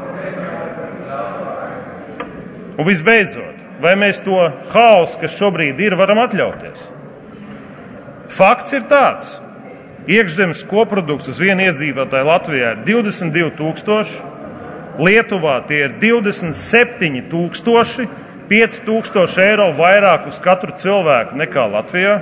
Un visbeidzot, vai mēs to haosu, kas šobrīd ir, varam atļauties? Fakts ir tāds. Iekšzemes koprodukts uz vienu iedzīvotāju Latvijā ir divdesmit divi tūkstoši, Lietuvā tie ir divdesmit septiņi tūkstoši, pieci tūkstoši eiro vairāk uz katru cilvēku nekā Latvijā,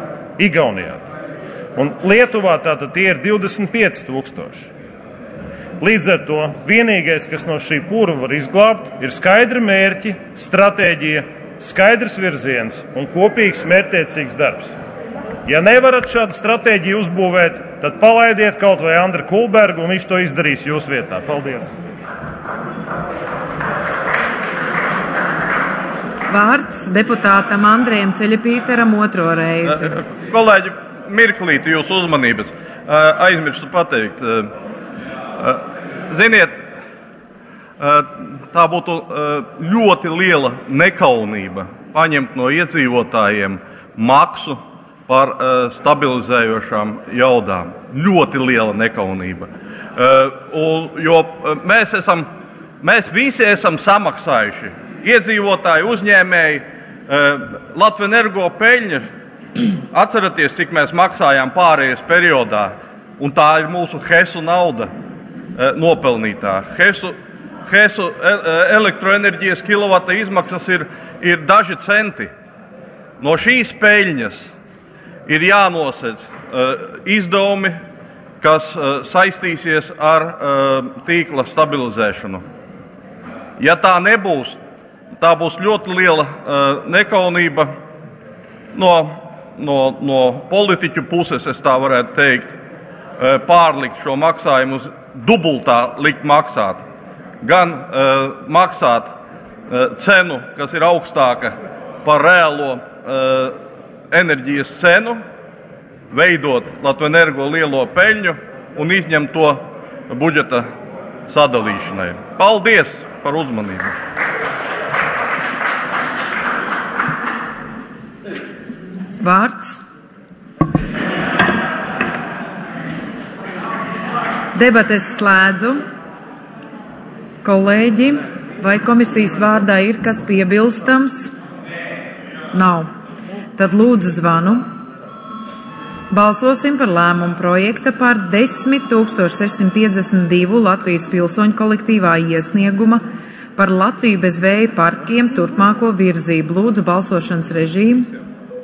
Igaunijā. Un Lietuvā tātad tie ir divdesmit pieci tūkstoši. Līdz ar to vienīgais, kas no šī purva var izglābt, ir skaidri mērķi, stratēģija, skaidrs virziens un kopīgs mērķtiecīgs darbs. Ja nevarat šādu stratēģiju uzbūvēt, tad palaidiet kaut vai Andri Kulbergu, un viņš to izdarīs jūsu vietā. Paldies! Vārds deputātam Andrejam Ceļapīteram otro reizi. Kolēģi, mirklīti jūsu uzmanības. Aizmirstu pateikt. Ziniet, tā būtu ļoti liela nekaunība paņemt no iedzīvotājiem maksu par stabilizējošām jaudām. Ļoti liela nekaunība. Jo mēs, esam, mēs visi esam samaksājuši. Iedzīvotāji, uzņēmēji, Latvenergo peļņa. Atceraties, cik mēs maksājām pārējais periodā, un tā ir mūsu Hesu nauda nopelnītā. Hesu, Hesu elektroenerģijas kilovata izmaksas ir, ir daži centi. No šīs peļņas ir jānosedz izdevumi, kas saistīsies ar tīkla stabilizēšanu. Ja tā nebūs, tā būs ļoti liela nekaunība no No, no politiķu puses, es tā varētu teikt, pārlikt šo maksājumu uz dubultā likt maksāt. Gan uh, maksāt uh, cenu, kas ir augstāka par reālo uh, enerģijas cenu, veidot Latvenergo lielo peļņu un izņemt to budžeta sadalīšanai. Paldies par uzmanību! Vārds. Debates slēdzu. Kolēģi, vai komisijas vārdā ir kas piebilstams? Nav. Tad lūdzu zvanu. Balsosim par lēmumu projekta par desmit tūkstoši sešsimt piecdesmit divu Latvijas pilsoņu kolektīvā iesnieguma par Latviju bez vēja parkiem turpmāko virzību. Lūdzu balsošanas režīmu.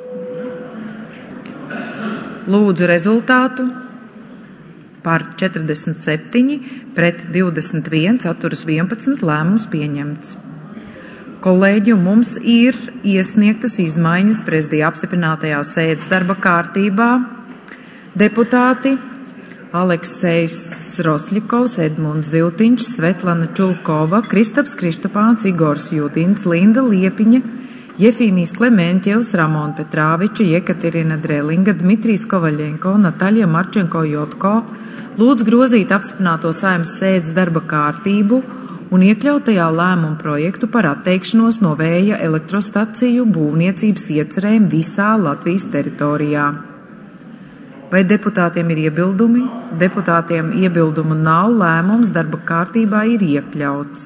Lūdzu rezultātu. Par četrdesmit septiņi pret divdesmit viens, atturas vienpadsmit, lēmums pieņemts. Kolēģi, mums ir iesniegtas izmaiņas prezidija apstiprinātajā sēdes darba kārtībā. Deputāti Aleksejs Rosļikovs, Edmunds Ziltiņš, Svetlana Čulkova, Kristaps Krištapāns, Igors Judins, Linda Liepiņa, Jefīmijs Klementjevs, Ramona Petrāviča, Jekaterina Drelinga, Dmitrijs Kovaļenko, Nataļa Marčenko-Jotko lūdz grozīt apstiprināto Saeimas sēdes darba kārtību un iekļautajā lēmuma projektu par atteikšanos no vēja elektrostaciju būvniecības iecerēm visā Latvijas teritorijā. Vai deputātiem ir iebildumi? Deputātiem iebildumu nav, lēmums darba kārtībā ir iekļauts.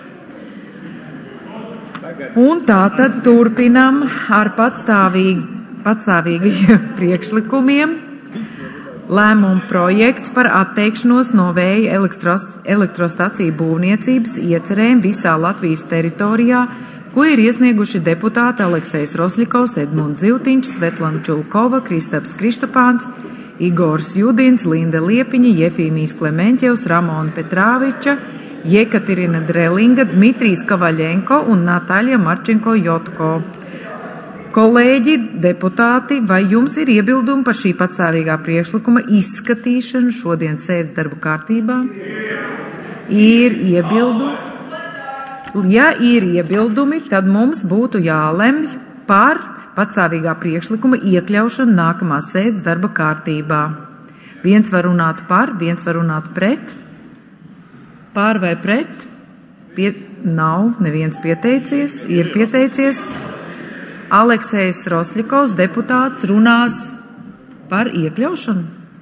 Un tā tad turpinam ar patstāvīgi, patstāvīgajiem priekšlikumiem. Lēmuma projekts par atteikšanos no vēja elektrostaciju būvniecības iecerēm visā Latvijas teritorijā, ko ir iesnieguši deputāti Aleksejs Rosļikovs, Edmunds Ziltiņš, Svetlana Čulkova, Kristaps Krištapāns, Igors Judins, Linda Liepiņa, Jefīmijs Klementjevs, Ramona Petrāviča, Jekaterina Drelinga, Dmitrijs Kovaļenko un Nataļa Marčenko-Jotko. Kolēģi, deputāti, vai jums ir iebildumi par šī patstāvīgā priekšlikuma izskatīšanu šodien sēdes darba kārtībā? Ir iebildumi. Ja ir iebildumi, tad mums būtu jālemj par patstāvīgā priekšlikuma iekļaušanu nākamā sēdes darba kārtībā. Viens var runāt par, viens var runāt pret. Pār vai pret? Pie... Nav, neviens pieteicies, ir pieteicies. Aleksejs Rosļikovs, deputāts, runās par iekļaušanu.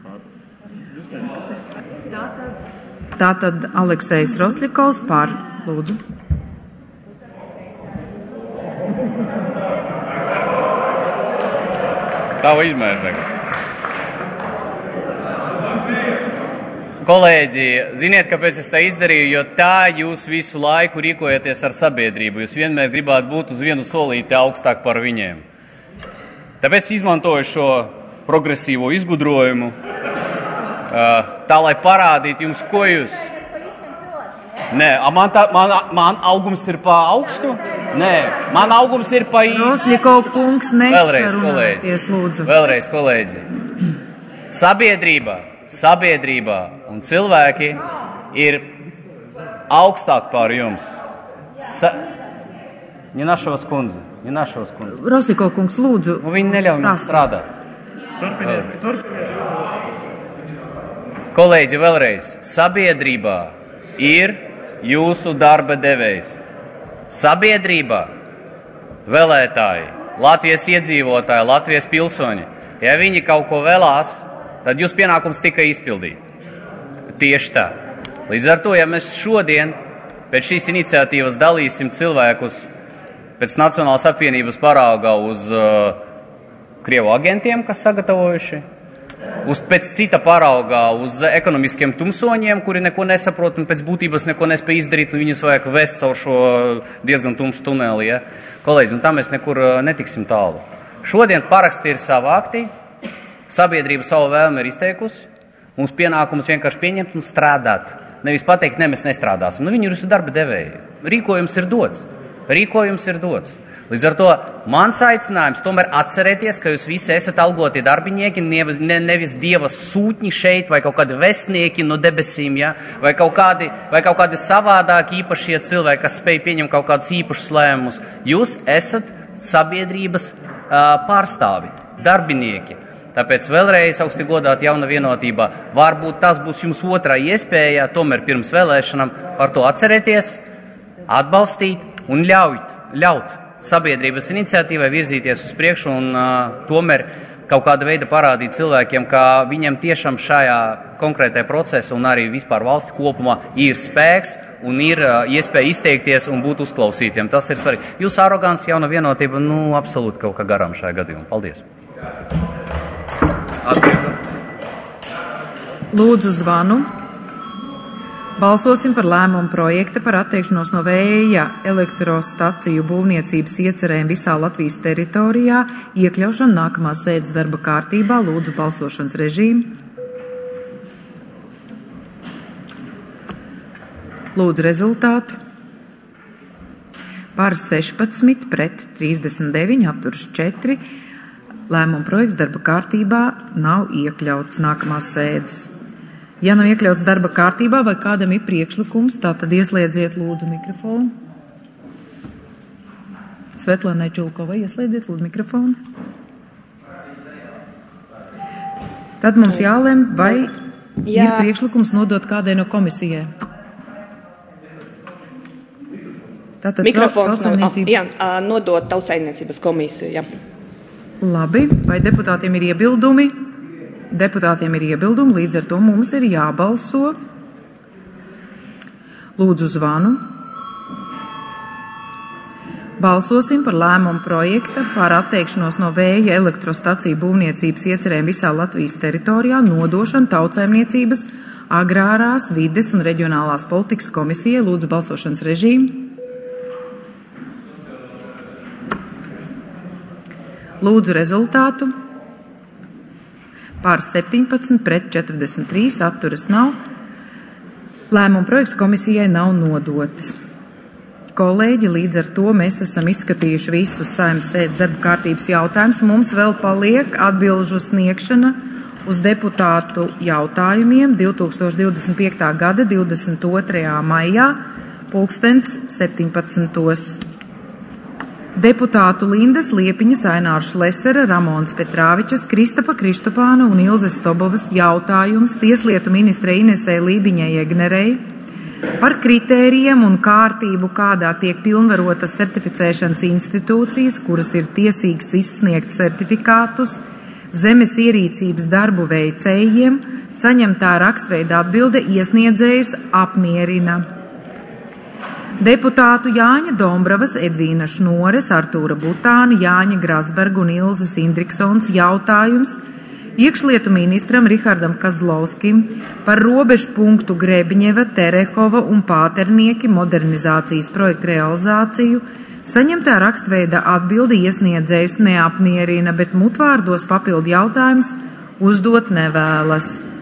Tātad Aleksejs Rosļikovs par, lūdzu. Tā vai izmērs. Kolēģi, ziniet, kāpēc es tā izdarīju, jo tā jūs visu laiku rīkojaties ar sabiedrību. Jūs vienmēr gribāt būt uz vienu solīti augstāk par viņiem. Tāpēc izmantoju šo progresīvo izgudrojumu, tā lai parādītu jums, ko jūs, Nē, man, tā, man, man augums ir pa augstu. Nē, man augums ir pa īstu. Rosļiko kungs Vēlreiz, kolēģi. nesarunāties, lūdzu. Vēlreiz, kolēģi. Sabiedrība, sabiedrībā un cilvēki ir augstāk pār jums. Sa... Ņinašavas kundze, Ņinašavas kundze. Rosļiko kungs, lūdzu. Nu, viņi neļauj man strādāt. Turpiniet, turpiniet. Kolēģi, vēlreiz. Sabiedrībā ir jūsu darba devējs. Sabiedrībā vēlētāji, Latvijas iedzīvotāji, Latvijas pilsoņi. Ja viņi kaut ko vēlās, tad jūs pienākums tikai izpildīt. Tieši tā. Līdz ar to, ja mēs šodien pēc šīs iniciatīvas dalīsim cilvēkus pēc Nacionālās apvienības parauga uz uh, Krievu agentiem, kas sagatavojuši, uz pēc cita parauga uz ekonomiskiem tumsoņiem, kuri neko nesaprot un pēc būtības neko nespēj izdarīt, un viņus vajag vest caur šo diezgan tumšu tuneli. Ja? Kolēģi, un tā mēs nekur netiksim tālu. Šodien paraksti ir savākti, sabiedrība savu vēlmi ir izteikusi, mums pienākums vienkārši pieņemt un strādāt. Nevis pateikt, ne, mēs nestrādāsim. Nu, viņi ir jūsu darba devēji. Rīkojums ir dots. Rīkojums ir dots. Līdz ar to mans aicinājums tomēr atcerēties, ka jūs visi esat algoti darbinieki, nevis, ne, nevis dieva sūtņi šeit, vai kaut kādi vestnieki no debesīm, ja? vai, kaut kādi, vai kaut kādi savādāki īpašie cilvēki, kas spēj pieņemt kaut kādus īpašus lēmumus. Jūs esat sabiedrības uh, pārstāvi, darbinieki. Tāpēc vēlreiz augsti godāt jauna vienotībā. Varbūt tas būs jums otrā iespēja, tomēr pirms vēlēšanām par to atcerēties, atbalstīt un ļaut, ļaut sabiedrības iniciatīvai virzīties uz priekšu un uh, tomēr kaut kāda veida parādīt cilvēkiem, ka viņiem tiešām šajā konkrētajā procesā un arī vispār valsti kopumā ir spēks un ir uh, iespēja izteikties un būt uzklausītiem. Tas ir svarīgi. Jūsu arogants jauna vienotība, nu, absolūti kaut kā garām šajā gadījumā. Paldies. Lūdzu zvanu. Balsosim par lēmumu projekta par atteikšanos no vēja elektrostaciju būvniecības iecerēm visā Latvijas teritorijā, iekļaušanu nākamās sēdes darba kārtībā. Lūdzu balsošanas režīmu. Lūdzu rezultātu. Par sešpadsmit pret trīsdesmit deviņi, atturas četri. Lēmuma projekts darba kārtībā nav iekļauts nākamās sēdes. Ja nav iekļauts darba kārtībā vai kādam ir priekšlikums, tā tad ieslēdziet lūdzu mikrofonu. Svetlānai Čulkovai ieslēdziet lūdzu mikrofonu. Tad mums jālem, vai Jā. ir priekšlikums nodot kādai no komisijai. Tātad mikrofons tautsaimniecības... no, jā, nodot tautsaimniecības komisiju. Jā. Labi, vai deputātiem ir iebildumi? Deputātiem ir iebildumi, līdz ar to mums ir jābalso. Lūdzu zvanu. Balsosim par lēmumu projekta par atteikšanos no vēja elektrostaciju būvniecības iecerēm visā Latvijas teritorijā nodošanu tautsaimniecības, agrārās, vides un reģionālās politikas komisijai. Lūdzu balsošanas režīmu. Lūdzu rezultātu. Pār septiņpadsmit pret četrdesmit trīs, atturas nav. Lēmuma projekts komisijai nav nodots. Kolēģi, līdz ar to mēs esam izskatījuši visus Saeimas sēdes darba kārtības jautājumus. Mums vēl paliek atbilžu sniegšana uz deputātu jautājumiem divtūkstoš divdesmit piektā gada divdesmit otrajā maijā pulkstens septiņpadsmitos. Deputātu Lindas Liepiņas, Ainārs Šlesera, Ramons Petrāvičas, Kristapa Kristopāna un Ilzes Stobovas jautājums tieslietu ministrei Inesei Lībiņai Egnerei par kritērijiem un kārtību, kādā tiek pilnvarotas certificēšanas institūcijas, kuras ir tiesīgas izsniegt certifikātus zemes ierīcības darbu veicējiem, saņemtā rakstveida atbilde iesniedzējus apmierina. Deputātu Jāņa Dombravas, Edvīna Šnores, Artūra Butāna, Jāņa Grasberga un Ilzes Indriksons jautājums iekšlietu ministram Rihardam Kazlovskim par robežu punktu Grebņeva, Terehova un Pāternieki modernizācijas projektu realizāciju saņemtā rakstveida atbildi iesniedzējus neapmierina, bet mutvārdos papildu jautājumus uzdot nevēlas.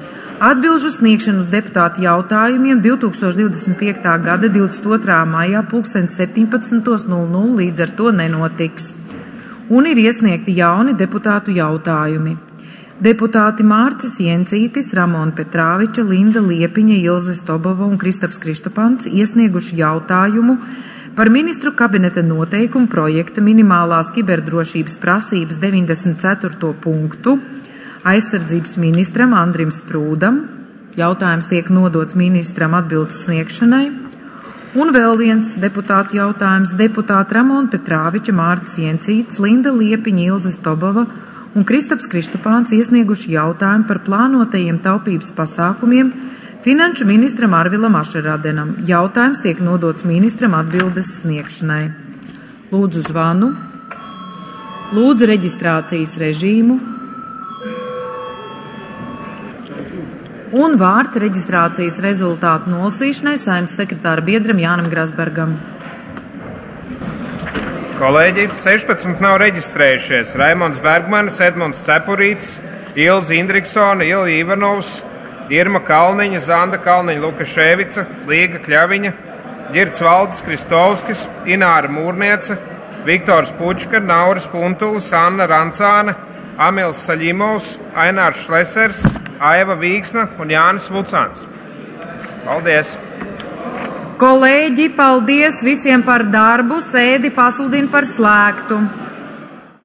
Atbilžu sniegšanu uz deputātu jautājumiem divtūkstoš divdesmit piektā gada divdesmit otrā maijā pulksten septiņpadsmit nulle nulle līdz ar to nenotiks. Un ir iesniegti jauni deputātu jautājumi. Deputāti Mārcis Jencītis, Ramona Petrāviča, Linda Liepiņa, Ilze Stobova un Kristaps Krištopants iesnieguši jautājumu par ministru kabineta noteikumu projekta minimālās kiberdrošības prasības deviņdesmit ceturto punktu aizsardzības ministram Andrim Sprūdam. Jautājums tiek nodots ministram atbildes sniegšanai. Un vēl viens deputātu jautājums. Deputāti Ramona Petrāviča, Mārcis Jencītis, Linda Liepiņa, Ilze Stobova un Kristaps Krištopāns iesnieguši jautājumu par plānotajiem taupības pasākumiem finanšu ministram Arvilam Ašeradenam. Jautājums tiek nodots ministram atbildes sniegšanai. Lūdzu zvanu. Lūdzu reģistrācijas režīmu. Un vārds reģistrācijas rezultātu nolasīšanai Saeimas sekretāra biedram Jānim Grasbergam. Kolēģi, sešpadsmit nav reģistrējušies. Raimonds Bergmanis, Edmunds Cepurītis, Ilze Indriksona, Ilja Ivanovs, Irma Kalniņa, Zanda Kalniņa Lukaševica, Līga Kļaviņa, Ģirds Valdis Kristovskis, Ināra Mūrniece, Viktors Pučka, Nauris Puntulis, Anna Rancāne, Amils Saļimovs, Ainārs Šlesers, Aiva Vīksna un Jānis Vucāns. Paldies! Kolēģi, paldies visiem par darbu. Sēdi pasludinu par slēgtu.